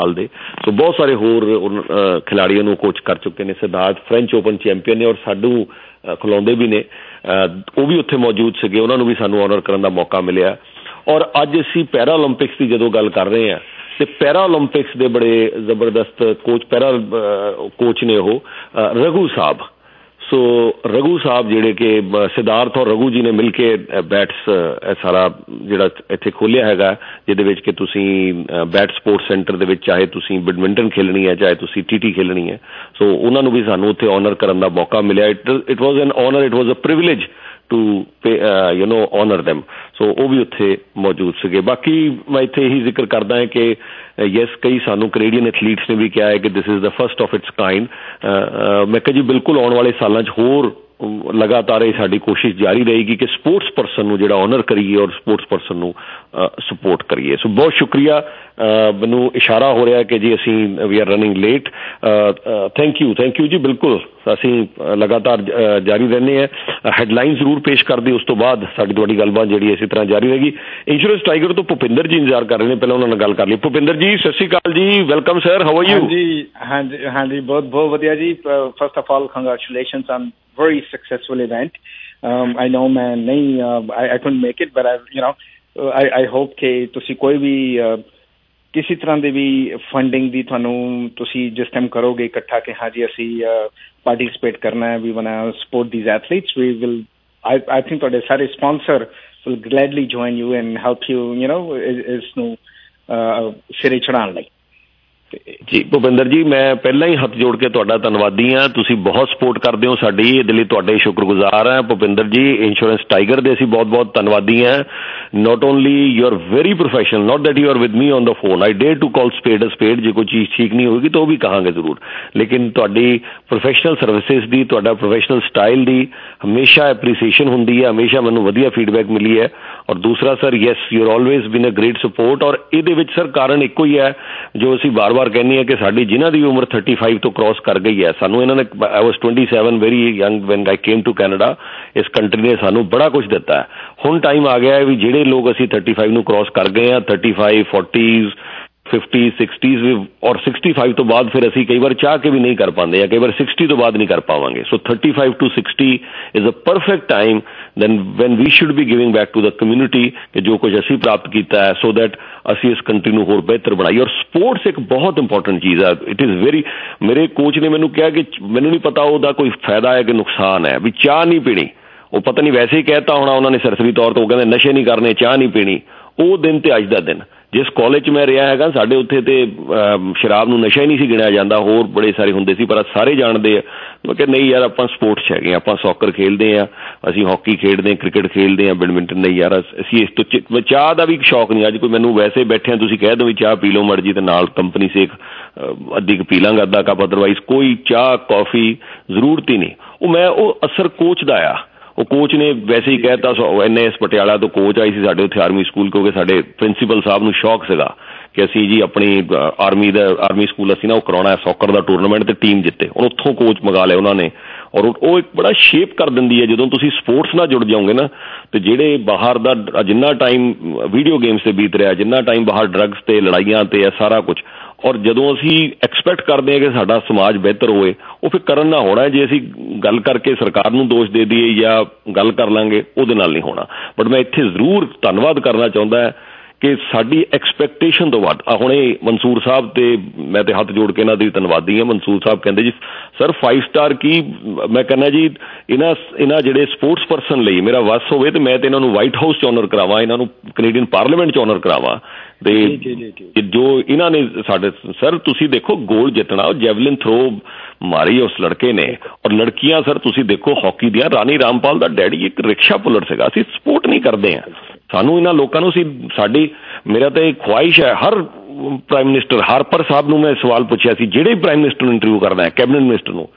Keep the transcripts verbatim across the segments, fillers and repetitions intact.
ਸਾਲ ਦੇ। ਸੋ ਬਹੁਤ ਸਾਰੇ ਹੋਰ ਖਿਲਾੜੀਆਂ ਨੂੰ ਕੋਚ ਕਰ ਚੁੱਕੇ ਨੇ। ਸਿਧਾਰਥ ਫਰੈਂਚ ਓਪਨ ਚੈਂਪੀਅਨ ਨੇ ਔਰ ਸਾਨੂੰ ਖਿਲਾਉਂਦੇ ਵੀ ਨੇ, ਉਹ ਵੀ ਉੱਥੇ ਮੌਜੂਦ ਸੀਗੇ, ਉਹਨਾਂ ਨੂੰ ਵੀ ਸਾਨੂੰ ਆਨਰ ਕਰਨ ਦਾ ਮੌਕਾ ਮਿਲਿਆ। ਔਰ ਅੱਜ ਅਸੀਂ ਪੈਰਾ ਓਲੰਪਿਕਸ ਦੀ ਜਦੋਂ ਗੱਲ ਕਰ ਰਹੇ ਹਾਂ ਤੇ ਪੈਰਾ ਓਲੰਪਿਕਸ ਦੇ ਬੜੇ ਜ਼ਬਰਦਸਤ ਕੋਚ ਪੈਰਾ ਕੋਚ ਨੇ ਉਹ ਰਘੂ ਸਾਹਿਬ। ਸੋ ਰਘੂ ਸਾਹਿਬ ਜਿਹੜੇ ਕਿ ਸਿਧਾਰਥ ਔਰ ਰਘੂ ਜੀ ਨੇ ਮਿਲ ਕੇ ਬੈਟਸ ਸਾਰਾ ਜਿਹੜਾ ਇੱਥੇ ਖੋਲ੍ਹਿਆ ਹੈਗਾ, ਜਿਹਦੇ ਵਿੱਚ ਕਿ ਤੁਸੀਂ ਬੈਟ ਸਪੋਰਟਸ ਸੈਂਟਰ ਦੇ ਵਿੱਚ ਚਾਹੇ ਤੁਸੀਂ ਬੈਡਮਿੰਟਨ ਖੇਲਣੀ ਹੈ, ਚਾਹੇ ਤੁਸੀਂ ਟੀ ਟੀ ਖੇਲਣੀ ਹੈ, ਸੋ ਉਹਨਾਂ ਨੂੰ ਵੀ ਸਾਨੂੰ ਉੱਥੇ ਆਨਰ ਕਰਨ ਦਾ ਮੌਕਾ ਮਿਲਿਆ। It it was an honour, it was a privilege to pay you know honour them. So ਉਹ ਵੀ ਉੱਥੇ ਮੌਜੂਦ ਸੀਗੇ। ਬਾਕੀ ਮੈਂ ਇੱਥੇ ਇਹੀ ਜ਼ਿਕਰ ਕਰਦਾ ਹੈ ਕਿ ਯੈਸ, ਕਈ ਸਾਨੂੰ ਕੈਨੇਡੀਅਨ ਐਥਲੀਟਸ ਨੇ ਵੀ ਕਿਹਾ ਹੈ ਕਿ this is the first of its kind. ਮੈਂ ਕਿਹਾ ਜੀ ਬਿਲਕੁਲ ਆਉਣ ਵਾਲੇ ਸਾਲਾਂ 'ਚ ਹੋਰ ਲਗਾਤਾਰ ਇਹ ਸਾਡੀ ਕੋਸ਼ਿਸ਼ ਜਾਰੀ ਰਹੇਗੀ ਕਿ ਸਪੋਰਟਸ ਪਰਸਨ ਨੂੰ ਜਿਹੜਾ ਆਨਰ ਕਰੀਏ ਔਰ ਸਪੋਰਟਸ ਪਰਸਨ ਨੂੰ ਸਪੋਰਟ ਕਰੀਏ। ਸੋ ਬਹੁਤ ਸ਼ੁਕਰੀਆ। ਮੈਨੂੰ ਇਸ਼ਾਰਾ ਹੋ ਰਿਹਾ ਕਿ ਜੀ ਅਸੀਂ we are running late. Thank you thank you ਜੀ। ਬਿਲਕੁਲ ਅਸੀਂ ਲਗਾਤਾਰ ਜਾਰੀ ਰਹਿੰਦੇ ਹਾਂ। ਹੈਡਲਾਈਨ ਜ਼ਰੂਰ ਪੇਸ਼ ਕਰਦੇ, ਉਸ ਤੋਂ ਬਾਅਦ ਸਾਡੀ ਤੁਹਾਡੀ ਗੱਲਬਾਤ ਜਿਹੜੀ ਇਸੇ ਤਰ੍ਹਾਂ ਜਾਰੀ ਰਹੇਗੀ। ਇੰਸ਼ੋਰੈਂਸ ਟਾਈਗਰ ਤੋਂ ਭੁਪਿੰਦਰ ਜੀ ਇੰਤਜ਼ਾਰ ਕਰ ਰਹੇ ਨੇ, ਪਹਿਲਾਂ ਉਹਨਾਂ ਨਾਲ ਗੱਲ ਕਰ ਲਈ। ਭੁਪਿੰਦਰ ਜੀ ਸਤਿ ਸ਼੍ਰੀ ਅਕਾਲ ਜੀ, welcome sir, how are you? ਹਾਂਜੀ ਹਾਂਜੀ ਹਾਂਜੀ ਬਹੁਤ ਬਹੁਤ ਵਧੀਆ ਜੀ। First of all congratulations on very successful event. um, I know मैं नहीं uh, I, I couldn't make it but I you know uh, I, I hope कि ਤੁਸੀਂ ਕੋਈ ਵੀ uh, ਕਿਸੇ ਤਰ੍ਹਾਂ ਦੀ ਵੀ ਫੰਡਿੰਗ ਦੀ ਤੁਹਾਨੂੰ ਤੁਸੀਂ ਜਿਸ ਟਾਈਮ ਕਰੋਗੇ ਇਕੱਠਾ ਕਿ ਹਾਂ ਜੀ ਅਸੀਂ ਪਾਰਟੀਸਪੇਟ ਕਰਨਾ ਹੈ, ਵੀ ਬਣਾ support these athletes, we will I I think ਤੁਹਾਡੇ ਸਾਰੇ sponsor will gladly join you and help you you know ਇਸ ਨੂੰ ਸਿਰੇ ਚੜਾਉਣ ਲਈ। ਜੀ ਭੁਪਿੰਦਰ ਜੀ, ਮੈਂ ਪਹਿਲਾਂ ਹੀ ਹੱਥ ਜੋੜ ਕੇ ਤੁਹਾਡਾ ਧੰਨਵਾਦੀ ਹਾਂ। ਤੁਸੀਂ ਬਹੁਤ ਸਪੋਰਟ ਕਰਦੇ ਹੋ ਸਾਡੀ, ਇਹਦੇ ਲਈ ਤੁਹਾਡੇ ਸ਼ੁਕਰਗੁਜ਼ਾਰ ਹਾਂ। ਭੁਪਿੰਦਰ ਜੀ ਇੰਸ਼ੋਰੈਂਸ ਟਾਈਗਰ ਦੇ ਅਸੀਂ ਬਹੁਤ ਬਹੁਤ ਧੰਨਵਾਦੀ ਹਾਂ। Not only you are very professional, not that you are with me on the phone, I dare to call spade a spade. ਜੇ ਕੋਈ ਚੀਜ਼ ਠੀਕ ਨਹੀਂ ਹੋਏਗੀ ਤਾਂ ਉਹ ਵੀ ਕਹਾਂਗੇ ਜ਼ਰੂਰ, ਲੇਕਿਨ ਤੁਹਾਡੀ ਪ੍ਰੋਫੈਸ਼ਨਲ ਸਰਵਿਸਿਜ਼ ਦੀ, ਤੁਹਾਡਾ ਪ੍ਰੋਫੈਸ਼ਨਲ ਸਟਾਈਲ ਦੀ ਹਮੇਸ਼ਾ ਐਪਰੀਸੀਏਸ਼ਨ ਹੁੰਦੀ ਹੈ, ਹਮੇਸ਼ਾ ਮੈਨੂੰ ਵਧੀਆ ਫੀਡਬੈਕ ਮਿਲੀ ਹੈ। ਔਰ ਦੂਸਰਾ sir, yes you are always been a great support. ਔਰ ਇਹਦੇ ਵਿੱਚ ਸਰ ਕਾਰਨ ਇੱਕੋ ਹੀ ਹੈ ਜੋ ਅਸੀਂ ਬਾਰ ਬਾਰ ਕਹਿੰਦੇ ਹਾਂ ਕਿ ਸਾਡੀ ਜਿਨ੍ਹਾਂ ਦੀ ਉਮਰ ਥਰਟੀ ਫਾਈਵ ਤੋਂ ਕ੍ਰੋਸ ਕਰ ਗਈ ਹੈ, ਸਾਨੂੰ ਇਹਨਾਂ ਨੇ, I was twenty seven very young when I came to Canada. ਇਸ ਕੰਟਰੀ ਨੇ ਸਾਨੂੰ ਬੜਾ ਕੁਛ ਦਿੱਤਾ ਹੈ। ਹੁਣ ਟਾਈਮ ਆ ਗਿਆ ਹੈ ਵੀ ਜਿਹੜੇ ਲੋਕ ਅਸੀਂ ਥਰਟੀ ਫਾਈਵ ਨੂੰ ਕ੍ਰੋਸ ਕਰ ਗਏ ਹਾਂ, thirty five forties fifty sixties ਵੀ, ਔਰ ਸਿਕਸਟੀ ਫਾਈਵ ਤੋਂ ਬਾਅਦ ਫਿਰ ਅਸੀਂ ਕਈ ਵਾਰ ਚਾਹ ਕੇ ਵੀ ਨਹੀਂ ਕਰ ਪਾਉਂਦੇ, ਜਾਂ ਕਈ ਵਾਰ ਸਿਕਸਟੀ ਤੋਂ ਬਾਅਦ ਨਹੀਂ ਕਰ ਪਾਵਾਂਗੇ। So thirty five to sixty is a perfect time then when we should be giving back to the community ਕਿ ਜੋ ਕੁਝ ਅਸੀਂ ਪ੍ਰਾਪਤ ਕੀਤਾ ਹੈ, ਸੋ ਦੈਟ ਅਸੀਂ ਇਸ ਕੰਟਰੀ ਨੂੰ ਹੋਰ ਬਿਹਤਰ ਬਣਾਈਏ। ਔਰ ਸਪੋਰਟਸ ਇੱਕ ਬਹੁਤ ਇੰਪੋਰਟੈਂਟ ਚੀਜ਼ ਹੈ। ਇਟ ਇਜ਼ ਵੈਰੀ, ਮੇਰੇ ਕੋਚ ਨੇ ਮੈਨੂੰ ਕਿਹਾ ਕਿ ਮੈਨੂੰ ਨਹੀਂ ਪਤਾ ਉਹਦਾ ਕੋਈ ਫਾਇਦਾ ਹੈ ਕਿ ਨੁਕਸਾਨ ਹੈ, ਵੀ ਚਾਹ ਨਹੀਂ ਪੀਣੀ। ਉਹ ਪਤਾ ਨਹੀਂ ਵੈਸੇ ਹੀ ਕਹਿਤਾ ਹੋਣਾ ਉਹਨਾਂ ਨੇ ਸਰਸਰੀ ਤੌਰ ਤੋਂ, ਉਹ ਕਹਿੰਦੇ ਨਸ਼ੇ ਨਹੀਂ ਕਰਨੇ, ਚਾਹ ਨਹੀਂ ਪੀਣੀ। ਉਹ ਦਿਨ ਤੇ ਅੱਜ ਦਾ ਦਿਨ, ਜਿਸ ਕਾਲਜ 'ਚ ਮੈਂ ਰਿਹਾ ਹੈਗਾ ਸਾਡੇ ਉੱਥੇ ਤੇ ਸ਼ਰਾਬ ਨੂੰ ਨਸ਼ਾ ਹੀ ਨਹੀਂ ਸੀ ਗਿਣਿਆ ਜਾਂਦਾ, ਹੋਰ ਬੜੇ ਸਾਰੇ ਹੁੰਦੇ ਸੀ, ਪਰ ਸਾਰੇ ਜਾਣਦੇ ਆ। ਮੈਂ ਕਿਹਾ ਨਹੀਂ ਯਾਰ, ਆਪਾਂ ਸਪੋਰਟਸ 'ਚ ਹੈਗੇ, ਆਪਾਂ ਸੌਕਰ ਖੇਡਦੇ ਹਾਂ, ਅਸੀਂ ਹਾਕੀ ਖੇਡਦੇ ਹਾਂ, ਕ੍ਰਿਕਟ ਖੇਡਦੇ ਹਾਂ, ਬੈਡਮਿੰਟਨ। ਨਹੀਂ ਯਾਰ, ਅਸੀਂ ਇਸ ਤੋਂ ਚਾਹ ਦਾ ਵੀ ਸ਼ੌਕ ਨਹੀਂ। ਅੱਜ ਕੋਈ ਮੈਨੂੰ ਵੈਸੇ ਬੈਠਿਆਂ ਤੁਸੀਂ ਕਹਿ ਦਿਓ ਵੀ ਚਾਹ ਪੀ ਲਓ ਮਰਜੀ, ਤੇ ਨਾਲ ਕੰਪਨੀ ਸੇਕ ਅੱਧੀ ਕੁ ਪੀ ਲਾਂਗਾ, ਅੱਧਾ ਕੱਪ, ਅਦਰਵਾਈਜ਼ ਕੋਈ ਚਾਹ ਕੌਫੀ ਜ਼ਰੂਰਤ ਹੀ ਨਹੀਂ। ਉਹ ਮੈਂ ਉਹ ਅਸਰ ਕੋਚ ਦਾ ਆ। ਉਹ ਕੋਚ ਨੇ ਵੈਸੇ ਹੀ ਕਹਿਤਾ, ਐਨ ਐਸ ਪਟਿਆਲਾ ਤੋਂ ਕੋਚ ਆਈ ਸੀ ਸਾਡੇ ਉੱਥੇ ਆਰਮੀ ਸਕੂਲ, ਕਿਉਂਕਿ ਸਾਡੇ ਪ੍ਰਿੰਸੀਪਲ ਸਾਹਿਬ ਨੂੰ ਸ਼ੌਕ ਸੀਗਾ ਕਿ ਅਸੀਂ ਜੀ ਆਪਣੀ ਆਰਮੀ ਦਾ ਆਰਮੀ ਸਕੂਲ ਅਸੀਂ ਨਾ ਉਹ ਕਰਾਉਣਾ ਸੌਕਰ ਦਾ ਟੂਰਨਾਮੈਂਟ, ਤੇ ਟੀਮ ਜਿੱਤੇ। ਹੁਣ ਉੱਥੋਂ ਕੋਚ ਮੰਗਾ ਲਿਆ ਉਹਨਾਂ ਨੇ। ਔਰ ਉਹ ਇੱਕ ਬੜਾ ਸ਼ੇਪ ਕਰ ਦਿੰਦੀ ਹੈ ਜਦੋਂ ਤੁਸੀਂ ਸਪੋਰਟਸ ਨਾਲ ਜੁੜ ਜਾਓਗੇ ਨਾ। ਤੇ ਜਿਹੜੇ ਬਾਹਰ ਦਾ ਜਿੰਨਾ ਟਾਈਮ ਵੀਡੀਓ ਗੇਮਸ 'ਤੇ ਬੀਤ ਰਿਹਾ, ਜਿੰਨਾ ਟਾਈਮ ਬਾਹਰ ਡਰੱਗਸ 'ਤੇ, ਲੜਾਈਆਂ 'ਤੇ, ਇਹ ਸਾਰਾ ਕੁਛ, ਔਰ ਜਦੋਂ ਅਸੀਂ ਐਕਸਪੈਕਟ ਕਰਦੇ ਹਾਂ ਕਿ ਸਾਡਾ ਸਮਾਜ ਬਿਹਤਰ ਹੋਵੇ, ਉਹ ਫਿਰ ਕਰਨ ਨਾ ਹੋਣਾ। ਜੇ ਅਸੀਂ ਗੱਲ ਕਰਕੇ ਸਰਕਾਰ ਨੂੰ ਦੋਸ਼ ਦੇ ਦਈਏ ਜਾਂ ਗੱਲ ਕਰ ਲਾਂਗੇ, ਉਹਦੇ ਨਾਲ ਨਹੀਂ ਹੋਣਾ। ਬਟ ਮੈਂ ਇੱਥੇ ਜ਼ਰੂਰ ਧੰਨਵਾਦ ਕਰਨਾ ਚਾਹੁੰਦਾ ਕਿ ਸਾਡੀ ਐਕਸਪੈਕਟੇਸ਼ਨ ਤੋਂ ਵੱਧ ਆ। ਹੁਣੇ ਮਨਸੂਰ ਸਾਹਿਬ, ਤੇ ਮੈਂ ਤੇ ਹੱਥ ਜੋੜ ਕੇ ਇਹਨਾਂ ਦੀ ਧੰਨਵਾਦੀ ਹਾਂ। ਮਨਸੂਰ ਸਾਹਿਬ ਕਹਿੰਦੇ ਜੀ ਸਰ ਫਾਈਵ ਸਟਾਰ ਕੀ, ਮੈਂ ਕਹਿੰਦਾ ਜੀ ਇਹਨਾਂ ਇਹਨਾਂ ਜਿਹੜੇ ਸਪੋਰਟਸ ਪਰਸਨ ਲਈ ਮੇਰਾ ਵੱਸ ਹੋਵੇ ਤੇ ਮੈਂ ਤੇ ਇਹਨਾਂ ਨੂੰ ਵਾਈਟ ਹਾਊਸ 'ਚ ਆਨਰ ਕਰਾਵਾਂ, ਇਹਨਾਂ ਨੂੰ ਕੈਨੇਡੀਅਨ ਪਾਰਲੀਮੈਂਟ 'ਚ ਆਨਰ ਕਰਾਵਾਂ। ਤੇ ਜੋ ਇਹਨਾਂ ਨੇ ਸਾਡੇ, ਸਰ ਤੁਸੀਂ ਦੇਖੋ ਗੋਲ ਜਿੱਤਣਾ, ਉਹ ਜੈਵਲਿਨ ਥਰੋ ਮਾਰੀ ਉਸ ਲੜਕੇ ਨੇ। ਔਰ ਲੜਕੀਆਂ ਸਰ ਤੁਸੀਂ ਦੇਖੋ ਹਾਕੀ ਦੀਆਂ, ਰਾਣੀ ਰਾਮਪਾਲ ਦਾ ਡੈਡੀ ਇੱਕ ਰਿਕਸ਼ਾ ਪੁਲਰ ਸੀਗਾ। ਅਸੀਂ ਸਪੋਰਟ ਨਹੀਂ ਕਰਦੇ ਹਾਂ, ਸਾਨੂੰ ਇਹਨਾਂ ਲੋਕਾਂ ਨੂੰ ਅਸੀਂ, ਸਾਡੀ ਮੇਰਾ ਤਾਂ ਇਹ ਖੁਆਇਸ਼ ਹੈ, ਹਰ ਪ੍ਰਾਈਮ ਮਿਨਿਸਟਰ ਹਾਰਪਰ ਸਾਹਿਬ ਨੂੰ ਮੈਂ ਸਵਾਲ ਪੁੱਛਿਆ ਸੀ, ਜਿਹੜੇ ਪ੍ਰਾਈਮ ਮਿਨਿਸਟਰ ਨੂੰ ਇੰਟਰਵਿਊ ਕਰਨਾ ਹੈ, ਕੈਬਨਿਟ ਮਿਨਿਸਟਰ ਨੂੰ,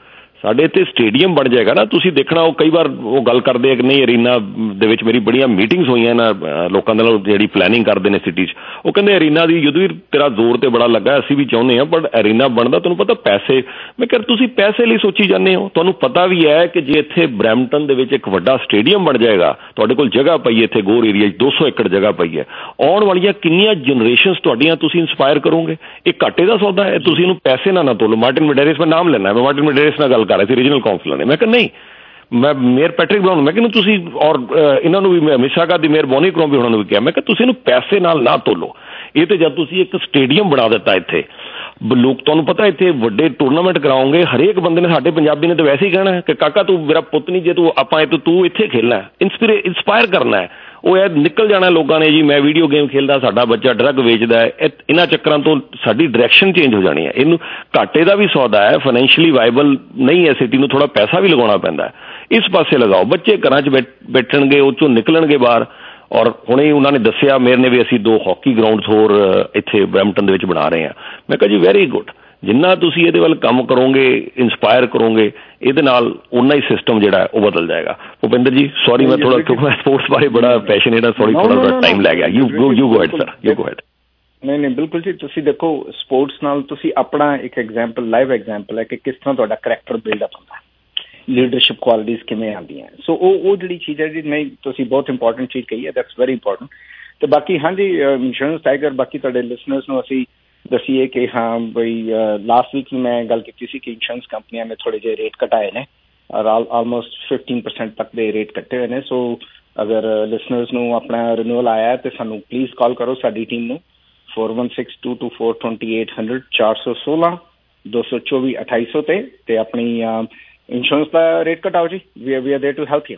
ਸਾਡੇ ਇੱਥੇ ਸਟੇਡੀਅਮ ਬਣ ਜਾਏਗਾ ਨਾ, ਤੁਸੀਂ ਦੇਖਣਾ ਉਹ ਕਈ ਵਾਰ ਉਹ ਗੱਲ ਕਰਦੇ ਆ ਕਿ ਨਹੀਂ ਅਰੀਨਾ ਦੇ ਵਿੱਚ ਮੇਰੀ ਬੜੀਆਂ ਮੀਟਿੰਗਸ ਹੋਈਆਂ ਨਾ ਲੋਕਾਂ ਦੇ ਨਾਲ ਜਿਹੜੀ ਪਲੈਨਿੰਗ ਕਰਦੇ ਨੇ ਸਿਟੀ 'ਚ, ਉਹ ਕਹਿੰਦੇ ਅਰੀਨਾ ਦੀ ਯੁੱਧਵੀਰ ਤੇਰਾ ਜ਼ੋਰ ਤੇ ਬੜਾ ਲੱਗਾ, ਅਸੀਂ ਵੀ ਚਾਹੁੰਦੇ ਹਾਂ, ਪਰ ਅਰੀਨਾ ਬਣਦਾ ਤੁਹਾਨੂੰ ਪਤਾ ਪੈਸੇ, ਮੈਂ ਕਿਹਾ ਤੁਸੀਂ ਪੈਸੇ ਲਈ ਸੋਚੀ ਜਾਂਦੇ ਹੋ, ਤੁਹਾਨੂੰ ਪਤਾ ਵੀ ਹੈ ਕਿ ਜੇ ਇੱਥੇ ਬਰੈਂਪਟਨ ਦੇ ਵਿੱਚ ਇੱਕ ਵੱਡਾ ਸਟੇਡੀਅਮ ਬਣ ਜਾਏਗਾ, ਤੁਹਾਡੇ ਕੋਲ ਜਗ੍ਹਾ ਪਈ ਹੈ ਇੱਥੇ ਗੋਰ ਏਰੀਆ 'ਚ ਦੋ ਸੌ ਏਕੜ ਜਗ੍ਹਾ ਪਈ ਹੈ, ਆਉਣ ਵਾਲੀਆਂ ਕਿੰਨੀਆਂ ਜਨਰੇਸ਼ਨਸ ਤੁਹਾਡੀਆਂ ਤੁਸੀਂ ਇੰਸਪਾਇਰ ਕਰੋਗੇ। ਇਹ ਘਾਟੇ ਦਾ ਸੌਦਾ ਹੈ, ਤੁਸੀਂ ਇਹਨੂੰ ਪੈਸੇ ਨਾਲ ਨਾ ਤੋਲੋ। ਮਾਰਟਿਨ ਮੈਡੇਰਿਸ ਮੈਂ ਨਾਮ ਲੈਣਾ, ਮੈਂ ਮਾਰਟਿਨ ਮੈਡੇਰਿਸ ਨਾਲ ਗੱਲ ਕਰ ਰਿਹਾ ਸੀ ਰੀਜਨਲ ਕਾਉਂਸਲਰ ਨੇ, ਮੈਂ ਕਿਹਾ ਨਹੀਂ, ਮੈਂ ਮੇਅਰ ਪੈਟਰਿਕ ਬਰਾਊਨ, ਮੈਂ ਕਿਹਾ ਤੁਸੀਂ ਔਰ ਇਹਨਾਂ ਨੂੰ ਵੀ ਮੈਂ ਮਿਸਾਗਾ ਦੀ ਮੇਅਰ ਬੋਨੀ ਕਰੋਂਬੀ ਉਹਨਾਂ ਨੂੰ ਵੀ ਕਿਹਾ, ਮੈਂ ਕਿਹਾ ਤੁਸੀਂ ਇਹਨੂੰ ਪੈਸੇ ਨਾਲ ਨਾ ਤੋਲੋ। ਇਹ ਤੇ ਜਦ ਤੁਸੀਂ ਇੱਕ ਸਟੇਡੀਅਮ ਬਣਾ ਦਿੱਤਾ ਇੱਥੇ, ਲੋਕ ਤੁਹਾਨੂੰ ਪਤਾ ਇੱਥੇ ਵੱਡੇ ਟੂਰਨਾਮੈਂਟ ਕਰਾਓਗੇ, ਹਰੇਕ ਬੰਦੇ ਨੇ ਸਾਡੇ ਪੰਜਾਬੀ ਨੇ ਤਾਂ ਵੈਸੇ ਹੀ ਕਹਿਣਾ ਕਿ ਕਾਕਾ ਤੂੰ ਮੇਰਾ ਪੁੱਤ ਨਹੀਂ, ਜੇ ਤੂੰ ਆਪਾਂ ਇਹ ਤੂੰ ਇੱਥੇ ਖੇਲਣਾ, ਇੰਸਪੀਰੇ ਇੰਸਪਾਇਰ ਕਰਨਾ ਹੈ। ਉਹ ਇਹ ਨਿਕਲ ਜਾਣਾ ਲੋਕਾਂ ਨੇ ਜੀ ਮੈਂ ਵੀਡੀਓ ਗੇਮ ਖੇਲਦਾ, ਸਾਡਾ ਬੱਚਾ ਡਰੱਗ ਵੇਚਦਾ ਹੈ, ਇਹਨਾਂ ਚੱਕਰਾਂ ਤੋਂ ਸਾਡੀ ਡਾਇਰੈਕਸ਼ਨ ਚੇਂਜ ਹੋ ਜਾਣੀ ਹੈ। ਇਹਨੂੰ ਘਾਟੇ ਦਾ ਵੀ ਸੌਦਾ ਹੈ, ਫਾਈਨੈਂਸ਼ੀਅਲੀ ਵਾਇਬਲ ਨਹੀਂ ਹੈ ਸਿਟੀ ਨੂੰ, ਥੋੜਾ ਪੈਸਾ ਵੀ ਲਗਾਉਣਾ ਪੈਂਦਾ, ਇਸ ਪਾਸੇ ਲਗਾਓ। ਬੱਚੇ ਘਰਾਂ 'ਚ ਬੈਠਣਗੇ, ਉਹ 'ਚੋਂ ਨਿਕਲਣਗੇ ਬਾਹਰ। ਔਰ ਹੁਣੇ ਉਹਨਾਂ ਨੇ ਦੱਸਿਆ ਮੇਅਰ ਨੇ ਵੀ ਅਸੀਂ ਦੋ ਹਾਕੀ ਗਰਾਊਂਡਸ ਹੋਰ ਇੱਥੇ ਬਰੈਂਪਟਨ ਦੇ ਵਿੱਚ ਬਣਾ ਰਹੇ ਹਾਂ। ਮੈਂ ਕਿਹਾ ਜੀ ਵੈਰੀ ਗੁੱਡ, ਜਿੰਨਾ ਤੁਸੀਂ ਇਹਦੇ ਵੱਲ ਕੰਮ ਕਰੋਗੇ, ਇੰਸਪਾਇਰ ਕਰੋਗੇ, ਇਹਦੇ ਨਾਲ ਉਨਾ ਹੀ ਸਿਸਟਮ ਜਿਹੜਾ ਉਹ ਬਦਲ ਜਾਏਗਾ। ਭੁਪਿੰਦਰ ਜੀ ਸੌਰੀ ਮੈਂ ਥੋੜਾ ਕਿਉਂਕਿ ਮੈਂ ਸਪੋਰਟਸ ਬਾਰੇ ਬੜਾ ਪੈਸ਼ਨੇਟ ਹਾਂ, ਸੌਰੀ ਥੋੜਾ ਥੋੜਾ ਟਾਈਮ ਲੈ ਗਿਆ। You go you go ahead sir, you go ahead. ਨਹੀਂ ਨਹੀਂ ਬਿਲਕੁਲ ਜੀ, ਤੁਸੀਂ ਦੇਖੋ ਸਪੋਰਟਸ ਨਾਲ ਤੁਸੀਂ ਆਪਣਾ ਇੱਕ ਐਗਜ਼ਾਮਪਲ, ਲਾਈਵ ਐਗਜ਼ਾਮਪਲ ਹੈ ਕਿ ਕਿਸ ਤਰ੍ਹਾਂ ਤੁਹਾਡਾ ਕਰੈਕਟਰ ਬਿਲਡਅਪ ਹੁੰਦਾ, ਲੀਡਰਸ਼ਿਪ ਕੁਆਲਿਟੀਜ਼ ਕਿਵੇਂ ਆਉਂਦੀਆਂ। ਸੋ ਉਹ ਉਹ ਜਿਹੜੀ ਚੀਜ਼ ਹੈ ਜੀ, ਨਹੀਂ ਤੁਸੀਂ ਬਹੁਤ ਇੰਪੋਰਟੈਂਟ ਚੀਜ਼ ਕਹੀ ਹੈ, ਦੈਟਸ ਵੈਰੀ ਇੰਪੋਰਟੈਂਟ। ਅਤੇ ਬਾਕੀ ਹਾਂਜੀ ਇੰਸ਼ੋਰੈਂਸ ਟਾਈਗਰ, ਬਾਕੀ ਤੁਹਾਡੇ ਲਿਸਨਰਸ ਨੂੰ ਅਸੀਂ ਦੱਸੀਏ ਕਿ ਹਾਂ ਬਈ ਲਾਸਟ ਵੀਕ ਹੀ ਮੈਂ ਗੱਲ ਕੀਤੀ ਸੀ ਕਿ ਇੰਸ਼ੋਰੈਂਸ ਕੰਪਨੀਆਂ ਨੇ ਥੋੜ੍ਹੇ ਜਿਹੇ ਰੇਟ ਘਟਾਏ ਨੇ ਔਰ ਆਲਮੋਸਟ ਫਿਫਟੀਨ ਪਰਸੈਂਟ ਤੱਕ ਦੇ ਰੇਟ ਕੱਟੇ ਹੋਏ ਨੇ। ਸੋ ਅਗਰ ਲਿਸਨਰਸ ਨੂੰ ਆਪਣਾ ਰਿਨਿਊਅਲ ਆਇਆ ਤਾਂ ਸਾਨੂੰ ਪਲੀਜ਼ ਕਾਲ ਕਰੋ ਸਾਡੀ ਟੀਮ ਨੂੰ four one six two two four twenty eight hundred ਚਾਰ ਸੌ ਸੋਲਾਂ ਦੋ ਸੌ ਚੌਵੀ ਅਠਾਈ ਸੌ ਤੇ ਤੇ ਆਪਣੀ ਇੰਸ਼ੋਰੈਂਸ ਦਾ ਰੇਟ ਘਟਾਓ ਜੀ। We we are there to help you.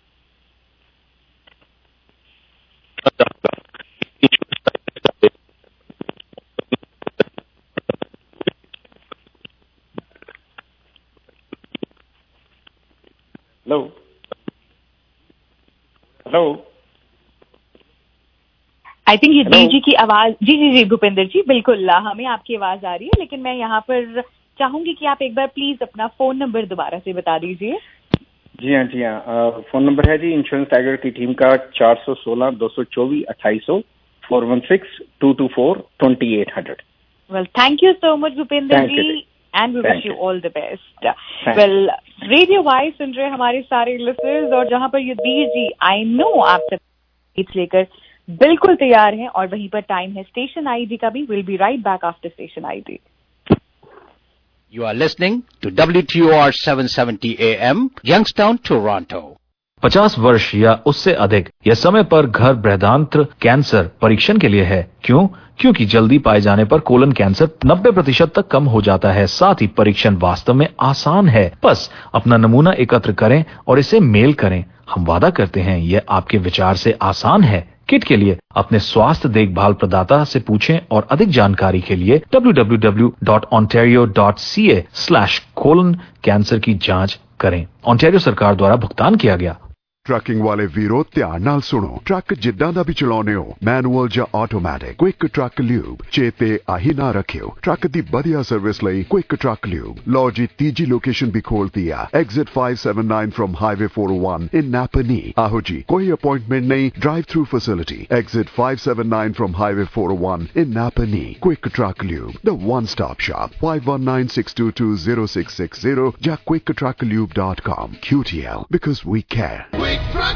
Hello hello I think Yudhvir ji की आवाज, जी जी जी भूपेंद्र जी बिल्कुल हमें आपकी आवाज आ रही है, लेकिन मैं यहाँ पर चाहूंगी कि आप एक बार प्लीज अपना फोन नंबर दोबारा से बता दीजिए। जी हाँ जी हाँ, फोन नंबर है जी इंश्योरेंस टाइगर की टीम का चार सौ सोलह दो सौ चौबीस अट्ठाईस सौ four one six two two four twenty eight hundred. Well thank you so much Bhupendra ji and we wish you all the best. Well, Radio Wise सुन रहे हमारे सारे listeners और जहाँ पर युद्धवीर जी I know आप सब गीत लेकर बिल्कुल तैयार हैं और वहीं पर टाइम है स्टेशन आईडी का भी। We'll be right back after station I D. You are listening to W T O R seven seventy A M, Youngstown, Toronto. पचास वर्ष या उससे अधिक यह समय पर घर बृहदांत्र कैंसर परीक्षण के लिए है। क्यों? क्योंकि जल्दी पाए जाने पर कोलन कैंसर नब्बे प्रतिशत तक कम हो जाता है। साथ ही परीक्षण वास्तव में आसान है। बस अपना नमूना एकत्र करें और इसे मेल करें। हम वादा करते हैं यह आपके विचार से आसान है। किट के लिए अपने स्वास्थ्य देखभाल प्रदाता से पूछें और अधिक जानकारी के लिए W W W dot Ontario dot C A slash colon cancer की जांच करें। ओंटारियो सरकार द्वारा भुगतान किया गया। ट्रकिंग वाले वीरो ध्यान नाल सुनो। ट्रक जिद्दां दा भी चलाउने हो, मैनुअल या ऑटोमैटिक, क्विक ट्रक ल्यूब चेते आही ना रखियो। ट्रक दी बढ़िया सर्विस लई क्विक ट्रक ल्यूब। लो जी तीजी लोकेशन भी खोल दिया, exit five seven nine from highway four O one in Napanee. आहो जी कोई अपॉइंटमेंट नहीं, drive through facility, exit five seven nine from highway four O one in Napanee. Quick Truck Lube, the one stop shop, five one nine six two two zero six six zero या Quick Truck Lube dot com. Q T L, because we care.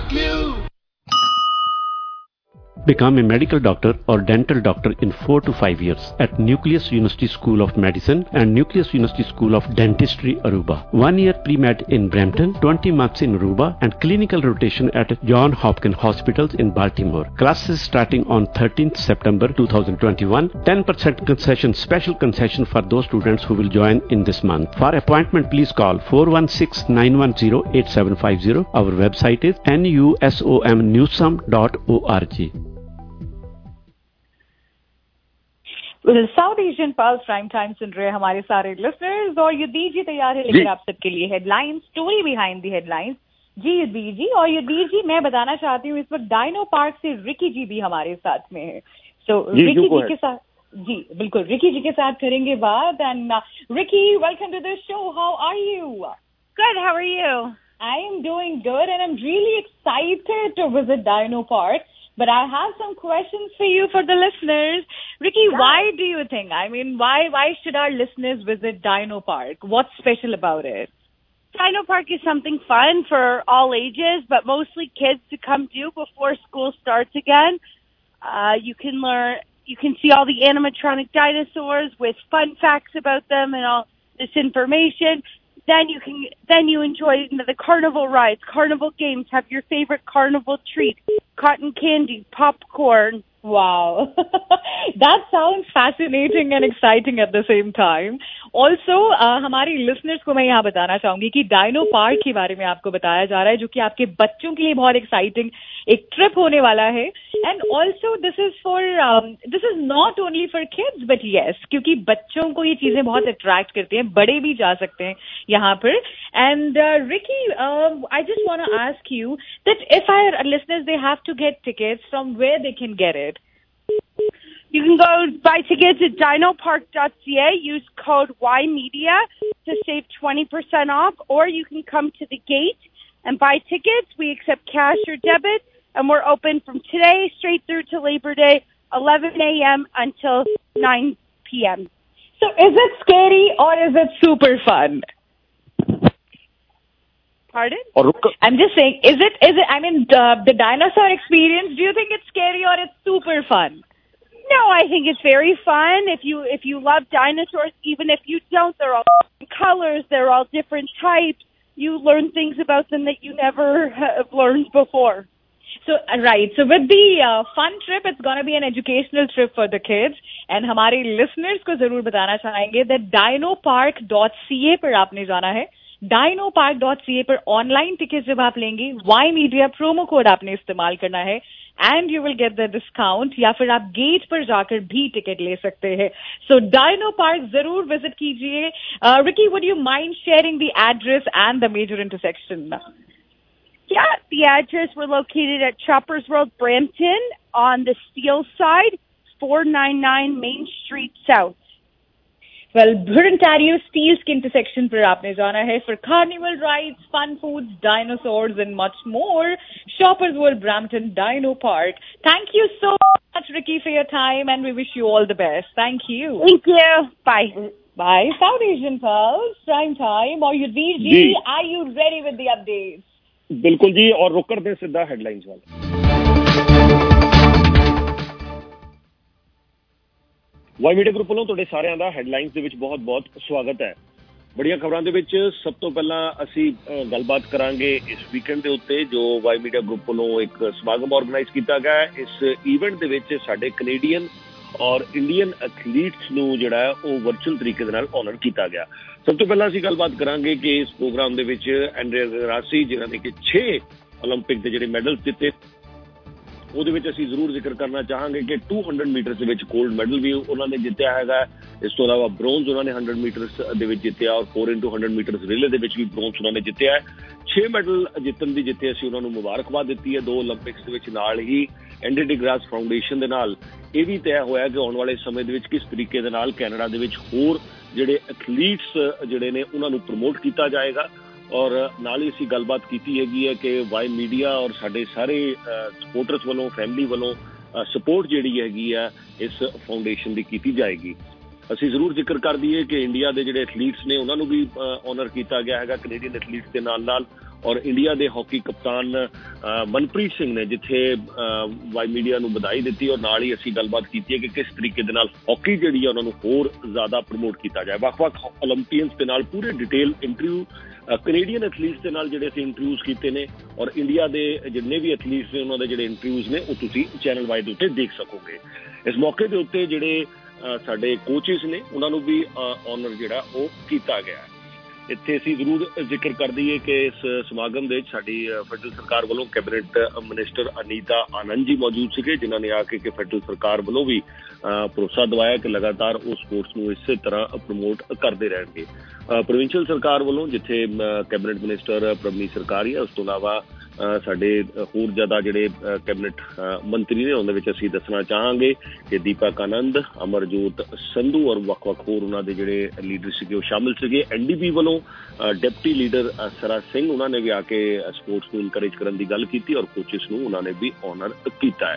Become a medical doctor or dental doctor in four to five years at Nucleus University School of Medicine and Nucleus University School of Dentistry, Aruba. One year pre-med in Brampton, twenty months in Aruba, and clinical rotation at John Hopkins Hospitals in Baltimore. Classes starting on thirteenth September twenty twenty-one. ten percent concession, special concession for those students who will join in this month. For appointment, please call four one six nine one zero eight seven five zero. Our website is nusom newsum dot org. South Asian Pulse Prime Time सुन रहे हैं हमारे सारे listeners और युद्धवीर जी तैयार है लेकिन आप सबके लिए headlines, story behind the headlines. जी युद्धवीर जी, और युद्धवीर जी मैं बताना चाहती हूँ इस वक्त डायनो पार्क से रिकी जी भी हमारे साथ में है। सो so, रिकी जी के साथ जी बिल्कुल रिकी जी के साथ करेंगे बात। And Ricky, welcome to the show, how are you? Good. How are you? I am doing good, and I'm really excited to visit Dino Park. But I have some questions for you for the listeners. Ricky, yeah. Why do you think? I mean, why why should our listeners visit Dino Park? What's special about it? Dino Park is something fun for all ages, but mostly kids to come do before school starts again. Uh, you can learn, you can see all the animatronic dinosaurs with fun facts about them and all this information. Then you can, then you enjoy the carnival rides, carnival games, have your favorite carnival treat, cotton candy, popcorn. Wow. That sounds fascinating and exciting at the same time. Also, uh, हमारी listeners को मैं यहाँ बताना चाहूंगी कि dino park के बारे में आपको बताया जा रहा है, जो कि आपके बच्चों के लिए बहुत exciting एक ट्रिप होने वाला है. And also, this is for um, this is not only for kids, but yes, क्योंकि बच्चों को ये चीजें बहुत attract करती हैं, बड़े भी जा सकते हैं यहाँ पर. And uh, Ricky, uh, I just want to ask you that if our listeners, they have to get tickets, from where they can get it? You can go buy tickets at dino park dot c a, use code Y media to save twenty percent off, or you can come to the gate and buy tickets. We accept cash or debit, and we're open from today straight through to Labor Day, eleven a.m. until nine p.m. So is it scary or is it super fun? Pardon? I'm just saying, is it, is it, I mean, the, the dinosaur experience, do you think it's scary or it's super fun? No, I think it's very fun. If you, if you love dinosaurs, even if you don't, they're all different colors, they're all different types. You learn things about them that you never have learned before. So, right. So with the uh, fun trip, it's going to be an educational trip for the kids. And हमारे listeners को जरूर बताना चाहेंगे that dino park dot c a पर आपने जाना है. dino park dot c a पर ऑनलाइन टिकट जब आप लेंगे, Y Media प्रोमो कोड आपने इस्तेमाल करना है, and you will get the discount, या फिर आप गेट पर जाकर भी टिकट ले सकते हैं. सो डायनो पार्क जरूर विजिट कीजिए. Ricky, would you mind sharing the address and the major intersection? Yeah, the address, we're located at Shoppers World Brampton on the Steel side, four ninety-nine Main Street South. Well, Ontario Steels के intersection पर आपने जाना है for carnival rides, fun foods, dinosaurs and much more. Shoppers World Brampton Dino Park. Thank you so much, Ricky, for your time, and we wish you all the best. Thank you. Thank you. Bye. Bye. South Asian Pulse, prime time. और युद्धवीर जी, are you ready with the updates? बिल्कुल जी, और रुक करते हैं सीधा headlines वाला. Y media group ਵੱਲੋਂ ਤੁਹਾਡੇ ਸਾਰਿਆਂ ਦਾ ਹੈਡਲਾਈਨਸ ਦੇ ਵਿੱਚ ਬਹੁਤ-ਬਹੁਤ ਸਵਾਗਤ ਹੈ. ਬੜੀਆਂ ਖਬਰਾਂ ਦੇ ਵਿੱਚ ਸਭ ਤੋਂ ਪਹਿਲਾਂ ਅਸੀਂ ਗੱਲਬਾਤ ਕਰਾਂਗੇ ਇਸ ਵੀਕਐਂਡ ਦੇ ਉੱਤੇ ਜੋ ਵਾਈ ਮੀਡੀਆ ਗਰੁੱਪ ਵੱਲੋਂ ਇੱਕ ਸਮਾਗਮ ਆਰਗੇਨਾਈਜ਼ ਕੀਤਾ ਗਿਆ ਹੈ. ਇਸ ਈਵੈਂਟ ਦੇ ਵਿੱਚ ਸਾਡੇ ਕੈਨੇਡੀਅਨ ਔਰ ਇੰਡੀਅਨ ਐਥਲੀਟਸ ਨੂੰ ਜਿਹੜਾ ਹੈ ਉਹ ਵਰਚੁਅਲ ਤਰੀਕੇ ਦੇ ਨਾਲ ਆਨਰ ਕੀਤਾ ਗਿਆ. ਸਭ ਤੋਂ ਪਹਿਲਾਂ ਅਸੀਂ ਗੱਲਬਾਤ ਕਰਾਂਗੇ ਕਿ ਇਸ ਪ੍ਰੋਗਰਾਮ ਦੇ ਵਿੱਚ ਐਂਡਰੀਆ ਗਰਾਸੀ, ਜਿਨ੍ਹਾਂ ਨੇ ਕਿ ਛੇ ਓਲੰਪਿਕ ਦੇ ਜਿਹੜੇ ਮੈਡਲਸ ਜਿੱਤੇ, ਉਹਦੇ ਵਿੱਚ ਅਸੀਂ ਜ਼ਰੂਰ ਜ਼ਿਕਰ ਕਰਨਾ ਚਾਹਾਂਗੇ ਕਿ ਟੂ ਹੰਡਰਡ ਮੀਟਰਸ ਦੇ ਵਿੱਚ ਗੋਲਡ ਮੈਡਲ ਵੀ ਉਹਨਾਂ ਨੇ ਜਿੱਤਿਆ ਹੈਗਾ. ਇਸ ਤੋਂ ਇਲਾਵਾ ਬ੍ਰੌਂਜ਼ ਉਹਨਾਂ ਨੇ ਹੰਡਰਡ ਮੀਟਰਸ ਦੇ ਵਿੱਚ ਜਿੱਤਿਆ, ਔਰ four into hundred metres relay ਦੇ ਵਿੱਚ ਵੀ ਬ੍ਰੌਂਜ਼ ਉਹਨਾਂ ਨੇ ਜਿੱਤਿਆ ਹੈ. ਛੇ ਮੈਡਲ ਜਿੱਤਣ ਦੀ ਜਿੱਤੇ ਅਸੀਂ ਉਹਨਾਂ ਨੂੰ ਮੁਬਾਰਕਬਾਦ ਦਿੱਤੀ ਹੈ ਦੋ ਓਲੰਪਿਕਸ ਦੇ ਵਿੱਚ. ਨਾਲ ਹੀ ਐਂਡੀ ਡਿਗਰਾਸ ਫਾਊਂਡੇਸ਼ਨ ਦੇ ਨਾਲ ਇਹ ਵੀ ਤੈਅ ਹੋਇਆ ਕਿ ਆਉਣ ਵਾਲੇ ਸਮੇਂ ਦੇ ਵਿੱਚ ਕਿਸ ਤਰੀਕੇ ਦੇ ਨਾਲ ਕੈਨੇਡਾ ਦੇ ਵਿੱਚ ਹੋਰ ਜਿਹੜੇ ਐਥਲੀਟਸ ਜਿਹੜੇ ਨੇ ਉਹਨਾਂ ਨੂੰ ਪ੍ਰਮੋਟ ਕੀਤਾ ਜਾਏਗਾ. ਔਰ ਨਾਲ ਹੀ ਅਸੀਂ ਗੱਲਬਾਤ ਕੀਤੀ ਹੈਗੀ ਹੈ ਕਿ ਵਾਈ ਮੀਡੀਆ ਔਰ ਸਾਡੇ ਸਾਰੇ ਸਪੋਰਟਰਸ ਵੱਲੋਂ, ਫੈਮਿਲੀ ਵੱਲੋਂ ਸਪੋਰਟ ਜਿਹੜੀ ਹੈਗੀ ਆ ਇਸ ਫਾਊਂਡੇਸ਼ਨ ਦੀ ਕੀਤੀ ਜਾਏਗੀ. ਅਸੀਂ ਜ਼ਰੂਰ ਜ਼ਿਕਰ ਕਰ ਦਈਏ ਕਿ ਇੰਡੀਆ ਦੇ ਜਿਹੜੇ ਐਥਲੀਟਸ ਨੇ ਉਹਨਾਂ ਨੂੰ ਵੀ ਆਨਰ ਕੀਤਾ ਗਿਆ ਹੈਗਾ ਕੈਨੇਡੀਅਨ ਐਥਲੀਟਸ ਦੇ ਨਾਲ ਨਾਲ. ਔਰ ਇੰਡੀਆ ਦੇ ਹਾਕੀ ਕਪਤਾਨ ਮਨਪ੍ਰੀਤ ਸਿੰਘ ਨੇ ਜਿੱਥੇ ਵਾਈ ਮੀਡੀਆ ਨੂੰ ਵਧਾਈ ਦਿੱਤੀ, ਔਰ ਨਾਲ ਹੀ ਅਸੀਂ ਗੱਲਬਾਤ ਕੀਤੀ ਹੈ ਕਿ ਕਿਸ ਤਰੀਕੇ ਦੇ ਨਾਲ ਹਾਕੀ ਜਿਹੜੀ ਆ ਉਹਨਾਂ ਨੂੰ ਹੋਰ ਜ਼ਿਆਦਾ ਪ੍ਰਮੋਟ ਕੀਤਾ ਜਾਏ. ਵੱਖ-ਵੱਖ ਓਲੰਪੀਅਨਸ ਦੇ ਨਾਲ ਪੂਰੇ ਡਿਟੇਲ ਇੰਟਰਵਿਊ ਕੈਨੇਡੀਅਨ ਐਥਲੀਟਸ ਦੇ ਨਾਲ ਜਿਹੜੇ ਅਸੀਂ ਇੰਟਰਵਿਊਜ਼ ਕੀਤੇ ਨੇ, ਔਰ ਇੰਡੀਆ ਦੇ ਜਿੰਨੇ ਵੀ ਐਥਲੀਟਸ ਨੇ ਉਹਨਾਂ ਦੇ ਜਿਹੜੇ ਇੰਟਰਵਿਊਜ਼ ਨੇ ਉਹ ਤੁਸੀਂ ਚੈਨਲ ਵਾਈ ਦੇ ਉੱਤੇ ਦੇਖ ਸਕੋਗੇ. ਇਸ ਮੌਕੇ ਦੇ ਉੱਤੇ ਜਿਹੜੇ ਸਾਡੇ ਕੋਚਿਸ ਨੇ ਉਹਨਾਂ ਨੂੰ ਵੀ ਆਨਰ ਜਿਹੜਾ ਉਹ ਕੀਤਾ ਗਿਆ. ਇੱਥੇ ਅਸੀਂ ਜ਼ਰੂਰ ਜ਼ਿਕਰ ਕਰ ਦਈਏ ਕਿ ਇਸ ਸਮਾਗਮ ਦੇ ਵਿੱਚ ਸਾਡੀ ਫੈਡਰਲ ਸਰਕਾਰ ਵੱਲੋਂ ਕੈਬਨਿਟ ਮਿਨਿਸਟਰ ਅਨੀਤਾ ਆਨੰਦ ਜੀ ਮੌਜੂਦ ਸੀਗੇ, ਜਿਨ੍ਹਾਂ ਨੇ ਆ ਕੇ ਕਿ ਫੈਡਰਲ ਸਰਕਾਰ ਵੱਲੋਂ ਵੀ ਭਰੋਸਾ ਦਿਵਾਇਆ ਕਿ ਲਗਾਤਾਰ ਉਹ ਸਪੋਰਟਸ ਨੂੰ ਇਸੇ ਤਰ੍ਹਾਂ ਪ੍ਰਮੋਟ ਕਰਦੇ ਰਹਿਣਗੇ. ਪ੍ਰੋਵਿੰਸ਼ੀਅਲ ਸਰਕਾਰ ਵੱਲੋਂ ਜਿੱਥੇ ਕੈਬਨਿਟ ਮਿਨਿਸਟਰ ਪ੍ਰਵਨੀਤ ਸਰਕਾਰੀਆ, ਉਸ ਤੋਂ ਇਲਾਵਾ ਸਾਡੇ ਹੋਰ ਜ਼ਿਆਦਾ ਜਿਹੜੇ ਕੈਬਨਿਟ ਮੰਤਰੀ ਨੇ ਉਹਦੇ ਵਿੱਚ ਅਸੀਂ ਦੱਸਣਾ ਚਾਹਾਂਗੇ ਕਿ ਦੀਪਕ ਆਨੰਦ, ਅਮਰਜੋਤ ਸੰਧੂ ਔਰ ਵੱਖ-ਵੱਖ ਹੋਰ ਉਹਨਾਂ ਦੇ ਜਿਹੜੇ ਲੀਡਰ ਸੀਗੇ ਉਹ ਸ਼ਾਮਿਲ ਸੀਗੇ। ਐਨ ਡੀ ਪੀ ਵੱਲੋਂ ਡਿਪਟੀ ਲੀਡਰ ਸਰਾ ਸਿੰਘ ਉਹਨਾਂ ਨੇ ਵੀ ਆ ਕੇ ਸਪੋਰਟਸ ਨੂੰ ਇਨਕਰੇਜ ਕਰਨ ਦੀ ਗੱਲ ਕੀਤੀ ਔਰ ਕੋਚਿਸ ਨੂੰ ਉਹਨਾਂ ਨੇ ਵੀ ਆਨਰ ਕੀਤਾ ਹੈ।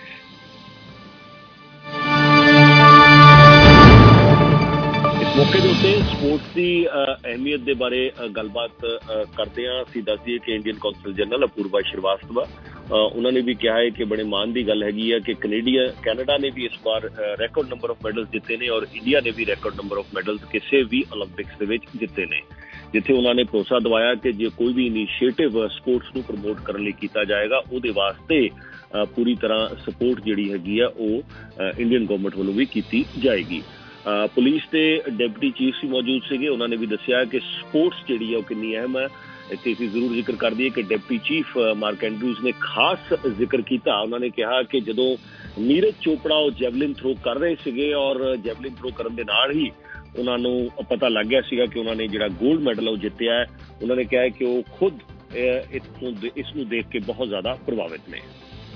ਮੌਕੇ ਦੇ ਉੱਤੇ ਸਪੋਰਟਸ ਦੀ ਅਹਿਮੀਅਤ ਦੇ ਬਾਰੇ ਗੱਲਬਾਤ ਕਰਦੇ ਹਾਂ। ਅਸੀਂ ਦੱਸ ਦਈਏ ਕਿ Indian consul general Apoorva Srivastava ਉਹਨਾਂ ਨੇ ਵੀ ਕਿਹਾ ਹੈ ਕਿ ਬੜੇ ਮਾਣ ਦੀ ਗੱਲ ਹੈਗੀ ਹੈ ਕਿ ਕੈਨੇਡੀਆ ਕੈਨੇਡਾ ਨੇ ਵੀ ਇਸ ਵਾਰ ਰੈਕੋਰਡ ਨੰਬਰ ਆਫ ਮੈਡਲਸ ਜਿੱਤੇ ਨੇ ਔਰ ਇੰਡੀਆ ਨੇ ਵੀ ਰੈਕੋਰਡ ਨੰਬਰ ਆਫ ਮੈਡਲਸ ਕਿਸੇ ਵੀ ਓਲੰਪਿਕਸ ਦੇ ਵਿੱਚ ਜਿੱਤੇ ਨੇ, ਜਿੱਥੇ ਉਹਨਾਂ ਨੇ ਭਰੋਸਾ ਦਿਵਾਇਆ ਕਿ ਜੇ ਕੋਈ ਵੀ ਇਨੀਸ਼ੀਏਟਿਵ ਸਪੋਰਟਸ ਨੂੰ ਪ੍ਰਮੋਟ ਕਰਨ ਲਈ ਕੀਤਾ ਜਾਏਗਾ ਉਹਦੇ ਵਾਸਤੇ ਪੂਰੀ ਤਰ੍ਹਾਂ ਸਪੋਰਟ ਜਿਹੜੀ ਹੈਗੀ ਆ ਉਹ ਇੰਡੀਅਨ ਗਵਰਨਮੈਂਟ ਵੱਲੋਂ ਵੀ ਕੀਤੀ ਜਾਏਗੀ। ਪੁਲਿਸ ਦੇ ਡਿਪਟੀ ਚੀਫ ਵੀ ਮੌਜੂਦ ਸੀਗੇ, ਉਹਨਾਂ ਨੇ ਵੀ ਦੱਸਿਆ ਕਿ ਸਪੋਰਟਸ ਜਿਹੜੀ ਹੈ ਉਹ ਕਿੰਨੀ ਅਹਿਮ ਹੈ। ਇੱਥੇ ਅਸੀਂ ਜ਼ਰੂਰ ਜ਼ਿਕਰ ਕਰ ਦਈਏ ਕਿ ਡਿਪਟੀ ਚੀਫ ਮਾਰਕ ਐਂਡਰਿਊਜ਼ ਨੇ ਖਾਸ ਜ਼ਿਕਰ ਕੀਤਾ। ਉਹਨਾਂ ਨੇ ਕਿਹਾ ਕਿ ਜਦੋਂ ਨੀਰਜ ਚੋਪੜਾ ਉਹ ਜੈਵਲਿਨ ਥਰੋ ਕਰ ਰਹੇ ਸੀਗੇ ਔਰ ਜੈਵਲਿਨ ਥਰੋ ਕਰਨ ਦੇ ਨਾਲ ਹੀ ਉਹਨਾਂ ਨੂੰ ਪਤਾ ਲੱਗ ਗਿਆ ਸੀਗਾ ਕਿ ਉਹਨਾਂ ਨੇ ਜਿਹੜਾ ਗੋਲਡ ਮੈਡਲ ਉਹ ਜਿੱਤਿਆ ਹੈ। ਉਹਨਾਂ ਨੇ ਕਿਹਾ ਕਿ ਉਹ ਖੁਦ ਇਸ ਨੂੰ ਦੇਖ ਕੇ ਬਹੁਤ ਜ਼ਿਆਦਾ ਪ੍ਰਭਾਵਿਤ ਨੇ।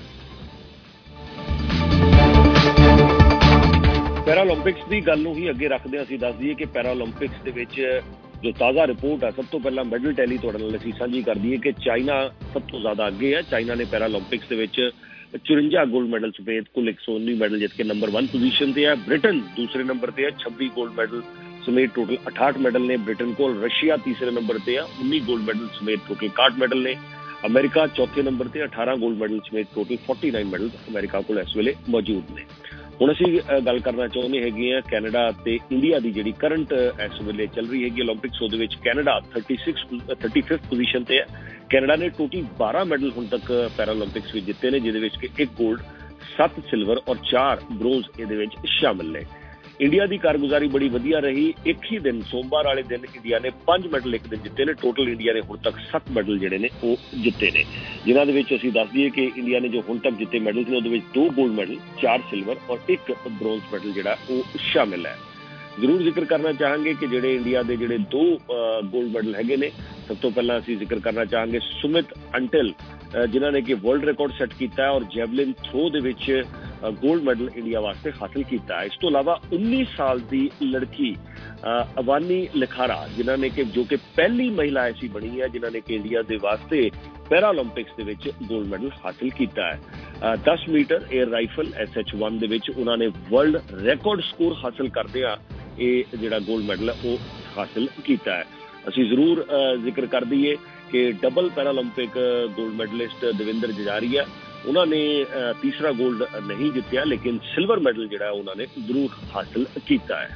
ਪੈਰਾਓਲੰਪਿਕਸ ਦੀ ਗੱਲ ਨੂੰ ਹੀ ਅੱਗੇ ਰੱਖਦੇ ਹਾਂ ਅਸੀਂ ਦੱਸ ਦਈਏ ਕਿ ਪੈਰਾਓਲੰਪਿਕਸ ਦੇ ਵਿੱਚ ਜੋ ਤਾਜ਼ਾ ਰਿਪੋਰਟ ਹੈ, ਸਭ ਤੋਂ ਪਹਿਲਾਂ ਮੈਡਲ ਟੈਲੀ ਤੁਹਾਡੇ ਨਾਲ ਅਸੀਂ ਸਾਂਝੀ ਕਰ ਦਈਏ ਕਿ ਚਾਈਨਾ ਸਭ ਤੋਂ ਜ਼ਿਆਦਾ ਅੱਗੇ ਹੈ। ਚਾਈਨਾ ਨੇ ਪੈਰਾਓਲੰਪਿਕਸ ਦੇ ਵਿੱਚ ਚੁਰੰਜਾ ਗੋਲਡ ਮੈਡਲ ਸਮੇਤ ਕੁੱਲ ਇੱਕ ਸੌ ਉੱਨੀ ਮੈਡਲ ਜਿੱਤ ਕੇ ਨੰਬਰ ਵਨ ਪੋਜੀਸ਼ਨ ਤੇ ਹੈ। ਬ੍ਰਿਟਨ ਦੂਸਰੇ ਨੰਬਰ ਤੇ ਹੈ, ਛੱਬੀ ਗੋਲਡ ਮੈਡਲ ਸਮੇਤ ਟੋਟਲ ਅਠਾਹਠ ਮੈਡਲ ਨੇ ਬ੍ਰਿਟਨ ਕੋਲ। ਰਸ਼ੀਆ ਤੀਸਰੇ ਨੰਬਰ ਤੇ ਆ, ਉੱਨੀ ਗੋਲਡ ਮੈਡਲ ਸਮੇਤ ਟੋਟਲ ਇਕਾਹਠ ਮੈਡਲ ਨੇ। ਅਮਰੀਕਾ ਚੌਥੇ ਨੰਬਰ ਤੇ ਅਠਾਰਾਂ ਗੋਲਡ ਮੈਡਲ ਸਮੇਤ ਟੋਟਲ ਫੋਰਟੀ ਨਾਈਨ ਮੈਡਲ ਅਮਰੀਕਾ ਕੋਲ ਇਸ ਵੇਲੇ ਮੌਜੂਦ ਨੇ। ਹੁਣ ਅਸੀਂ ਗੱਲ ਕਰਨਾ ਚਾਹੁੰਦੇ ਹੈਗੇ ਹਾਂ ਕੈਨੇਡਾ ਅਤੇ ਇੰਡੀਆ ਦੀ ਜਿਹੜੀ ਕਰੰਟ ਇਸ ਵੇਲੇ ਚੱਲ ਰਹੀ ਹੈਗੀ ਓਲੰਪਿਕਸ, ਉਹਦੇ ਵਿੱਚ Canada thirty six thirty fifth position ਤੇ ਹੈ। ਕੈਨੇਡਾ ਨੇ ਟੋਟਲ ਬਾਰਾਂ ਮੈਡਲ ਹੁਣ ਤੱਕ ਪੈਰਾਓਲੰਪਿਕਸ ਵਿੱਚ ਜਿੱਤੇ ਨੇ, ਜਿਹਦੇ ਵਿੱਚ ਕਿ ਇੱਕ ਗੋਲਡ, ਸੱਤ ਸਿਲਵਰ ਔਰ ਚਾਰ ਬ੍ਰੋਂਜ਼ ਇਹਦੇ ਵਿੱਚ ਸ਼ਾਮਿਲ ਨੇ। ਇੰਡੀਆ ਦੀ ਕਾਰਗੁਜ਼ਾਰੀ ਬੜੀ ਵਧੀਆ ਰਹੀ। ਇੱਕ ਹੀ ਦਿਨ ਸੋਮਵਾਰ ਵਾਲੇ ਦਿਨ ਇੰਡੀਆ ਨੇ ਪੰਜ ਮੈਡਲ ਇੱਕ ਦਿਨ ਜਿੱਤੇ ਨੇ। ਟੋਟਲ ਇੰਡੀਆ ਨੇ ਹੁਣ ਤੱਕ ਸੱਤ ਮੈਡਲ ਜਿਹੜੇ ਨੇ ਉਹ ਜਿੱਤੇ ਨੇ, ਜਿਨ੍ਹਾਂ ਦੇ ਵਿੱਚ ਅਸੀਂ ਦੱਸ ਦਈਏ ਕਿ ਇੰਡੀਆ ਨੇ ਜੋ ਹੁਣ ਤੱਕ ਜਿੱਤੇ ਮੈਡਲ ਨੇ ਉਹਦੇ ਵਿੱਚ ਦੋ ਗੋਲਡ ਮੈਡਲ, ਚਾਰ ਸਿਲਵਰ ਔਰ ਇੱਕ ਬ੍ਰੋਂਜ਼ ਮੈਡਲ ਜਿਹੜਾ ਉਹ ਸ਼ਾਮਿਲ ਹੈ। ਜ਼ਰੂਰ ਜ਼ਿਕਰ ਕਰਨਾ ਚਾਹਾਂਗੇ ਕਿ ਜਿਹੜੇ ਇੰਡੀਆ ਦੇ ਜਿਹੜੇ ਦੋ ਗੋਲਡ ਮੈਡਲ ਹੈਗੇ ਨੇ, ਸਭ ਤੋਂ ਪਹਿਲਾਂ ਅਸੀਂ ਜ਼ਿਕਰ ਕਰਨਾ ਚਾਹਾਂਗੇ ਸੁਮਿਤ ਅੰਟਿਲ ਜਿਨ੍ਹਾਂ ਨੇ ਕਿ ਵਰਲਡ ਰਿਕਾਰਡ ਸੈੱਟ ਕੀਤਾ ਹੈ ਔਰ ਜੈਵਲਿਨ ਥਰੋ ਦੇ ਵਿੱਚ ਗੋਲਡ ਮੈਡਲ ਇੰਡੀਆ ਵਾਸਤੇ ਹਾਸਲ ਕੀਤਾ ਹੈ। ਇਸ ਤੋਂ ਇਲਾਵਾ ਉੱਨੀ ਸਾਲ ਦੀ ਲੜਕੀ ਅਵਾਨੀ ਲਿਖਾਰਾ ਜਿਨ੍ਹਾਂ ਨੇ ਕਿ ਜੋ ਕਿ ਪਹਿਲੀ ਮਹਿਲਾ ਐਸੀ ਬਣੀ ਹੈ ਜਿਨ੍ਹਾਂ ਨੇ ਕਿ ਇੰਡੀਆ ਦੇ ਵਾਸਤੇ ਪੈਰਾਓਲੰਪਿਕਸ ਦੇ ਵਿੱਚ ਗੋਲਡ ਮੈਡਲ ਹਾਸਲ ਕੀਤਾ ਹੈ। ਦਸ metre air rifle S H one ਦੇ ਵਿੱਚ ਉਹਨਾਂ ਨੇ ਵਰਲਡ ਰਿਕਾਰਡ ਸਕੋਰ ਹਾਸਲ ਕਰਦਿਆਂ ਇਹ ਜਿਹੜਾ ਗੋਲਡ ਮੈਡਲ ਹੈ ਉਹ ਹਾਸਲ ਕੀਤਾ ਹੈ। ਅਸੀਂ ਜ਼ਰੂਰ ਜ਼ਿਕਰ ਕਰ ਦਈਏ ਕਿ double Paralympic gold medallist Devendra Jhajharia ਉਹਨਾਂ ਨੇ ਤੀਸਰਾ ਗੋਲਡ ਨਹੀਂ ਜਿੱਤਿਆ, ਲੇਕਿਨ ਸਿਲਵਰ ਮੈਡਲ ਜਿਹੜਾ ਉਹਨਾਂ ਨੇ ਜ਼ਰੂਰ ਹਾਸਲ ਕੀਤਾ ਹੈ।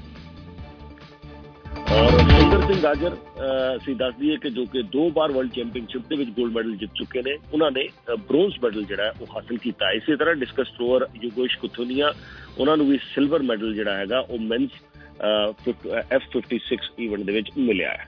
ਔਰ ਸੁੰਦਰ ਸਿੰਘ ਗਾਜਰ ਅਸੀਂ ਦੱਸ ਦਈਏ ਕਿ ਜੋ ਕਿ ਦੋ ਵਾਰ ਵਰਲਡ ਚੈਂਪੀਅਨਸ਼ਿਪ ਦੇ ਵਿੱਚ ਗੋਲਡ ਮੈਡਲ ਜਿੱਤ ਚੁੱਕੇ ਨੇ, ਉਹਨਾਂ ਨੇ ਬ੍ਰੋਂਜ਼ ਮੈਡਲ ਜਿਹੜਾ ਉਹ ਹਾਸਲ ਕੀਤਾ। ਇਸੇ ਤਰ੍ਹਾਂ ਡਿਸਕਸ ਥਰੋਅਰ ਯੁਗੋਸ਼ ਕੁਥੋਨੀਆ ਉਹਨਾਂ ਨੂੰ ਵੀ ਸਿਲਵਰ ਮੈਡਲ ਜਿਹੜਾ ਹੈਗਾ ਉਹ men's F fifty six event ਦੇ ਵਿੱਚ ਮਿਲਿਆ ਹੈ।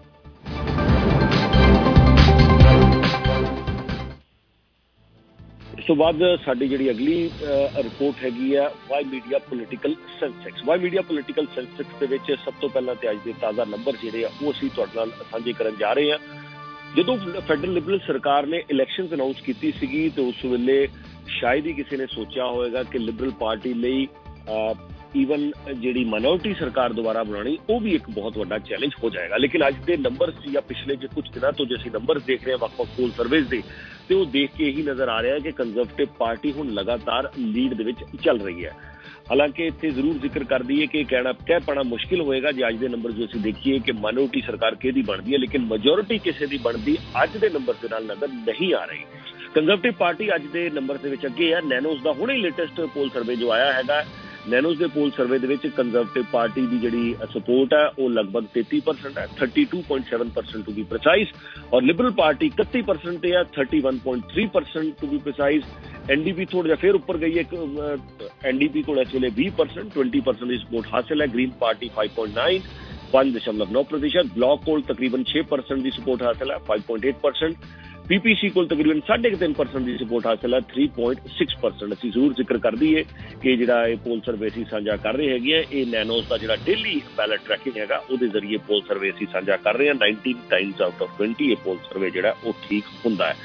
ਇਸ ਤੋਂ ਬਾਅਦ ਸਾਡੀ ਜਿਹੜੀ ਅਗਲੀ ਰਿਪੋਰਟ ਹੈਗੀ ਆ Y Media Political Sensex. Y Media Political Sensex ਦੇ ਵਿੱਚ ਸਭ ਤੋਂ ਪਹਿਲਾਂ ਤੇ ਅੱਜ ਦੇ ਤਾਜ਼ਾ ਨੰਬਰ ਜਿਹੜੇ ਆ ਉਹ ਅਸੀਂ ਤੁਹਾਡੇ ਨਾਲ ਸਾਂਝੇ ਕਰਨ ਜਾ ਰਹੇ ਹਾਂ। ਜਦੋਂ ਫੈਡਰਲ ਲਿਬਰਲ ਸਰਕਾਰ ਨੇ ਇਲੈਕਸ਼ਨਸ ਅਨਾਉਂਸ ਕੀਤੀ ਸੀਗੀ ਤੇ ਉਸ ਵੇਲੇ ਸ਼ਾਇਦ ਹੀ ਕਿਸੇ ਨੇ ਸੋਚਿਆ ਹੋਵੇਗਾ ਕਿ ਲਿਬਰਲ ਪਾਰਟੀ ਲਈ ਈਵਨ ਜਿਹੜੀ ਮਾਈਨੋਰਿਟੀ ਸਰਕਾਰ ਦੁਆਰਾ ਬਣਾਉਣੀ ਉਹ ਵੀ ਇੱਕ ਬਹੁਤ ਵੱਡਾ ਚੈਲੰਜ ਹੋ ਜਾਏਗਾ। ਲੇਕਿਨ ਅੱਜ ਦੇ ਨੰਬਰਸ ਜਾਂ ਪਿਛਲੇ ਜੇ ਕੁਝ ਦਿਨਾਂ ਤੋਂ ਜੇ ਅਸੀਂ ਨੰਬਰਸ ਦੇਖ ਰਹੇ ਹਾਂ ਵੱਖ-ਵੱਖ ਪੋਲ ਸਰਵੇਜ਼ ਦੇ, ਤੇ ਉਹ ਦੇਖ ਕੇ ਇਹੀ ਨਜ਼ਰ ਆ ਰਿਹਾ ਹੈ ਕਿ ਕੰਜ਼ਰਵੇਟਿਵ ਪਾਰਟੀ ਹੁਣ ਲਗਾਤਾਰ ਲੀਡ ਦੇ ਵਿੱਚ ਚੱਲ ਰਹੀ ਹੈ। ਹਾਲਾਂਕਿ ਇੱਥੇ ਜ਼ਰੂਰ ਜ਼ਿਕਰ ਕਰ ਦਈਏ ਕਿ ਕਹਿਣਾ ਕਹਿ ਪਾਉਣਾ ਮੁਸ਼ਕਿਲ ਹੋਏਗਾ ਜੇ ਅੱਜ ਦੇ ਨੰਬਰ ਜੋ ਅਸੀਂ ਦੇਖੀਏ ਕਿ ਮਾਈਨੋਰਿਟੀ ਸਰਕਾਰ ਕਿਹਦੀ ਬਣਦੀ ਹੈ, ਲੇਕਿਨ ਮੈਜੋਰਿਟੀ ਕਿਸੇ ਦੀ ਬਣਦੀ ਅੱਜ ਦੇ ਨੰਬਰ ਦੇ ਨਾਲ ਨਜ਼ਰ ਨਹੀਂ ਆ ਰਹੀ। ਕੰਜ਼ਰਵੇਟਿਵ ਪਾਰਟੀ ਅੱਜ ਦੇ ਨੰਬਰ ਦੇ ਵਿੱਚ ਅੱਗੇ ਹੈ। ਨੈਨੋਸ ਦਾ ਹੁਣੇ ਲੇਟੈਸਟ ਪੋਲ ਸਰਵੇ ਜੋ ਆਇਆ ਹੈਗਾ, ਨੈਨੋਸ ਦੇ ਪੋਲ ਸਰਵੇ ਦੇ ਵਿੱਚ ਕੰਜ਼ਰਵੇਟਿਵ ਪਾਰਟੀ ਦੀ ਜਿਹੜੀ ਸਪੋਰਟ ਹੈ ਉਹ ਲਗਭਗ ਤੇਤੀ ਪਰਸੈਂਟ ਹੈ, thirty two point seven percent to be precise, ਔਰ ਲਿਬਰਲ ਪਾਰਟੀ ਇਕੱਤੀ ਪਰਸੈਂਟ ਤੇ ਹੈ, thirty one point three percent to be precise. N D P ਥੋੜਾ ਜਿਹਾ ਫਿਰ ਉੱਪਰ ਗਈ ਹੈ, ਐਨ ਡੀ ਪੀ ਕੋਲ ਇਸ ਵੇਲੇ ਵੀਹ ਪਰਸੈਂਟ, ਟਵੈਂਟੀ ਪਰਸੈਂਟ ਦੀ ਸਪੋਰਟ ਹਾਸਿਲ ਹੈ। Green Party five point nine, ਪੰਜ ਦਸ਼ਮਲਵ ਨੌ ਪ੍ਰਤੀਸ਼ਤ। ਬਲਾਕ ਕੋਲ ਤਕਰੀਬਨ ਛੇ ਪਰਸੈਂਟ ਦੀ ਸਪੋਰਟ ਹਾਸਿਲ ਹੈ, five point eight percent. P P C ਕੋਲ ਤਕਰੀਬਨ ਸਾਢੇ ਤਿੰਨ ਪਰਸੈਂਟ ਦੀ ਸਪੋਰਟ ਹਾਸਿਲ ਹੈ, ਥ੍ਰੀ ਪੁਆਇੰਟ ਸਿਕਸ ਪਰਸੈਂਟ। ਅਸੀਂ ਜ਼ਰੂਰ ਜ਼ਿਕਰ ਕਰ ਦਈਏ ਕਿ ਜਿਹੜਾ ਇਹ ਪੋਲ ਸਰਵੇ ਅਸੀਂ ਸਾਂਝਾ ਕਰ ਰਹੇ ਹੈਗੇ ਆ, ਇਹ ਨੈਨੋਸ ਦਾ ਜਿਹੜਾ ਡੇਲੀ ਬੈਲਟ ਟਰੈਕਿੰਗ ਹੈਗਾ ਉਹਦੇ ਜ਼ਰੀਏ ਪੋਲ ਸਰਵੇ ਅਸੀਂ ਸਾਂਝਾ ਕਰ ਰਹੇ ਹਾਂ। Nineteen times out of twenty ਇਹ ਪੋਲ ਸਰਵੇ ਜਿਹੜਾ ਉਹ ਠੀਕ ਹੁੰਦਾ ਹੈ।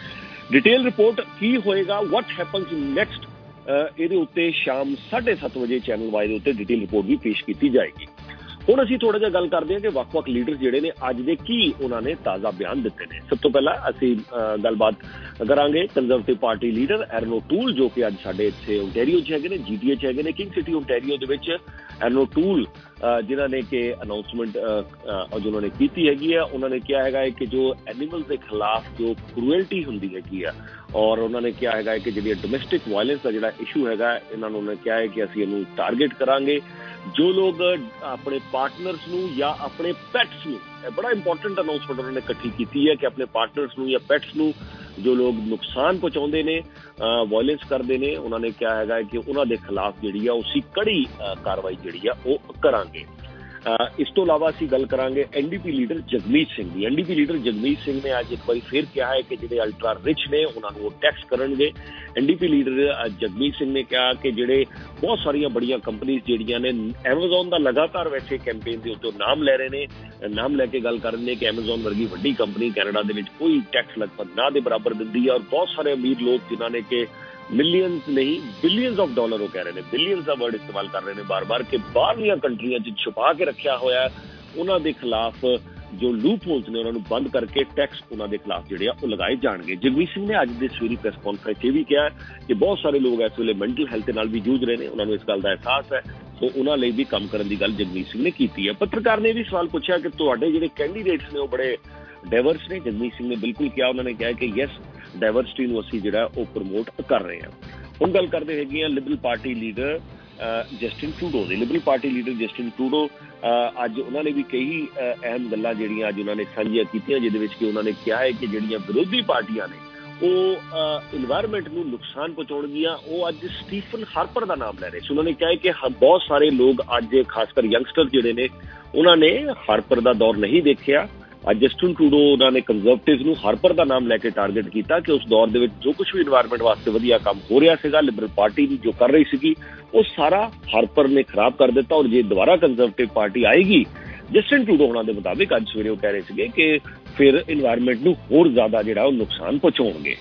डिटेल रिपोर्ट की होएगा, वट हैपन्स नैक्सट, ਇਹਦੇ ਉੱਤੇ ਸ਼ਾਮ ਸਾਢੇ ਸੱਤ ਵਜੇ ਚੈਨਲ ਵਾਈ ਦੇ ਉੱਤੇ ਡਿਟੇਲ ਰਿਪੋਰਟ ਵੀ ਪੇਸ਼ ਕੀਤੀ ਜਾਏਗੀ। ਹੁਣ ਅਸੀਂ ਥੋੜਾ ਜਿਹਾ ਗੱਲ ਕਰਦੇ ਹਾਂ ਕਿ ਵੱਖ-ਵੱਖ ਲੀਡਰ ਜਿਹੜੇ ਨੇ ਅੱਜ ਦੇ ਕੀ ਉਹਨਾਂ ਨੇ ਤਾਜ਼ਾ ਬਿਆਨ ਦਿੱਤੇ ਨੇ। ਸਭ ਤੋਂ ਪਹਿਲਾਂ ਅਸੀਂ ਗੱਲਬਾਤ ਕਰਾਂਗੇ Conservative Party leader Erin O'Toole, ਜੋ ਕਿ ਅੱਜ ਸਾਡੇ ਇੱਥੇ ਓਨਟੈਰੀਓ 'ਚ ਹੈਗੇ ਨੇ, ਜੀ ਟੀ ਏ 'ਚ ਹੈਗੇ ਨੇ, ਕਿੰਗ ਸਿਟੀ ਓਨਟੈਰੀਓ ਦੇ ਵਿੱਚ। ਐਰਨ ਓਟੂਲ ਜਿਨ੍ਹਾਂ ਨੇ ਕਿ ਅਨਾਊਂਸਮੈਂਟ ਜੋ ਉਹਨਾਂ ਨੇ ਕੀਤੀ ਹੈਗੀ ਆ, ਉਹਨਾਂ ਨੇ ਕਿਹਾ ਹੈਗਾ ਕਿ ਜੋ ਐਨੀਮਲਸ ਦੇ ਖਿਲਾਫ ਜੋ ਕਰੂਐਲਟੀ ਹੁੰਦੀ ਹੈਗੀ ਆ, ਔਰ ਉਹਨਾਂ ਨੇ ਕਿਹਾ ਹੈਗਾ ਕਿ ਜਿਹੜੀ ਡੋਮੈਸਟਿਕ ਵਾਇਲੈਂਸ ਦਾ ਜਿਹੜਾ ਇਸ਼ੂ ਹੈਗਾ, ਇਹਨਾਂ ਨੂੰ ਉਹਨੇ ਕਿਹਾ ਹੈ ਕਿ ਅਸੀਂ ਇਹਨੂੰ ਟਾਰਗੇਟ ਕਰਾਂਗੇ। ਜੋ ਲੋਕ ਆਪਣੇ ਪਾਰਟਨਰਸ ਨੂੰ ਜਾਂ ਆਪਣੇ ਪੈਟਸ ਨੂੰ, ਬੜਾ ਇੰਪੋਰਟੈਂਟ ਅਨਾਊਂਸਮੈਂਟ ਉਹਨਾਂ ਨੇ ਇਕੱਠੀ ਕੀਤੀ ਹੈ ਕਿ ਆਪਣੇ ਪਾਰਟਨਰਸ ਨੂੰ ਜਾਂ ਪੈਟਸ ਨੂੰ ਜੋ ਲੋਕ ਨੁਕਸਾਨ ਪਹੁੰਚਾਉਂਦੇ ਨੇ, ਵਾਇਲੈਂਸ ਕਰਦੇ ਨੇ, ਉਹਨਾਂ ਨੇ ਕਿਹਾ ਹੈਗਾ ਕਿ ਉਹਨਾਂ ਦੇ ਖਿਲਾਫ ਜਿਹੜੀ ਆ ਉਸੀ ਕੜੀ ਕਾਰਵਾਈ ਜਿਹੜੀ ਆ ਉਹ ਕਰਾਂਗੇ। ਇਸ ਤੋਂ ਇਲਾਵਾ ਅਸੀਂ ਗੱਲ ਕਰਾਂਗੇ N D P leader Jagmeet Singh ਦੀ। N D P leader Jagmeet Singh ਨੇ ਅੱਜ ਇੱਕ ਵਾਰੀ ਫਿਰ ਕਿਹਾ ਹੈ ਕਿ ਜਿਹੜੇ ਅਲਟਰਾ ਰਿਚ ਨੇ ਉਹਨਾਂ ਨੂੰ ਉਹ ਟੈਕਸ ਕਰਨਗੇ। N D P leader Jagmeet Singh ਨੇ ਕਿਹਾ ਕਿ ਜਿਹੜੇ ਬਹੁਤ ਸਾਰੀਆਂ ਬੜੀਆਂ ਕੰਪਨੀਆਂ ਜਿਹੜੀਆਂ ਨੇ, ਐਮਾਜ਼ੋਨ ਦਾ ਲਗਾਤਾਰ ਵੈਸੇ ਕੈਂਪੇਨ ਦੇ ਉੱਤੇ ਨਾਮ ਲੈ ਰਹੇ ਨੇ, ਨਾਮ ਲੈ ਕੇ ਗੱਲ ਕਰ ਰਹੇ ਨੇ ਕਿ ਐਮਾਜ਼ੋਨ ਵਰਗੀ ਵੱਡੀ ਕੰਪਨੀ ਕੈਨੇਡਾ ਦੇ ਵਿੱਚ ਕੋਈ ਟੈਕਸ ਲਗਭਗ ਨਾ ਦੇ ਬਰਾਬਰ ਦਿੰਦੀ ਹੈ, ਔਰ ਬਹੁਤ ਸਾਰੇ ਅਮੀਰ ਲੋਕ ਜਿਨ੍ਹਾਂ ਨੇ ਕਿ ਮਿਲੀਅਨਸ ਨਹੀਂ ਬਿਲੀਅਨਸ ਆਫ ਡਾਲਰ ਉਹ ਕਹਿ ਰਹੇ ਨੇ, ਬਿਲੀਅਨਸ ਦਾ ਵਰਡ ਇਸਤੇਮਾਲ ਕਰ ਰਹੇ ਨੇ ਬਾਰ-ਬਾਰ, ਕਿ ਬਾਹਰਲੀਆਂ ਕੰਟਰੀਆਂ 'ਚ ਛੁਪਾ ਕੇ ਰੱਖਿਆ ਹੋਇਆ, ਉਹਨਾਂ ਦੇ ਖਿਲਾਫ ਜੋ ਲੂਪ ਹੋਲਸ ਨੇ ਉਹਨਾਂ ਨੂੰ ਬੰਦ ਕਰਕੇ ਟੈਕਸ ਉਹਨਾਂ ਦੇ ਖਿਲਾਫ ਜਿਹੜੇ ਆ ਉਹ ਲਗਾਏ ਜਾਣਗੇ। ਜਗਮੀਤ ਸਿੰਘ ਨੇ ਅੱਜ ਦੇ ਸਵੇਰੀ ਪ੍ਰੈਸ ਕਾਨਫਰੰਸ ਇਹ ਵੀ ਕਿਹਾ ਕਿ ਬਹੁਤ ਸਾਰੇ ਲੋਕ ਇਸ ਵੇਲੇ ਮੈਂਟਲ ਹੈਲਥ ਦੇ ਨਾਲ ਵੀ ਜੂਝ ਰਹੇ ਨੇ, ਉਹਨਾਂ ਨੂੰ ਇਸ ਗੱਲ ਦਾ ਅਹਿਸਾਸ ਹੈ, ਸੋ ਉਹਨਾਂ ਲਈ ਵੀ ਕੰਮ ਕਰਨ ਦੀ ਗੱਲ ਜਗਮੀਤ ਸਿੰਘ ਨੇ ਕੀਤੀ ਹੈ। ਪੱਤਰਕਾਰ ਨੇ ਵੀ ਸਵਾਲ ਪੁੱਛਿਆ ਕਿ ਤੁਹਾਡੇ ਜਿਹੜੇ ਕੈਂਡੀਡੇਟਸ ਨੇ ਉਹ ਬੜੇ ਡਾਇਵਰਸ ਨੇ। ਜਗਮੀਤ ਸਿੰਘ ਨੇ ਬਿਲਕੁਲ ਕਿਹਾ, ਉਹਨਾਂ ਨੇ ਕਿਹਾ ਕਿ ਯੈਸ, ਡਾਇਵਰਸਿਟੀ ਨੂੰ ਅਸੀਂ ਜਿਹੜਾ ਉਹ ਪ੍ਰਮੋਟ ਕਰ ਰਹੇ ਹਾਂ। ਹੁਣ ਗੱਲ ਕਰਦੇ ਹੈਗੇ ਆ Liberal Party leader Justin Trudeau ਦੀ। Liberal Party leader Justin Trudeau ਅੱਜ ਉਹਨਾਂ ਨੇ ਵੀ ਕਈ ਅਹਿਮ ਗੱਲਾਂ ਜਿਹੜੀਆਂ ਅੱਜ ਉਹਨਾਂ ਨੇ ਸਾਂਝੀਆਂ ਕੀਤੀਆਂ, ਜਿਹਦੇ ਵਿੱਚ ਕਿ ਉਹਨਾਂ ਨੇ ਕਿਹਾ ਹੈ ਕਿ ਜਿਹੜੀਆਂ ਵਿਰੋਧੀ ਪਾਰਟੀਆਂ ਨੇ ਉਹ ਇਨਵਾਇਰਮੈਂਟ ਨੂੰ ਨੁਕਸਾਨ ਪਹੁੰਚਾਉਣਗੀਆਂ। ਉਹ ਅੱਜ ਸਟੀਫਨ ਹਾਰਪਰ ਦਾ ਨਾਮ ਲੈ ਰਹੇ ਸੀ। ਉਹਨਾਂ ਨੇ ਕਿਹਾ ਹੈ ਕਿ ਬਹੁਤ ਸਾਰੇ ਲੋਕ ਅੱਜ, ਖਾਸ ਕਰ ਯੰਗਸਟਰ ਜਿਹੜੇ ਨੇ, ਉਹਨਾਂ ਨੇ ਹਾਰਪਰ ਦਾ ਦੌਰ ਨਹੀਂ ਦੇਖਿਆ। ਅੱਜ ਜਸਟਿਨ ਟਰੂਡੋ ਉਹਨਾਂ ਨੇ ਕੰਜ਼ਰਵੇਟਿਵਸ ਨੂੰ ਹਾਰਪਰ ਦਾ ਨਾਮ ਲੈ ਕੇ ਟਾਰਗੇਟ ਕੀਤਾ ਕਿ ਉਸ ਦੌਰ ਦੇ ਵਿੱਚ ਜੋ ਕੁਝ ਵੀ ਇਨਵਾਇਰਮੈਂਟ ਵਾਸਤੇ ਵਧੀਆ ਕੰਮ ਹੋ ਰਿਹਾ ਸੀਗਾ, ਲਿਬਰਲ ਪਾਰਟੀ ਵੀ ਜੋ ਕਰ ਰਹੀ ਸੀਗੀ, ਉਹ ਸਾਰਾ ਹਾਰਪਰ ਨੇ ਖਰਾਬ ਕਰ ਦਿੱਤਾ। ਔਰ ਜੇ ਦੁਬਾਰਾ ਕੰਜ਼ਰਵੇਟਿਵ ਪਾਰਟੀ ਆਏਗੀ, ਜਸਟਿਨ ਟਰੂਡੋ ਉਹਨਾਂ ਦੇ ਮੁਤਾਬਿਕ ਅੱਜ ਸਵੇਰੇ ਉਹ ਕਹਿ ਰਹੇ ਸੀਗੇ ਕਿ ਫਿਰ ਇਨਵਾਇਰਮੈਂਟ ਨੂੰ ਹੋਰ ਜ਼ਿਆਦਾ ਜਿਹੜਾ ਉਹ ਨੁਕਸਾਨ ਪਹੁੰਚਾਉਣਗੇ।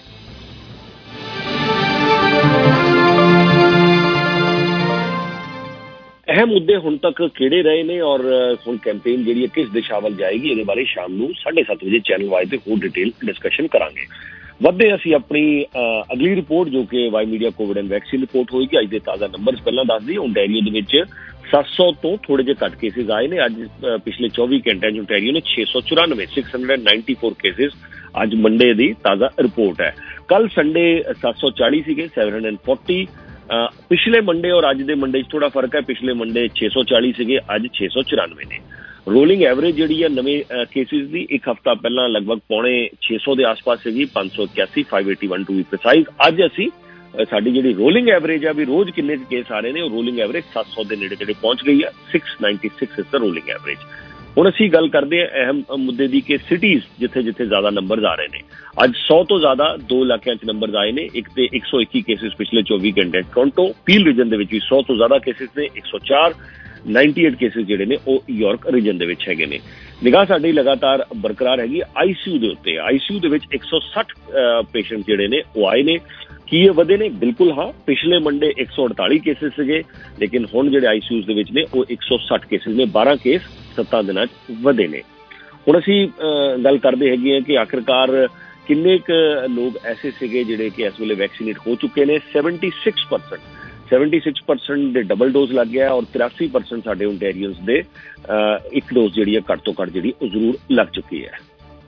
ਅਹਿਮ ਮੁੱਦੇ ਹੁਣ ਤੱਕ ਕਿਹੜੇ ਰਹੇ ਨੇ ਔਰ ਹੁਣ ਕੈਂਪੇਨ ਜਿਹੜੀ ਹੈ ਕਿਸ ਦਿਸ਼ਾ ਵੱਲ ਜਾਏਗੀ, ਇਹਦੇ ਬਾਰੇ ਸ਼ਾਮ ਨੂੰ ਸਾਢੇ ਸੱਤ ਵਜੇ ਚੈਨਲ ਵਾਈ ਤੇ ਹੋਰ ਡਿਟੇਲ ਡਿਸਕਸ਼ਨ ਕਰਾਂਗੇ। ਵੱਧਦੇ ਅਸੀਂ ਆਪਣੀ ਅਗਲੀ ਰਿਪੋਰਟ, ਜੋ ਕਿ Y Media COVID and vaccine report ਹੋਏਗੀ। ਅੱਜ ਦੇ ਤਾਜ਼ਾ ਨੰਬਰਸ ਪਹਿਲਾਂ ਦੱਸ ਦਈਏ। ਓਨਟੈਰੀਓ ਦੇ ਵਿੱਚ ਸੱਤ ਸੌ ਤੋਂ ਥੋੜੇ ਜਿਹੇ ਘੱਟ ਕੇਸਿਸ ਆਏ ਨੇ। ਅੱਜ ਪਿਛਲੇ ਚੌਵੀ ਘੰਟਿਆਂ 'ਚ ਓਨਟੈਰੀਓ ਨੇ ਛੇ ਸੌ ਚੁਰਾਨਵੇਂ six hundred ninety four cases ਅੱਜ ਮੰਡੇ ਦੀ ਤਾਜ਼ਾ ਰਿਪੋਰਟ ਹੈ। ਕੱਲ ਸੰਡੇ ਸੱਤ ਸੌ ਚਾਲੀ ਸੀਗੇ, ਸੈਵਨ ਹੰਡਰਡ ਫੋਰਟੀ। ਪਿਛਲੇ ਮੰਡੇ ਔਰ ਅੱਜ ਦੇ ਮੰਡੇ 'ਚ ਥੋੜਾ ਫਰਕ ਹੈ। ਪਿਛਲੇ ਮੰਡੇ ਛੇ ਸੌ ਚਾਲੀ ਸੀਗੇ, ਅੱਜ ਛੇ ਸੌ ਚੁਰਾਨਵੇਂ ਨੇ। ਰੋਲਿੰਗ ਐਵਰੇਜ ਜਿਹੜੀ ਹੈ ਨਵੇਂ ਕੇਸਿਸ ਦੀ ਇੱਕ ਹਫ਼ਤਾ ਪਹਿਲਾਂ ਲਗਭਗ ਪੌਣੇ ਛੇ ਸੌ ਦੇ ਆਸ-ਪਾਸ ਸੀਗੀ, ਪੰਜ ਸੌ ਇਕਿਆਸੀ, five eighty one to be precise. ਅੱਜ ਅਸੀਂ ਸਾਡੀ ਜਿਹੜੀ ਰੋਲਿੰਗ ਐਵਰੇਜ ਆ ਵੀ ਰੋਜ਼ ਕਿੰਨੇ ਕੇਸ ਆ ਰਹੇ ਨੇ, ਉਹ ਰੋਲਿੰਗ ਐਵਰੇਜ ਸੱਤ ਸੌ ਦੇ ਨੇੜੇ ਤੇੜੇ ਪਹੁੰਚ ਗਈ ਹੈ। ਸਿਕਸ ਨਾਈਨਟੀ ਸਿਕਸ ਇਸ ਦਾ ਰੋਲਿੰਗ ਐਵਰੇਜ। ਹੁਣ ਅਸੀਂ ਗੱਲ ਕਰਦੇ ਹਾਂ ਅਹਿਮ ਮੁੱਦੇ ਦੀ ਕਿ ਸਿਟੀਜ਼ ਜਿੱਥੇ ਜਿੱਥੇ ਜ਼ਿਆਦਾ ਨੰਬਰਜ਼ ਆ ਰਹੇ ਨੇ। ਅੱਜ ਸੌ ਤੋਂ ਜ਼ਿਆਦਾ ਦੋ ਇਲਾਕਿਆਂ 'ਚ ਨੰਬਰਜ਼ ਆਏ ਨੇ। ਇੱਕ ਤੇ ਇੱਕ ਸੌ ਇੱਕੀ ਕੇਸਿਸ ਪਿਛਲੇ ਚੌਵੀ ਘੰਟੇ ਟੋਰਾਂਟੋ ਪੀਲ ਰੀਜਨ ਦੇ ਵਿੱਚ ਵੀ ਸੌ ਤੋਂ ਜ਼ਿਆਦਾ ਕੇਸਿਸ ਨੇ, ਇੱਕ ਸੌ ਚਾਰ। ਨਾਈਨਟੀ ਏਟ ਕੇਸਿਸ ਜਿਹੜੇ ਨੇ ਉਹ ਯਾਰਕ ਰੀਜਨ ਦੇ ਵਿੱਚ ਹੈਗੇ ਨੇ। ਨਿਗਾਹ ਸਾਡੀ ਲਗਾਤਾਰ ਬਰਕਰਾਰ ਹੈਗੀ ਆਈਸੀਯੂ ਦੇ ਉੱਤੇ। ਆਈਸੀਯੂ ਦੇ ਵਿੱਚ ਇੱਕ ਸੌ ਸੱਠ ਪੇਸ਼ੈਂਟ ਜਿਹੜੇ ਨੇ ਉਹ ਆਏ ਨੇ। ਕੀ ਇਹ ਵਧੇ ਨੇ? ਬਿਲਕੁਲ ਹਾਂ। ਪਿਛਲੇ ਮੰਡੇ ਇੱਕ ਸੌ ਅੜਤਾਲੀ ਕੇਸਿਸ ਸੀਗੇ, ਲੇਕਿਨ ਹੁਣ ਜਿਹੜੇ ਆਈਸੀਯੂਜ਼ ਦੇ ਵਿੱਚ ਨੇ ਉਹ ਇੱਕ ਸੌ ਸੱਠ ਕੇਸਿਸ ਨੇ। ਬਾਰਾਂ ਕੇਸ ਸੱਤਾਂ ਦਿਨਾਂ 'ਚ ਵਧੇ ਨੇ। ਹੁਣ ਅਸੀਂ ਗੱਲ ਕਰਦੇ ਹੈਗੇ ਹਾਂ ਕਿ ਆਖਿਰਕਾਰ ਕਿੰਨੇ ਕੁ ਲੋਕ ਐਸੇ ਸੀਗੇ ਜਿਹੜੇ ਕਿ ਇਸ ਵੇਲੇ ਵੈਕਸੀਨੇਟ ਹੋ ਚੁੱਕੇ ਨੇ। Seventy six percent seventy six percent ਦੇ ਡਬਲ ਡੋਜ਼ ਲੱਗ ਗਿਆ ਔਰ ਤਿਰਾਸੀ ਪਰਸੈਂਟ ਸਾਡੇ ਓਨਟੈਰੀਅਨਸ ਦੇ ਇੱਕ ਡੋਜ਼ ਜਿਹੜੀ ਹੈ ਘੱਟ ਤੋਂ ਘੱਟ ਜਿਹੜੀ ਉਹ ਜ਼ਰੂਰ ਲੱਗ ਚੁੱਕੀ ਹੈ।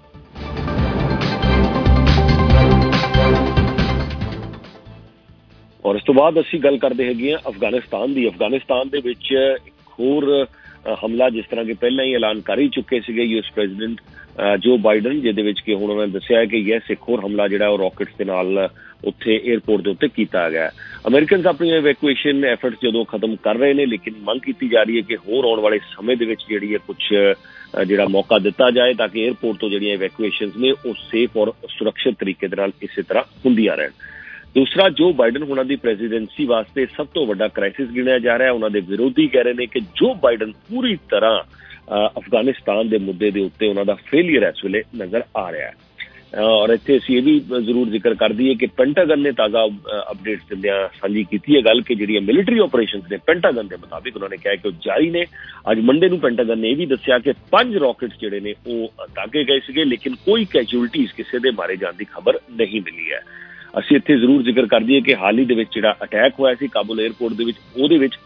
ਔਰ ਇਸ ਤੋਂ ਬਾਅਦ ਅਸੀਂ ਗੱਲ ਕਰਦੇ ਹੈਗੇ ਹਾਂ ਅਫਗਾਨਿਸਤਾਨ ਦੀ। ਅਫਗਾਨਿਸਤਾਨ ਦੇ ਵਿੱਚ ਇੱਕ ਹੋਰ ਹਮਲਾ, ਜਿਸ ਤਰ੍ਹਾਂ ਕਿ ਪਹਿਲਾਂ ਹੀ ਐਲਾਨ ਕਰ ਹੀ ਚੁੱਕੇ ਸੀਗੇ ਯੂਐਸ ਪ੍ਰੈਜ਼ੀਡੈਂਟ ਜੋ ਬਾਈਡਨ, ਜਿਹਦੇ ਵਿੱਚ ਕਿ ਹੁਣ ਉਹਨਾਂ ਨੇ ਦੱਸਿਆ ਹੈ ਕਿ ਯੈਸ ਇੱਕ ਹੋਰ ਹਮਲਾ ਜਿਹੜਾ ਉਹ ਰਾਕਟਸ ਦੇ ਨਾਲ ਉੱਥੇ ਏਅਰਪੋਰਟ ਦੇ ਉੱਤੇ ਕੀਤਾ ਗਿਆ। ਅਮਰੀਕਨਸ ਆਪਣੀਆਂ ਇਵੈਕੂਏਸ਼ਨ ਐਫਰਟਸ ਜਦੋਂ ਖਤਮ ਕਰ ਰਹੇ ਨੇ, ਲੇਕਿਨ ਮੰਗ ਕੀਤੀ ਜਾ ਰਹੀ ਹੈ ਕਿ ਹੋਰ ਆਉਣ ਵਾਲੇ ਸਮੇਂ ਦੇ ਵਿੱਚ ਜਿਹੜੀ ਹੈ ਕੁਛ ਜਿਹੜਾ ਮੌਕਾ ਦਿੱਤਾ ਜਾਏ ਤਾਂ ਕਿ ਏਅਰਪੋਰਟ ਤੋਂ ਜਿਹੜੀਆਂ ਇਵੈਕੂਏਸ਼ਨਸ ਨੇ ਉਹ ਸੇਫ ਔਰ ਸੁਰੱਖਿਅਤ ਤਰੀਕੇ ਦੇ ਨਾਲ ਇਸੇ ਤਰ੍ਹਾਂ ਹੁੰਦੀਆਂ ਰਹਿਣ। ਦੂਸਰਾ, ਜੋ ਬਾਈਡਨ ਉਹਨਾਂ ਦੀ ਪ੍ਰੈਜ਼ੀਡੈਂਸੀ ਵਾਸਤੇ ਸਭ ਤੋਂ ਵੱਡਾ ਕ੍ਰਾਈਸਿਸ ਗਿਣਿਆ ਜਾ ਰਿਹਾ। ਉਹਨਾਂ ਦੇ ਵਿਰੋਧੀ ਕਹਿ ਰਹੇ ਨੇ ਕਿ ਜੋ ਬਾਈਡਨ ਪੂਰੀ ਤਰ੍ਹਾਂ ਅਫਗਾਨਿਸਤਾਨ ਦੇ ਮੁੱਦੇ ਦੇ ਉੱਤੇ ਉਹਨਾਂ ਦਾ ਫੇਲੀਅਰ ਇਸ ਵੇਲੇ ਨਜ਼ਰ ਆ ਰਿਹਾ ਹੈ। ਔਰ ਇੱਥੇ ਅਸੀਂ ਇਹ ਵੀ ਜ਼ਰੂਰ ਜ਼ਿਕਰ ਕਰ ਦਈਏ ਕਿ ਪੈਂਟਾਗਨ ਨੇ ਤਾਜ਼ਾ ਅਪਡੇਟਸ ਦਿੰਦਿਆਂ ਸਾਂਝੀ ਕੀਤੀ ਹੈ ਗੱਲ ਕਿ ਜਿਹੜੀਆਂ ਮਿਲਟਰੀ ਆਪਰੇਸ਼ਨਸ ਨੇ ਪੈਂਟਾਗਨ ਦੇ ਮੁਤਾਬਿਕ ਉਹਨਾਂ ਨੇ ਕਿਹਾ ਕਿ ਉਹ ਜਾਰੀ ਨੇ। ਅੱਜ ਮੰਡੇ ਨੂੰ ਪੈਂਟਾਗਨ ਨੇ ਇਹ ਵੀ ਦੱਸਿਆ ਕਿ ਪੰਜ ਰਾਕਟਸ ਜਿਹੜੇ ਨੇ ਉਹ ਦਾਗੇ ਗਏ ਸੀਗੇ, ਲੇਕਿਨ ਕੋਈ ਕੈਜੂਅਲਟੀਜ਼ ਕਿਸੇ ਦੇ ਮਾਰੇ ਜਾਣ ਦੀ ਖਬਰ ਨਹੀਂ ਮਿਲੀ ਹੈ। ਅਸੀਂ ਇੱਥੇ ਜ਼ਰੂਰ ਜ਼ਿਕਰ ਕਰ ਦਈਏ ਕਿ ਹਾਲ ਹੀ ਦੇ ਵਿੱਚ ਜਿਹੜਾ ਅਟੈਕ ਹੋਇਆ ਸੀ ਕਾਬੁਲ ਏਅਰਪੋਰਟ ਦੇ ਵਿੱਚ, ਉਹਦੇ ਵਿੱਚ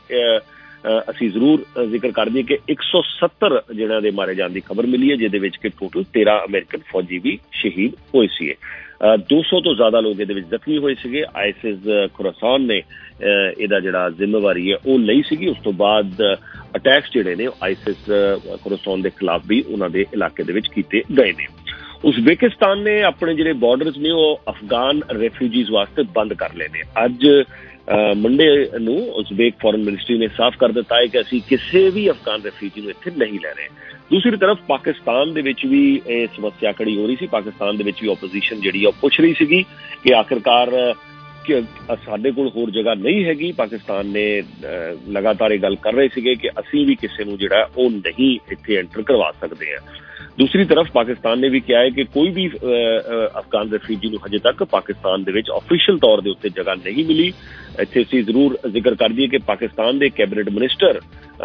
ਅਸੀਂ ਜ਼ਰੂਰ ਜ਼ਿਕਰ ਕਰ ਦਈਏ ਕਿ ਇੱਕ ਸੌ ਸੱਤਰ ਜਿਹਨਾਂ ਦੇ ਮਾਰੇ ਜਾਣ ਦੀ ਖਬਰ ਮਿਲੀ ਹੈ, ਜਿਹਦੇ ਵਿੱਚ ਕਿ ਟੋਟਲ ਤੇਰਾਂ ਅਮਰੀਕਨ ਫੌਜੀ ਵੀ ਸ਼ਹੀਦ ਹੋਏ ਸੀਗੇ। ਦੋ ਸੌ ਤੋਂ ਜ਼ਿਆਦਾ ਲੋਕ ਇਹਦੇ ਵਿੱਚ ਜ਼ਖਮੀ ਹੋਏ ਸੀਗੇ। ਆਈਸਿਸ ਖੁਰਾਸਾਨ ਨੇ ਇਹਦਾ ਜਿਹੜਾ ਜ਼ਿੰਮੇਵਾਰੀ ਹੈ ਉਹ ਲਈ ਸੀਗੀ। ਉਸ ਤੋਂ ਬਾਅਦ ਅਟੈਕਸ ਜਿਹੜੇ ਨੇ ਆਈਸਿਸ ਖੁਰਾਸਾਨ ਦੇ ਖਿਲਾਫ ਵੀ ਉਹਨਾਂ ਦੇ ਇਲਾਕੇ ਦੇ ਵਿੱਚ ਕੀਤੇ ਗਏ ਨੇ। ਉਜ਼ਬੇਕਿਸਤਾਨ ਨੇ ਆਪਣੇ ਜਿਹੜੇ ਬਾਰਡਰਸ ਨੇ ਉਹ ਅਫਗਾਨ ਰੈਫਿਊਜੀਜ਼ ਵਾਸਤੇ ਬੰਦ ਕਰ ਲਏ ਨੇ। ਅੱਜ ਮੰਡੇ ਨੂੰ ਉਜ਼ਬੇਕ ਫੋਰਨ ਮਿਨਿਸਟਰੀ ਨੇ ਸਾਫ਼ ਕਰ ਦਿੱਤਾ ਹੈ ਕਿ ਅਸੀਂ ਕਿਸੇ ਵੀ ਅਫਗਾਨ ਰੈਫਿਊਜੀ ਨੂੰ ਇੱਥੇ ਨਹੀਂ ਲੈ ਰਹੇ। ਦੂਸਰੀ ਤਰਫ ਪਾਕਿਸਤਾਨ ਦੇ ਵਿੱਚ ਵੀ ਇਹ ਸਮੱਸਿਆ ਖੜੀ ਹੋ ਰਹੀ ਸੀ। ਪਾਕਿਸਤਾਨ ਦੇ ਵਿੱਚ ਵੀ ਓਪੋਜੀਸ਼ਨ ਜਿਹੜੀ ਆ ਉਹ ਪੁੱਛ ਰਹੀ ਸੀਗੀ ਕਿ ਆਖਿਰਕਾਰ ਕਿ ਸਾਡੇ ਕੋਲ ਹੋਰ ਜਗ੍ਹਾ ਨਹੀਂ ਹੈਗੀ। ਪਾਕਿਸਤਾਨ ਨੇ ਲਗਾਤਾਰ ਇਹ ਗੱਲ ਕਰ ਰਹੇ ਸੀਗੇ ਕਿ ਅਸੀਂ ਵੀ ਕਿਸੇ ਨੂੰ ਜਿਹੜਾ ਉਹ ਨਹੀਂ ਇੱਥੇ ਐਂਟਰ ਕਰਵਾ ਸਕਦੇ ਹਾਂ। ਦੂਸਰੀ ਤਰਫ ਪਾਕਿਸਤਾਨ ਨੇ ਵੀ ਕਿਹਾ ਹੈ ਕਿ ਕੋਈ ਵੀ ਅਫਗਾਨ ਰੈਫਿਊਜੀ ਨੂੰ ਹਜੇ ਤੱਕ ਪਾਕਿਸਤਾਨ ਦੇ ਵਿੱਚ ਆਫੀਸ਼ੀਅਲ ਤੌਰ ਦੇ ਉੱਤੇ ਜਗ੍ਹਾ ਨਹੀਂ ਮਿਲੀ। ਇੱਥੇ ਅਸੀਂ ਜ਼ਰੂਰ ਜ਼ਿਕਰ ਕਰ ਦਈਏ ਕਿ ਪਾਕਿਸਤਾਨ ਦੇ ਕੈਬਨਿਟ ਮਿਨਿਸਟਰ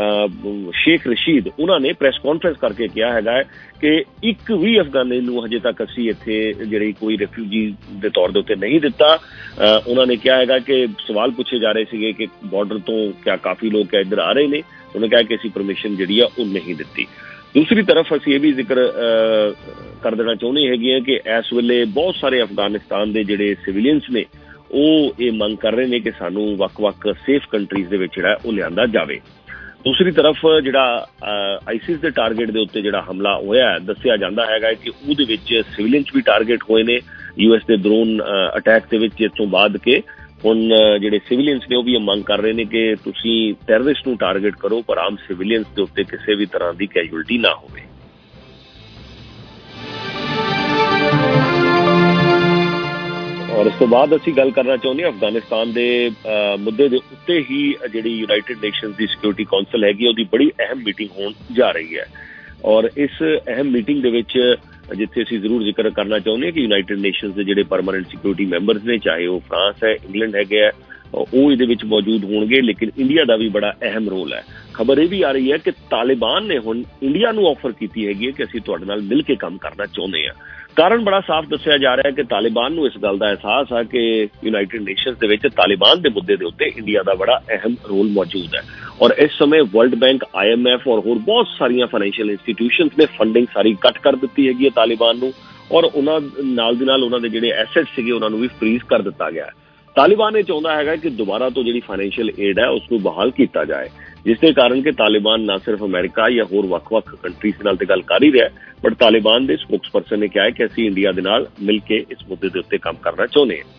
ਸ਼ੇਖ ਰਸ਼ੀਦ ਉਹਨਾਂ ਨੇ ਪ੍ਰੈਸ ਕਾਨਫਰੰਸ ਕਰਕੇ ਕਿਹਾ ਹੈਗਾ ਹੈ ਕਿ ਇੱਕ ਵੀ ਅਫਗਾਨੀ ਨੂੰ ਹਜੇ ਤੱਕ ਅਸੀਂ ਇੱਥੇ ਜਿਹੜੀ ਕੋਈ ਰੈਫਿਊਜੀ ਦੇ ਤੌਰ ਦੇ ਉੱਤੇ ਨਹੀਂ ਦਿੱਤਾ। ਉਹਨਾਂ ਨੇ ਕਿਹਾ ਹੈਗਾ ਕਿ ਸਵਾਲ ਪੁੱਛੇ ਜਾ ਰਹੇ ਸੀਗੇ ਕਿ ਬਾਰਡਰ ਤੋਂ ਕਿਆ ਕਾਫੀ ਲੋਕ ਇੱਧਰ ਆ ਰਹੇ ਨੇ, ਉਹਨੇ ਕਿਹਾ ਕਿ ਅਸੀਂ ਪਰਮਿਸ਼ਨ ਜਿਹੜੀ ਆ ਉਹ ਨਹੀਂ ਦਿੱਤੀ। ਦੂਸਰੀ ਤਰਫ ਅਸੀਂ ਇਹ ਵੀ ਜ਼ਿਕਰ ਕਰ ਦੇਣਾ ਚਾਹੁੰਦੇ ਹੈਗੇ ਆ ਕਿ ਇਸ ਵੇਲੇ ਬਹੁਤ ਸਾਰੇ ਅਫਗਾਨਿਸਤਾਨ ਦੇ ਜਿਹੜੇ ਸਿਵੀਲੀਅਨਸ ਨੇ ਉਹ ਇਹ ਮੰਗ ਕਰ ਰਹੇ ਨੇ ਕਿ ਸਾਨੂੰ ਵੱਖ-ਵੱਖ ਸੇਫ ਕੰਟਰੀਜ਼ ਦੇ ਵਿੱਚ ਜਿਹੜਾ ਉਹ ਲਿਆਂਦਾ ਜਾਵੇ। ਦੂਸਰੀ ਤਰਫ ਜਿਹੜਾ ਆਈਸਿਸ ਦੇ ਟਾਰਗੇਟ ਦੇ ਉੱਤੇ ਜਿਹੜਾ ਹਮਲਾ ਹੋਇਆ ਦੱਸਿਆ ਜਾਂਦਾ ਹੈਗਾ ਕਿ ਉਹਦੇ ਵਿੱਚ ਸਿਵੀਲੀਅਨਸ ਵੀ ਟਾਰਗੇਟ ਹੋਏ ਨੇ ਯੂ ਐਸ ਦੇ ਡਰੋਨ ਅਟੈਕ ਦੇ ਵਿੱਚ। ਇਸ ਤੋਂ ਬਾਅਦ ਕਿ ਹੁਣ ਜਿਹੜੇ ਸਿਵੀਲੀਅਨਸ ਨੇ ਉਹ ਵੀ ਇਹ ਮੰਗ ਕਰ ਰਹੇ ਨੇ ਕਿ ਤੁਸੀਂ ਟੈਰਰਿਸਟ ਨੂੰ ਟਾਰਗੇਟ ਕਰੋ ਪਰ ਆਮ ਸਿਵੀਲੀਅਨਸ ਦੇ ਉੱਤੇ ਕਿਸੇ ਵੀ ਤਰ੍ਹਾਂ ਦੀ ਕੈਜੂਅਲਟੀ ਨਾ ਹੋਵੇ। ਔਰ ਇਸ ਤੋਂ ਬਾਅਦ ਅਸੀਂ ਗੱਲ ਕਰਨਾ ਚਾਹੁੰਦੇ ਹਾਂ ਅਫਗਾਨਿਸਤਾਨ ਦੇ ਮੁੱਦੇ ਦੇ ਉੱਤੇ ਹੀ ਜਿਹੜੀ ਯੂਨਾਈਟਿਡ ਨੇਸ਼ਨਸ ਦੀ ਸਿਕਿਉਰਿਟੀ ਕੌਂਸਲ ਹੈਗੀ ਉਹਦੀ ਬੜੀ ਅਹਿਮ ਮੀਟਿੰਗ ਹੋਣ ਜਾ ਰਹੀ ਹੈ। ਔਰ ਇਸ ਅਹਿਮ ਮੀਟਿੰਗ ਦੇ ਵਿੱਚ ਜਿੱਥੇ ਅਸੀਂ ਜ਼ਰੂਰ ਜ਼ਿਕਰ ਕਰਨਾ ਚਾਹੁੰਦੇ ਹਾਂ ਕਿ ਯੂਨਾਈਟਿਡ ਨੇਸ਼ਨਸ ਦੇ ਜਿਹੜੇ ਪਰਮਾਨੈਂਟ ਸਿਕਿਉਰਿਟੀ ਮੈਂਬਰਸ ਨੇ, ਚਾਹੇ ਉਹ ਫਰਾਂਸ ਹੈ, ਇੰਗਲੈਂਡ ਹੈਗੇ ਹੈ, ਉਹ ਇਹਦੇ ਵਿੱਚ ਮੌਜੂਦ ਹੋਣਗੇ, ਲੇਕਿਨ ਇੰਡੀਆ ਦਾ ਵੀ ਬੜਾ ਅਹਿਮ ਰੋਲ ਹੈ। ਖਬਰ ਇਹ ਵੀ ਆ ਰਹੀ ਹੈ ਕਿ ਤਾਲਿਬਾਨ ਨੇ ਹੁਣ ਇੰਡੀਆ ਨੂੰ ਆਫਰ ਕੀਤੀ ਹੈਗੀ ਹੈ ਕਿ ਅਸੀਂ ਤੁਹਾਡੇ ਨਾਲ ਮਿਲ ਕੇ ਕੰਮ ਕਰਨਾ ਚਾਹੁੰਦੇ ਹਾਂ। ਕਾਰਨ ਬੜਾ ਸਾਫ਼ ਦੱਸਿਆ ਜਾ ਰਿਹਾ ਹੈ ਕਿ ਤਾਲਿਬਾਨ ਨੂੰ ਇਸ ਗੱਲ ਦਾ ਅਹਿਸਾਸ ਹੈ ਕਿ ਯੂਨਾਈਟਿਡ ਨੇਸ਼ਨਸ ਦੇ ਵਿੱਚ ਤਾਲਿਬਾਨ ਦੇ ਮੁੱਦੇ ਦੇ ਉੱਤੇ ਇੰਡੀਆ ਦਾ ਬੜਾ ਅਹਿਮ ਰੋਲ ਮੌਜੂਦ ਹੈ। ਔਰ ਇਸ ਸਮੇਂ World Bank, I M F ਔਰ ਹੋਰ ਬਹੁਤ ਸਾਰੀਆਂ ਫਾਈਨੈਂਸ਼ੀਅਲ ਇੰਸਟੀਟਿਊਸ਼ਨਸ ਨੇ ਫੰਡਿੰਗ ਸਾਰੀ ਕੱਟ ਕਰ ਦਿੱਤੀ ਹੈਗੀ ਹੈ ਤਾਲਿਬਾਨ ਨੂੰ, ਔਰ ਉਹਨਾਂ ਨਾਲ ਦੀ ਨਾਲ ਉਹਨਾਂ ਦੇ ਜਿਹੜੇ ਐਸੈਟਸ ਸੀਗੇ ਉਹਨਾਂ ਨੂੰ ਵੀ ਫਰੀਜ਼ ਕਰ ਦਿੱਤਾ ਗਿਆ ਹੈ। ਤਾਲਿਬਾਨ ਇਹ ਚਾਹੁੰਦਾ ਹੈਗਾ ਕਿ ਦੁਬਾਰਾ ਤੋਂ ਜਿਹੜੀ ਫਾਈਨੈਂਸ਼ੀਅਲ ਏਡ ਹੈ ਉਸ ਨੂੰ ਬਹਾਲ ਕੀਤਾ ਜਾਏ, ਜਿਸ ਦੇ ਕਾਰਨ ਕਿ ਤਾਲਿਬਾਨ ਨਾ ਸਿਰਫ ਅਮਰੀਕਾ ਜਾਂ ਹੋਰ ਵੱਖ-ਵੱਖ ਕੰਟਰੀਜ਼ ਨਾਲ ਤੇ ਗੱਲ ਕਰ ਹੀ ਰਿਹਾ, ਬਟ ਤਾਲਿਬਾਨ ਦੇ ਸਪੋਕਸਪਰਸਨ ਨੇ ਕਿਹਾ ਹੈ ਕਿ ਅਸੀਂ ਇੰਡੀਆ ਦੇ ਨਾਲ ਮਿਲ ਕੇ ਇਸ ਮੁੱਦੇ ਦੇ ਉੱਤੇ ਕੰਮ ਕਰਨਾ ਚਾਹੁੰਦੇ ਹਾਂ।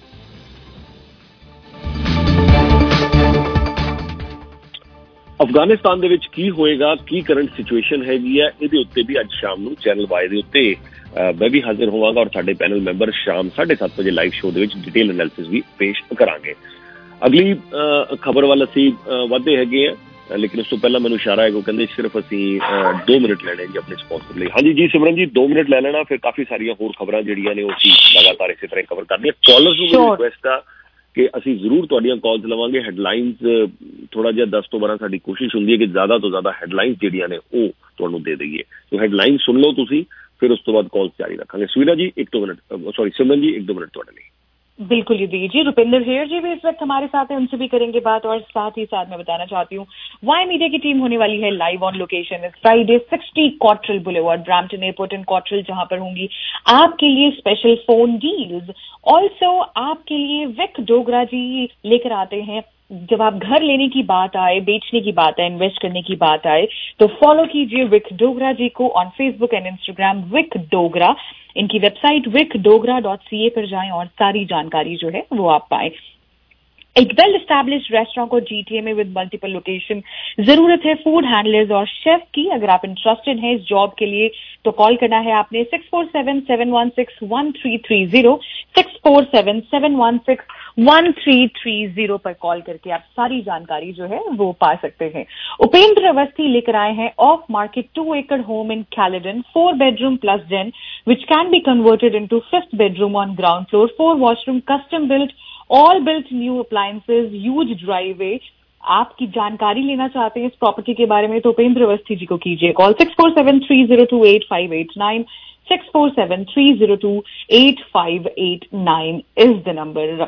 ਅਫਗਾਨਿਸਤਾਨ ਦੇ ਵਿੱਚ ਕੀ ਹੋਏਗਾ, ਕੀ ਕਰੰਟ ਸਿਚੁਏਸ਼ਨ ਹੈਗੀ ਹੈ, ਇਹਦੇ ਉੱਤੇ ਵੀ ਅੱਜ ਸ਼ਾਮ ਨੂੰ ਚੈਨਲ ਵਾਈ ਦੇ ਉੱਤੇ ਮੈਂ ਵੀ ਹਾਜ਼ਰ ਹੋਵਾਂਗਾ ਔਰ ਸਾਡੇ ਪੈਨਲ ਮੈਂਬਰ ਸ਼ਾਮ ਸਾਢੇ ਸੱਤ ਵਜੇ ਲਾਈਵ ਸ਼ੋਅ ਦੇ ਵਿੱਚ ਡਿਟੇਲ ਐਨਾਲਿਸਿਸ ਵੀ ਪੇਸ਼ ਕਰਾਂਗੇ। ਅਗਲੀ ਖਬਰ ਵੱਲ ਅਸੀਂ ਵਧਦੇ ਹੈਗੇ ਹਾਂ, ਲੇਕਿਨ ਉਸ ਤੋਂ ਪਹਿਲਾਂ ਮੈਨੂੰ ਇਸ਼ਾਰਾ ਹੈ ਕਿ ਉਹ ਕਹਿੰਦੇ ਸਿਰਫ ਅਸੀਂ ਦੋ ਮਿੰਟ ਲੈਣੇ ਜੀ ਆਪਣੇ ਸਪਾਂਸਰ ਲਈ। ਹਾਂਜੀ ਜੀ ਸਿਮਰਨ ਜੀ, ਦੋ ਮਿੰਟ ਲੈ ਲੈਣਾ, ਫਿਰ ਕਾਫੀ ਸਾਰੀਆਂ ਹੋਰ ਖਬਰਾਂ ਜਿਹੜੀਆਂ ਨੇ ਉਹ ਅਸੀਂ ਲਗਾਤਾਰ ਇਸੇ ਤਰ੍ਹਾਂ ਕਵਰ ਕਰਨੀਆਂ। ਕਾਲਰਸ ਨੂੰ ਮੇਰੀ ਰਿਕੁਐਸਟ ਆ ਕਿ ਅਸੀਂ ਜ਼ਰੂਰ ਤੁਹਾਡੀਆਂ ਕਾਲਸ ਲਵਾਂਗੇ। ਹੈਡਲਾਈਨਸ ਥੋੜਾ ਜਿਹਾ ਦਸ ਤੋਂ ਬਾਰਾਂ ਸਾਡੀ ਕੋਸ਼ਿਸ਼ ਹੁੰਦੀ ਹੈ ਕਿ ਜ਼ਿਆਦਾ ਤੋਂ ਜ਼ਿਆਦਾ ਹੈਡਲਾਈਨਸ ਜਿਹੜੀਆਂ ਨੇ ਉਹ ਤੁਹਾਨੂੰ ਦੇ ਦਈਏ। ਸੋ ਹੈਡਲਾਈਨ ਸੁਣ ਲਓ ਤੁਸੀਂ, फिर उस तो बाद कॉल जारी रखेंगे। सुवीरा जी एक दो मिनट, सॉरी सिमरन जी एक दो मिनट थोड़े लिए। बिल्कुल जी जी रुपिंदर हेयर जी भी इस वक्त हमारे साथ हैं, उनसे भी करेंगे बात। और साथ ही साथ मैं बताना चाहती हूँ वाई मीडिया की टीम होने वाली है लाइव ऑन लोकेशन इस Friday sixty Cottrell Boulevard Brampton Airport and Cottrell, जहां पर होंगी आपके लिए स्पेशल फोन डील्स। ऑल्सो आपके लिए विक डोगरा जी लेकर आते हैं, जब आप घर लेने की बात आए, बेचने की बात आए, इन्वेस्ट करने की बात आए तो फॉलो कीजिए विक डोगरा जी को on Facebook and Instagram Vik Dogra. इनकी website Vik Dogra dot C A पर जाएं और सारी जानकारी जो है वो आप पाएं। एक वेल एस्टैब्लिश्ड रेस्टोरेंट को जीटीए में विद मल्टीपल लोकेशन जरूरत है फूड हैंडलर्स और शेफ की। अगर आप इंटरेस्टेड हैं इस जॉब के लिए तो कॉल करना है आपने six four seven seven one six one three three zero six four seven seven one six one three three zero पर कॉल करके आप सारी जानकारी जो है वो पा सकते हैं। उपेंद्र अवस्थी लेकर आए हैं off market two acre home in Caledon, four bedroom plus den which can be converted into fifth bedroom on ground floor, four washroom, custom built, all built new appliances, huge driveway। आपकी जानकारी लेना चाहते हैं इस property के बारे में तो उपेंद्र अवस्थी जी को कीजिए call six four seven three zero two eight five eight nine six four seven three zero two eight five eight nine is the number.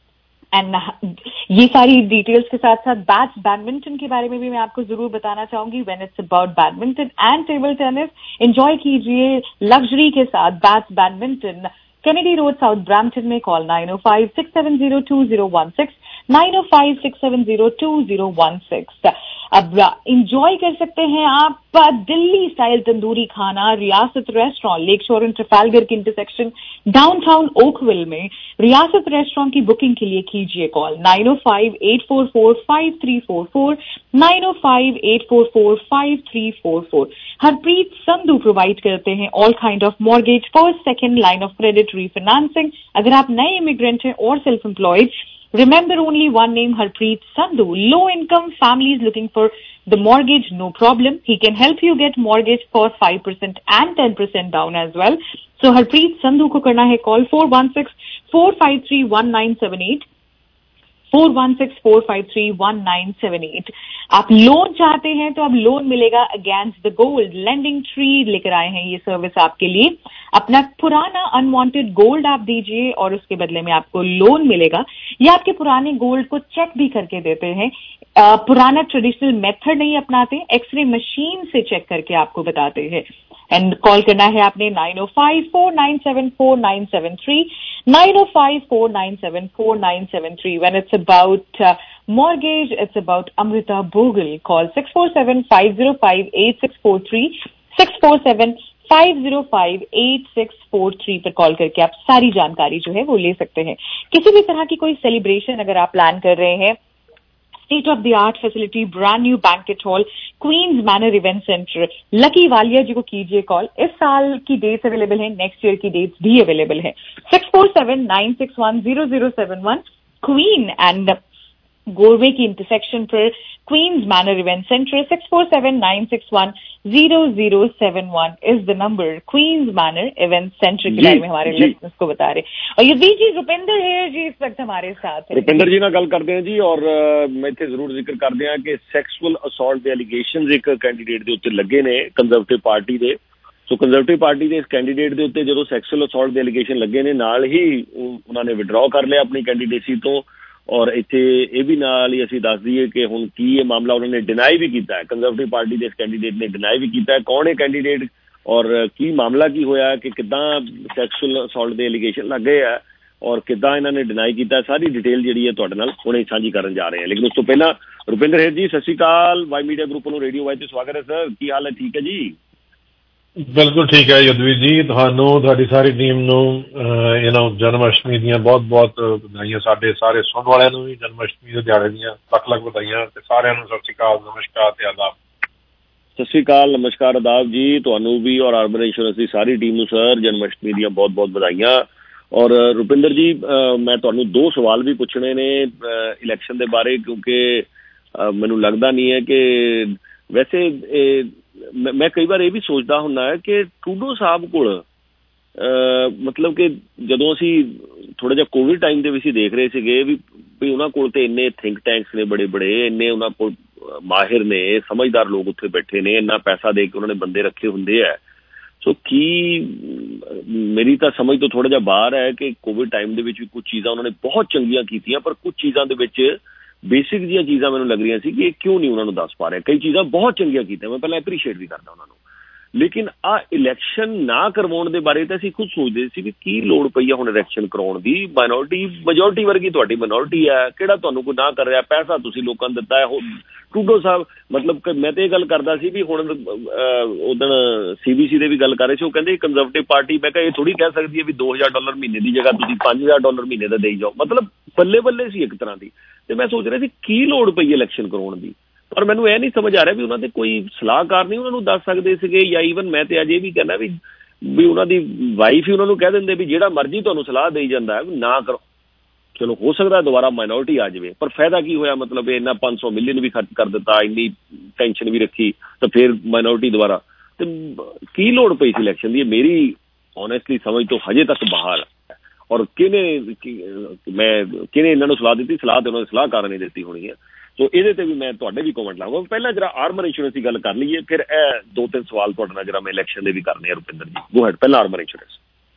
And ये सारी डिटेल्स के साथ साथ बैट्स बैडमिंटन के बारे में भी मैं आपको जरूर बताना चाहूंगी। When it's about badminton and table tennis, enjoy कीजिए लग्जरी के साथ Bats Badminton. Kennedy Road South Brampton में call nine O five six seven zero two zero one six nine O five six seven zero two zero one six. अब enjoy कर सकते हैं आप Delhi style tandoori खाना Riyasat restaurant, Lakeshore and Trafalgar के intersection downtown Oakville में। Riyasat restaurant की booking के लिए कीजिए call nine O five eight four four five three four four nine O five eight four four five three four four. Harpreet Sandhu provide करते हैं all kind of mortgage, first second line of credit, refinancing. अगर आप नए immigrant हैं और self employed, remember only one name, Harpreet Sandhu. Low income families looking for the mortgage, no problem. He can help you get mortgage for five percent and ten percent down as well. So Harpreet Sandhu को करना है call four one six four five three one nine seven eight four one six four five three one nine seven eight. आप loan चाहते हैं तो अब loan मिलेगा against the gold. Lending Tree लेकर आए हैं ये सर्विस आपके लिए। अपना पुराना अनवांटेड गोल्ड आप दीजिए और उसके बदले में आपको लोन मिलेगा, या आपके पुराने गोल्ड को चेक भी करके देते हैं। आ, पुराना ट्रेडिशनल मेथड नहीं अपनाते, एक्सरे मशीन से चेक करके आपको बताते हैं। एंड कॉल करना है आपने nine O five four nine seven four nine seven three nine O five four nine seven four nine seven three. When it's about uh, mortgage, it's about Amrita Bogle. Call six four seven five zero five eight six four three six four seven five zero five eight six four three पर call करके आप सारी जानकारी जो है वो ले सकते हैं। किसी भी तरह की कोई सेलिब्रेशन अगर आप प्लान कर रहे हैं, state of the art facility, brand new banquet hall, Queens Manor Event Centre, Lucky Walia ji को कीजिए कॉल। इस साल की डेट्स अवेलेबल है, नेक्स्ट ईयर की डेट्स भी अवेलेबल है। Six four seven nine six one zero zero seven one Queen and Goreway की इंटरसेक्शन पर Queens Manor Event Centre. Six four seven nine six one zero zero seven one is the number. Queen's Manor Event Centre के बारे में हमारे listeners को बता रहे। और युद्धवीर जी, रुपिंदर है जी इस वक्त हमारे साथ। रुपिंदर जी नाल गल करते हैं जी, और मैं इत्थे जरूर जिक्र करते हैं कि सैक्सुअल असॉल्ट दे एलीगेशंस एक कैंडीडेट दे उत्ते लगे ने कंजरवेटिव पार्टी दे। सो कंजरवेटिव पार्टी दे इस कैंडीडेट दे उत्ते जदों सैक्सुअल असॉल्ट दे एलीगेशन लगे ने, नाल ही उन्हां ने विड्रॉ कर लिया अपनी कैंडीडेसी तो। और इत्थे ये भी नाल ही असीं दस दईए कि हुण की ये मामला उन्होंने डिनाई भी किया है, कंजरवेटिव पार्टी के इस कैंडीडेट ने डिनाई भी किया है। कौन है कैंडीडेट और की मामला की होया कि किद्दां सैक्सुअल असॉल्ट के एलीगेशन लग गए है और किद्दां इन्हां ने डिनाई किया, सारी डिटेल जिहड़ी है तुहाडे नाल हुणे साझी करन जा रहे हैं। लेकिन उस तो पहला रुपिंदर हेर जी, Sat Sri Akal. Y Media Group वालों रेडियो वाई ते स्वागत है सर, की हाल है? ठीक है जी? बिल्कुल ठीक है युद्धवीर जी, ਤੁਹਾਨੂੰ ਤੁਹਾਡੀ ਸਾਰੀ ਟੀਮ ਨੂੰ ਯੂ نو ਜਨਮ ਅਸ਼ਟਮੀ ਦੀਆਂ ਬਹੁਤ ਬਹੁਤ ਵਧਾਈਆਂ। ਸਾਡੇ ਸਾਰੇ ਸੁਣਨ ਵਾਲਿਆਂ ਨੂੰ ਵੀ ਜਨਮ ਅਸ਼ਟਮੀ ਦੇ ਦਿਹਾੜੇ ਦੀਆਂ ਲੱਖ ਲੱਖ ਵਧਾਈਆਂ ਤੇ ਸਾਰਿਆਂ ਨੂੰ ਸਤਿ ਸ਼੍ਰੀ ਅਕਾਲ, ਨਮਸਕਾਰ ਤੇ ਆਦਾਬ। ਸਤਿ ਸ਼੍ਰੀ ਅਕਾਲ, ਨਮਸਕਾਰ, ਆਦਾਬ ਜੀ ਤੁਹਾਨੂੰ ਵੀ ਔਰ ਅਰਬਨ ਇੰਸ਼ੋਰੈਂਸ ਦੀ ਸਾਰੀ ਟੀਮ ਨੂੰ ਸਰ ਜਨਮ ਅਸ਼ਟਮੀ ਦੀਆਂ ਬਹੁਤ ਬਹੁਤ ਵਧਾਈਆਂ। ਔਰ ਰੁਪਿੰਦਰ ਜੀ, ਮੈਂ ਤੁਹਾਨੂੰ ਦੋ ਸਵਾਲ ਵੀ ਪੁੱਛਣੇ ਨੇ ਇਲੈਕਸ਼ਨ ਦੇ ਬਾਰੇ, ਕਿਉਂਕਿ ਮੈਨੂੰ ਲੱਗਦਾ ਨਹੀਂ ਹੈ ਕਿ ਵੈਸੇ मैं कई बार ये भी सोचता हुन्ना है कि ट्रूडो साहब कोल मतलब कि जदों असी थोड़ा जिहा कोविड टाइम दे विच देख रहे सीगे भी भी उन्हां कोल ते इन्ने थिंक टैंक्स ने बड़े बड़े, इन्ने उन्हां कोल माहिर ने, समझदार लोग उत्थे बैठे ने, इन्ना पैसा दे के उन्होंने बंदे रखे हुंदे है। सो की मेरी तो समझ तो थोड़ा जिहा बाहर है कि कोविड टाइम दे विच भी कुछ चीज़ां उन्होंने बहुत चंगियां कीतियां, पर कुछ चीज़ां दे विच बेसिक जी चीज़ां मैनूं लग रही सी कि क्यों नहीं उन्होंने दस पा रहे। कई चीज़ां बहुत चंगियां कीतियां, मैं पहले एप्रीशिएट भी करता उन्होंने, लेकिन आ इलैक्शन ना करवाउण दे बारे तो असीं खुद सोचते सी कि की लोड़ पई है हुण इलैक्शन कराउण दी। माइनॉरिटी मैजोरिटी वर्गी तुहाडी माइनॉरिटी है, किहड़ा तुहानूं कोई ना कर रहा, पैसा तुसीं लोकां नूं दित्ता है। ट्रूडो साहब मतलब कि मैं तो ये गल करदा सी भी हुण उदण सीबीसी दे भी गल कर रहे सी, वो कहंदे कंजरवेटिव पार्टी, मैं कहा ये थोड़ी कह सकदी है भी दो हज़ार डॉलर महीने की जगह तुसीं पांच हज़ार डॉलर महीने दा देई जाओ, मतलब बल्ले बल्ले सी एक तरह की। ਤੇ ਮੈਂ ਸੋਚ ਰਿਹਾ ਸੀ ਕੀ ਲੋੜ ਪਈ ਇਲੈਕਸ਼ਨ ਕਰਾਉਣ ਦੀ। ਪਰ ਮੈਨੂੰ ਇਹ ਨਹੀਂ ਸਮਝ ਆ ਰਿਹਾ ਵੀ ਉਹਨਾਂ ਦੇ ਕੋਈ ਸਲਾਹਕਾਰ ਨਹੀਂ ਉਹਨਾਂ ਨੂੰ ਦੱਸ ਸਕਦੇ ਸੀਗੇ, ਜਾਂ ਈਵਨ ਮੈਂ ਤੇ ਅਜੇ ਵੀ ਕਹਿੰਦਾ ਵੀ ਵੀ ਉਹਨਾਂ ਦੀ ਵਾਈਫ ਹੀ ਉਹਨਾਂ ਨੂੰ ਕਹਿ ਦਿੰਦੇ ਵੀ ਜਿਹੜਾ ਮਰਜ਼ੀ ਤੁਹਾਨੂੰ ਸਲਾਹ ਦੇਈ ਜਾਂਦਾ ਨਾ ਕਰੋ। ਚਲੋ ਹੋ ਸਕਦਾ ਦੁਬਾਰਾ ਮਾਈਨੋਰਿਟੀ ਆ ਜਾਵੇ, ਪਰ ਫਾਇਦਾ ਕੀ ਹੋਇਆ? ਮਤਲਬ ਇੰਨਾ ਪੰਜ ਸੌ ਮਿਲੀਅਨ ਵੀ ਖਰਚ ਕਰ ਦਿੱਤਾ, ਇੰਨੀ ਟੈਨਸ਼ਨ ਵੀ ਰੱਖੀ, ਤਾਂ ਫਿਰ ਮਾਈਨੋਰਿਟੀ ਦੁਬਾਰਾ, ਤੇ ਕੀ ਲੋੜ ਪਈ ਸੀ ਇਲੈਕਸ਼ਨ ਦੀ? ਮੇਰੀ ਓਨੈਸਟਲੀ ਸਮਝ ਤੋਂ ਹਜੇ ਤੱਕ ਬਾਹਰ। ਔਰ ਕਿਹਨੇ ਮੈਂ ਕਿਹਨੇ ਇਹਨਾਂ ਨੂੰ ਸਲਾਹ ਦਿੱਤੀ? ਸਲਾਹ ਤੇ ਉਹਨਾਂ ਦੇ ਸਲਾਹਕਾਰਾਂ ਨੇ ਦਿੱਤੀ ਹੋਣੀ ਹੈ। ਸੋ ਇਹਦੇ ਤੇ ਵੀ ਮੈਂ ਤੁਹਾਡੇ ਵੀ ਕਮੈਂਟ ਲਾਊਂਗਾ। ਪਹਿਲਾਂ ਜਰਾ ਆਰਮਰ ਇੰਸ਼ੋਰੈਂਸ ਦੀ ਗੱਲ ਕਰ ਲਈਏ, ਫਿਰ ਇਹ ਦੋ ਤਿੰਨ ਸਵਾਲ ਤੁਹਾਡੇ ਨਾਲ ਜਰਾ ਮੈਂ ਇਲੈਕਸ਼ਨ ਦੇ ਵੀ ਕਰਨੇ ਆ। ਰੁਪਿੰਦਰ ਜੀ ਗੋ ਹੈਡ, ਪਹਿਲਾਂ Armour Insurance.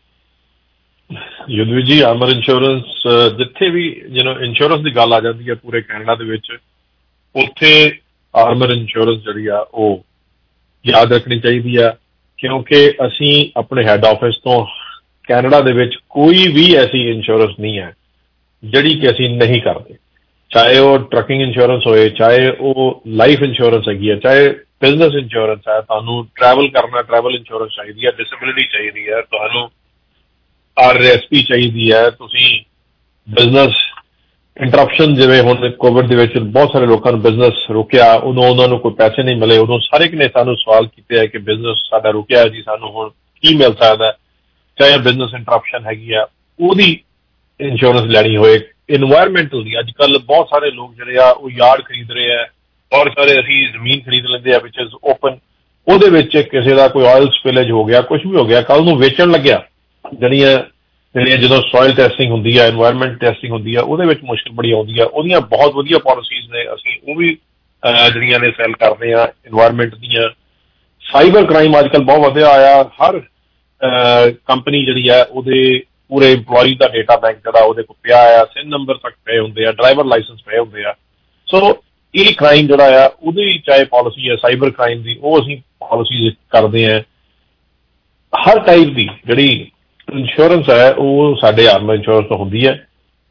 Yudhvir ji, Armour insurance ਜਿੱਥੇ ਵੀ ਜਿਹਨੂੰ ਇੰਸ਼ੋਰੈਂਸ ਦੀ ਗੱਲ ਆ ਜਾਂਦੀ ਹੈ ਪੂਰੇ ਕੈਨੇਡਾ ਦੇ ਵਿੱਚ, ਉੱਥੇ ਆਰਮਰ ਇੰਸ਼ੋਰੈਂਸ ਜਿਹੜੀ ਆ ਉਹ ਯਾਦ ਰੱਖਣੀ ਚਾਹੀਦੀ ਆ, ਕਿਉਂਕਿ ਅਸੀਂ ਆਪਣੇ ਹੈੱਡ ਆਫਿਸ ਤੋਂ ਕੈਨੇਡਾ ਦੇ ਵਿੱਚ ਕੋਈ ਵੀ ਐਸੀ ਇੰਸ਼ੋਰੈਂਸ ਨਹੀਂ ਹੈ ਜਿਹੜੀ ਕਿ ਅਸੀਂ ਨਹੀਂ ਕਰਦੇ। ਚਾਹੇ ਉਹ ਟਰੱਕਿੰਗ ਇੰਸ਼ੋਰੈਂਸ ਹੋਏ, ਚਾਹੇ ਉਹ ਲਾਈਫ ਇੰਸ਼ੋਰੈਂਸ ਹੈਗੀ ਹੈ, ਚਾਹੇ ਬਿਜ਼ਨਸ ਇੰਸ਼ੋਰੈਂਸ ਹੈ, ਤੁਹਾਨੂੰ ਟਰੈਵਲ ਕਰਨਾ ਟਰੈਵਲ ਇੰਸ਼ੋਰੈਂਸ ਚਾਹੀਦੀ ਹੈ, ਡਿਸੇਬਿਲਿਟੀ ਚਾਹੀਦੀ ਹੈ, ਤੁਹਾਨੂੰ ਆਰ ਐਸ ਪੀ ਚਾਹੀਦੀ ਹੈ, ਤੁਸੀਂ ਬਿਜ਼ਨਸ ਇੰਟਰਪਸ਼ਨ, ਜਿਵੇਂ ਹੁਣ ਕੋਵਿਡ ਦੇ ਵਿੱਚ ਬਹੁਤ ਸਾਰੇ ਲੋਕਾਂ ਨੂੰ ਬਿਜ਼ਨਸ ਰੁਕਿਆ, ਉਦੋਂ ਉਹਨਾਂ ਨੂੰ ਕੋਈ ਪੈਸੇ ਨਹੀਂ ਮਿਲੇ, ਉਦੋਂ ਸਾਰੇ ਨੇ ਸਾਨੂੰ ਸਵਾਲ ਕੀਤੇ ਹੈ ਕਿ ਬਿਜ਼ਨਸ ਸਾਡਾ ਰੁਕਿਆ ਜੀ, ਸਾਨੂੰ ਹੁਣ ਕੀ ਮਿਲ ਸਕਦਾ? ਚਾਹੇ ਬਿਜ਼ਨਸ ਇੰਟਰਪਸ਼ਨ ਹੈਗੀ ਆ, ਉਹਦੀ ਇੰਸ਼ੋਰੈਂਸ ਲੈਣੀ ਹੋਏ। ਇਨਵਾਇਰਮੈਂਟਲ ਦੀ ਅੱਜ ਕੱਲ੍ਹ ਬਹੁਤ ਸਾਰੇ ਲੋਕ ਜਿਹੜੇ ਆ ਉਹ ਯਾਰਡ ਖਰੀਦ ਰਹੇ ਆ, ਬਹੁਤ ਸਾਰੇ ਅਸੀਂ ਜ਼ਮੀਨ ਖਰੀਦ ਲੈਂਦੇ ਆ ਵਿਚ ਇਜ਼ ਓਪਨ, ਉਹਦੇ ਵਿੱਚ ਕਿਸੇ ਦਾ ਕੋਈ ਆਇਲ ਸਪਿਲੇਜ ਹੋ ਗਿਆ, ਕੁਛ ਵੀ ਹੋ ਗਿਆ, ਕੱਲ੍ਹ ਨੂੰ ਵੇਚਣ ਲੱਗਿਆ, ਜਿਹੜੀਆਂ ਜਿਹੜੀਆਂ ਜਦੋਂ ਸੋਇਲ ਟੈਸਟਿੰਗ ਹੁੰਦੀ ਹੈ, ਇਨਵਾਇਰਮੈਂਟ ਟੈਸਟਿੰਗ ਹੁੰਦੀ ਹੈ, ਉਹਦੇ ਵਿੱਚ ਮੁਸ਼ਕਿਲ ਬੜੀ ਆਉਂਦੀ ਆ। ਉਹਦੀਆਂ ਬਹੁਤ ਵਧੀਆ ਪਾਲਿਸੀਜ਼ ਨੇ, ਅਸੀਂ ਉਹ ਵੀ ਜਿਹੜੀਆਂ ਨੇ ਸੈਲ ਕਰਦੇ ਹਾਂ ਇਨਵਾਇਰਮੈਂਟ ਦੀਆਂ। ਸਾਈਬਰ ਕ੍ਰਾਈਮ ਅੱਜ ਕੱਲ੍ਹ ਬਹੁਤ ਵਧਿਆ ਆਇਆ, ਹਰ ਕੰਪਨੀ ਜਿਹੜੀ ਹੈ ਉਹਦੇ ਪੂਰੇ ਇੰਪਲੋਈ ਦਾ ਡੇਟਾ ਬੈਂਕ ਜਿਹੜਾ ਉਹਦੇ ਕੋਲ ਪਿਆ ਆ, ਸਿਨ ਨੰਬਰ ਤੱਕ ਪਏ ਹੁੰਦੇ ਆ, ਡਰਾਈਵਰ ਲਾਇਸੈਂਸ ਪਏ ਹੁੰਦੇ ਆ। ਸੋ ਇਹ ਕ੍ਰਾਈਮ ਜਿਹੜਾ ਆ ਉਹਦੀ ਚਾਹੇ ਪਾਲਿਸੀ ਹੈ ਸਾਈਬਰ ਕ੍ਰਾਈਮ ਦੀ, ਉਹ ਅਸੀਂ ਪਾਲਿਸੀ ਕਰਦੇ ਹਾਂ। ਹਰ ਟਾਈਪ ਦੀ ਜਿਹੜੀ ਇੰਸ਼ੋਰੈਂਸ ਹੈ ਉਹ ਸਾਡੇ ਆਰਮਰ ਇੰਸ਼ੋਰੈਂਸ ਤੋਂ ਹੁੰਦੀ ਹੈ।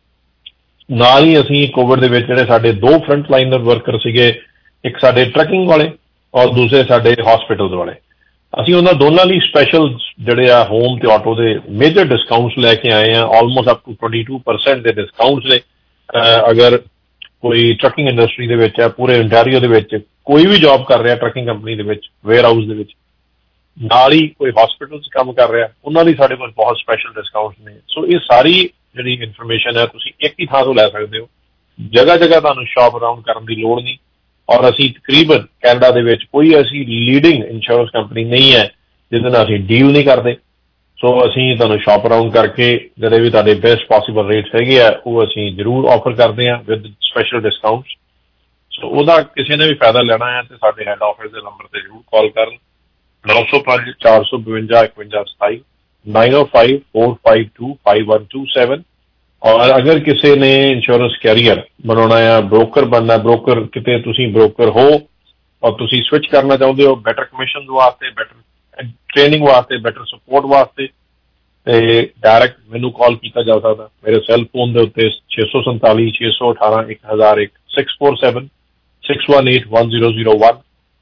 ਨਾਲ ਹੀ ਅਸੀਂ ਕੋਵਿਡ ਦੇ ਵਿੱਚ ਜਿਹੜੇ ਸਾਡੇ ਦੋ ਫਰੰਟ ਲਾਈਨਰ ਵਰਕਰ ਸੀਗੇ, ਇੱਕ ਸਾਡੇ ਟਰੱਕਿੰਗ ਵਾਲੇ ਔਰ ਦੂਸਰੇ ਸਾਡੇ ਹਸਪੀਟਲ ਵਾਲੇ, ਅਸੀਂ ਉਹਨਾਂ ਦੋਨਾਂ ਲਈ ਸਪੈਸ਼ਲ ਜਿਹੜੇ ਆ ਹੋਮ ਤੇ ਆਟੋ ਦੇ ਮੇਜਰ ਡਿਸਕਾਊਂਟਸ ਲੈ ਕੇ ਆਏ ਹਾਂ। Almost up to twenty two percent ਦੇ ਡਿਸਕਾਊਂਟਸ ਨੇ। ਅਗਰ ਕੋਈ ਟਰੱਕਿੰਗ ਇੰਡਸਟਰੀ ਦੇ ਵਿੱਚ ਹੈ, ਪੂਰੇ ontario ਦੇ ਵਿੱਚ ਕੋਈ ਵੀ ਜੌਬ ਕਰ ਰਿਹਾ ਟਰੱਕਿੰਗ ਕੰਪਨੀ ਦੇ ਵਿੱਚ, ਵੇਅਰ ਹਾਊਸ ਦੇ ਵਿੱਚ, ਨਾਲ ਹੀ ਕੋਈ ਹਸਪੀਟਲ 'ਚ ਕੰਮ ਕਰ ਰਿਹਾ, ਉਹਨਾਂ ਲਈ ਸਾਡੇ ਕੋਲ ਬਹੁਤ ਸਪੈਸ਼ਲ ਡਿਸਕਾਊਂਟਸ ਨੇ। ਸੋ ਇਹ ਸਾਰੀ ਜਿਹੜੀ ਇਨਫੋਰਮੇਸ਼ਨ ਹੈ ਤੁਸੀਂ ਇੱਕ ਹੀ ਥਾਂ ਤੋਂ ਲੈ ਸਕਦੇ ਹੋ, ਜਗ੍ਹਾ ਜਗ੍ਹਾ ਤੁਹਾਨੂੰ ਸ਼ਾਪ ਅਰਾਊਂਡ ਕਰਨ ਦੀ ਲੋੜ ਨਹੀਂ। ਔਰ ਅਸੀਂ ਤਕਰੀਬਨ ਕੈਨੇਡਾ ਦੇ ਵਿੱਚ ਕੋਈ ਐਸੀ ਲੀਡਿੰਗ ਇੰਸ਼ੋਰੈਂਸ ਕੰਪਨੀ ਨਹੀਂ ਹੈ ਜਿਹਦੇ ਨਾਲ ਅਸੀਂ ਡੀਲ ਨਹੀਂ ਕਰਦੇ। ਸੋ ਅਸੀਂ ਤੁਹਾਨੂੰ ਸ਼ਾਪ ਅਰਾਊਂਡ ਕਰਕੇ ਜਿਹੜੇ ਵੀ ਤੁਹਾਡੇ ਬੈਸਟ ਪੋਸੀਬਲ ਰੇਟਸ ਹੈਗੇ ਆ ਉਹ ਅਸੀਂ ਜ਼ਰੂਰ ਆਫਰ ਕਰਦੇ ਹਾਂ ਵਿਦ ਸਪੈਸ਼ਲ ਡਿਸਕਾਊਂਟਸ। ਸੋ ਉਹਦਾ ਕਿਸੇ ਨੇ ਵੀ ਫਾਇਦਾ ਲੈਣਾ ਹੈ ਤੇ ਸਾਡੇ ਹੈੱਡ ਆਫਿਸ ਦੇ ਨੰਬਰ ਤੇ ਜ਼ਰੂਰ ਕਾਲ ਕਰਨ, ਨੌ ਸੌ ਪੰਜ ਚਾਰ ਸੌ ਬਵੰਜਾ ਇਕਵੰਜਾ ਸਤਾਈ, nine O five four five two five one two seven. ਔਰ ਅਗਰ ਕਿਸੇ ਨੇ ਇੰਸ਼ੋਰੈਂਸ ਕੈਰੀਅਰ ਬਣਾਉਣਾ ਆ, ਬ੍ਰੋਕਰ ਬਣਨਾ, ਬ੍ਰੋਕਰ ਕਿਤੇ ਤੁਸੀਂ ਬ੍ਰੋਕਰ ਹੋ ਔਰ ਤੁਸੀਂ ਸਵਿਚ ਕਰਨਾ ਚਾਹੁੰਦੇ ਹੋ ਬੈਟਰ ਕਮਿਸ਼ਨ ਵਾਸਤੇ, ਬੈਟਰ ਟ੍ਰੇਨਿੰਗ ਵਾਸਤੇ, ਬੈਟਰ ਸਪੋਰਟ ਵਾਸਤੇ, ਤੇ ਡਾਇਰੈਕਟ ਮੈਨੂੰ ਕਾਲ ਕੀਤਾ ਜਾ ਸਕਦਾ ਮੇਰੇ ਸੈੱਲ ਫੋਨ ਦੇ ਉੱਤੇ ਛੇ ਸੌ ਸੰਤਾਲੀ ਛੇ ਸੌ ਅਠਾਰਾਂ ਇੱਕ ਹਜ਼ਾਰ ਇੱਕ, six four seven six one eight one zero zero one.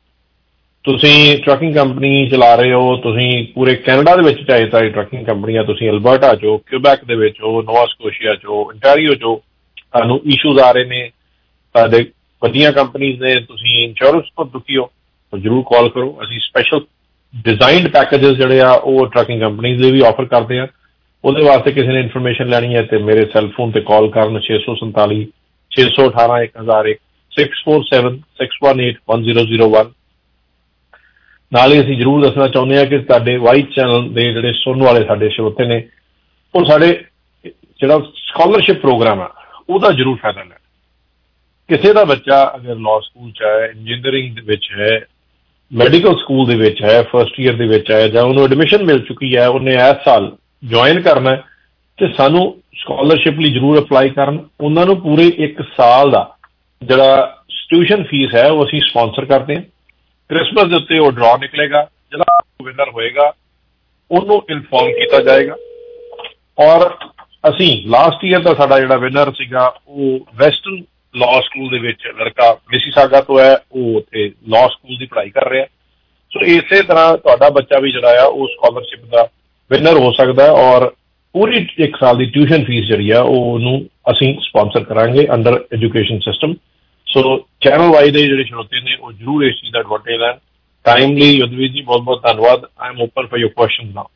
ਤੁਸੀਂ ਟਰੱਕਿੰਗ ਕੰਪਨੀ ਚਲਾ ਰਹੇ ਹੋ, ਤੁਸੀਂ ਪੂਰੇ ਕੈਨੇਡਾ ਦੇ ਵਿੱਚ ਚਾਹੇ ਤਾਂ ਟਰੱਕਿੰਗ ਕੰਪਨੀਆਂ, ਤੁਸੀਂ ਅਲਬਰਟਾ 'ਚੋ, ਕਿਊਬੈਕ ਦੇ ਵਿੱਚ ਹੋ, ਨੋਵਾ ਸਕੋਸ਼ੀਆ 'ਚੋ, ontario 'ਚੋ ਤੁਹਾਨੂੰ ਇਸ਼ੂਜ਼ ਆ ਰਹੇ ਨੇ, ਸਾਡੇ ਵੱਡੀਆਂ ਕੰਪਨੀਜ਼ ਨੇ, ਤੁਸੀਂ ਇੰਸ਼ੋਰੈਂਸ ਤੋਂ ਦੁਖੀ ਹੋ ਤਾਂ ਜ਼ਰੂਰ ਕਾਲ ਕਰੋ। ਅਸੀਂ ਸਪੈਸ਼ਲ ਡਿਜ਼ਾਈਨਡ ਪੈਕੇਜਸ ਜਿਹੜੇ ਆ ਉਹ ਟਰੱਕਿੰਗ ਕੰਪਨੀਜ਼ ਦੇ ਵੀ ਆਫਰ ਕਰਦੇ ਆ। ਉਹਦੇ ਵਾਸਤੇ ਕਿਸੇ ਨੇ ਇਨਫੋਰਮੇਸ਼ਨ ਲੈਣੀ ਹੈ ਤੇ ਮੇਰੇ ਸੈੱਲ ਫੋਨ ਤੇ ਕਾਲ ਕਰਨ, ਛੇ ਸੌ ਸੰਤਾਲੀ ਛੇ ਸੌ ਅਠਾਰਾਂ ਇੱਕ ਹਜ਼ਾਰ ਇੱਕ, six four seven six one eight one zero zero one. ਨਾਲ ਹੀ ਅਸੀਂ ਜ਼ਰੂਰ ਦੱਸਣਾ ਚਾਹੁੰਦੇ ਹਾਂ ਕਿ ਸਾਡੇ ਵਾਈਟ ਚੈਨਲ ਦੇ ਜਿਹੜੇ ਸੁਣਨ ਵਾਲੇ ਸਾਡੇ ਸਰੋਤੇ ਨੇ, ਉਹ ਸਾਡੇ ਜਿਹੜਾ ਸਕਾਲਰਸ਼ਿਪ ਪ੍ਰੋਗਰਾਮ ਆ ਉਹਦਾ ਜ਼ਰੂਰ ਫਾਇਦਾ ਲੈਣ। ਕਿਸੇ ਦਾ ਬੱਚਾ ਅਗਰ ਲਾਅ ਸਕੂਲ 'ਚ ਹੈ, ਇੰਜੀਨੀਅਰਿੰਗ ਦੇ ਵਿੱਚ ਹੈ, ਮੈਡੀਕਲ ਸਕੂਲ ਦੇ ਵਿੱਚ ਹੈ, ਫਸਟ ਈਅਰ ਦੇ ਵਿੱਚ ਹੈ, ਜਾਂ ਉਹਨੂੰ ਐਡਮਿਸ਼ਨ ਮਿਲ ਚੁੱਕੀ ਹੈ, ਉਹਨੇ ਇਸ ਸਾਲ ਜੁਆਇਨ ਕਰਨਾ, ਤੇ ਸਾਨੂੰ ਸਕਾਲਰਸ਼ਿਪ ਲਈ ਜ਼ਰੂਰ ਅਪਲਾਈ ਕਰਨ। ਉਹਨਾਂ ਨੂੰ ਪੂਰੇ ਇੱਕ ਸਾਲ ਦਾ ਜਿਹੜਾ ਟਿਊਸ਼ਨ ਫੀਸ ਹੈ ਉਹ ਅਸੀਂ ਸਪਾਂਸਰ ਕਰਦੇ ਹਾਂ। ਕ੍ਰਿਸਮਸ ਦੇ ਉੱਤੇ ਉਹ ਡਰਾ ਨਿਕਲੇਗਾ, ਜਿਹੜਾ ਵਿਨਰ ਹੋਏਗਾ ਉਹਨੂੰ ਇਨਫੋਰਮ ਕੀਤਾ ਜਾਏਗਾ। ਔਰ ਅਸੀਂ ਲਾਸਟ ਈਅਰ ਦਾ ਸਾਡਾ ਜਿਹੜਾ ਵਿਨਰ ਸੀਗਾ ਉਹ ਵੈਸਟਰਨ ਲਾਅ ਸਕੂਲ ਦੇ ਵਿੱਚ ਲੜਕਾ ਮਿਸੀਸਾਗਾ ਤੋਂ ਹੈ, ਉਹ ਉੱਥੇ ਲਾਅ ਸਕੂਲ ਦੀ ਪੜ੍ਹਾਈ ਕਰ ਰਿਹਾ। ਸੋ ਇਸੇ ਤਰ੍ਹਾਂ ਤੁਹਾਡਾ ਬੱਚਾ ਵੀ ਜਿਹੜਾ ਆ ਉਹ ਸਕਾਲਰਸ਼ਿਪ ਦਾ ਵਿਨਰ ਹੋ ਸਕਦਾ ਹੈ। ਔਰ ਪੂਰੀ ਇੱਕ ਸਾਲ ਦੀ ਟਿਊਸ਼ਨ ਫੀਸ ਜਿਹੜੀ ਆ ਉਹਨੂੰ ਅਸੀਂ ਸਪਾਂਸਰ ਕਰਾਂਗੇ under education system. So channel Y ਦੇ ਜਿਹੜੇ ਸਰੋਤੇ ਨੇ ਉਹ ਜ਼ਰੂਰ ਇਸ ਚੀਜ਼ ਦਾ ਐਡਵਾਂਟੇਜ ਲੈਣ। ਟਾਈਮਲੀ ਯੁੱਧਵੀਰ ਜੀ ਬਹੁਤ ਬਹੁਤ ਧੰਨਵਾਦ। I am open for your question now.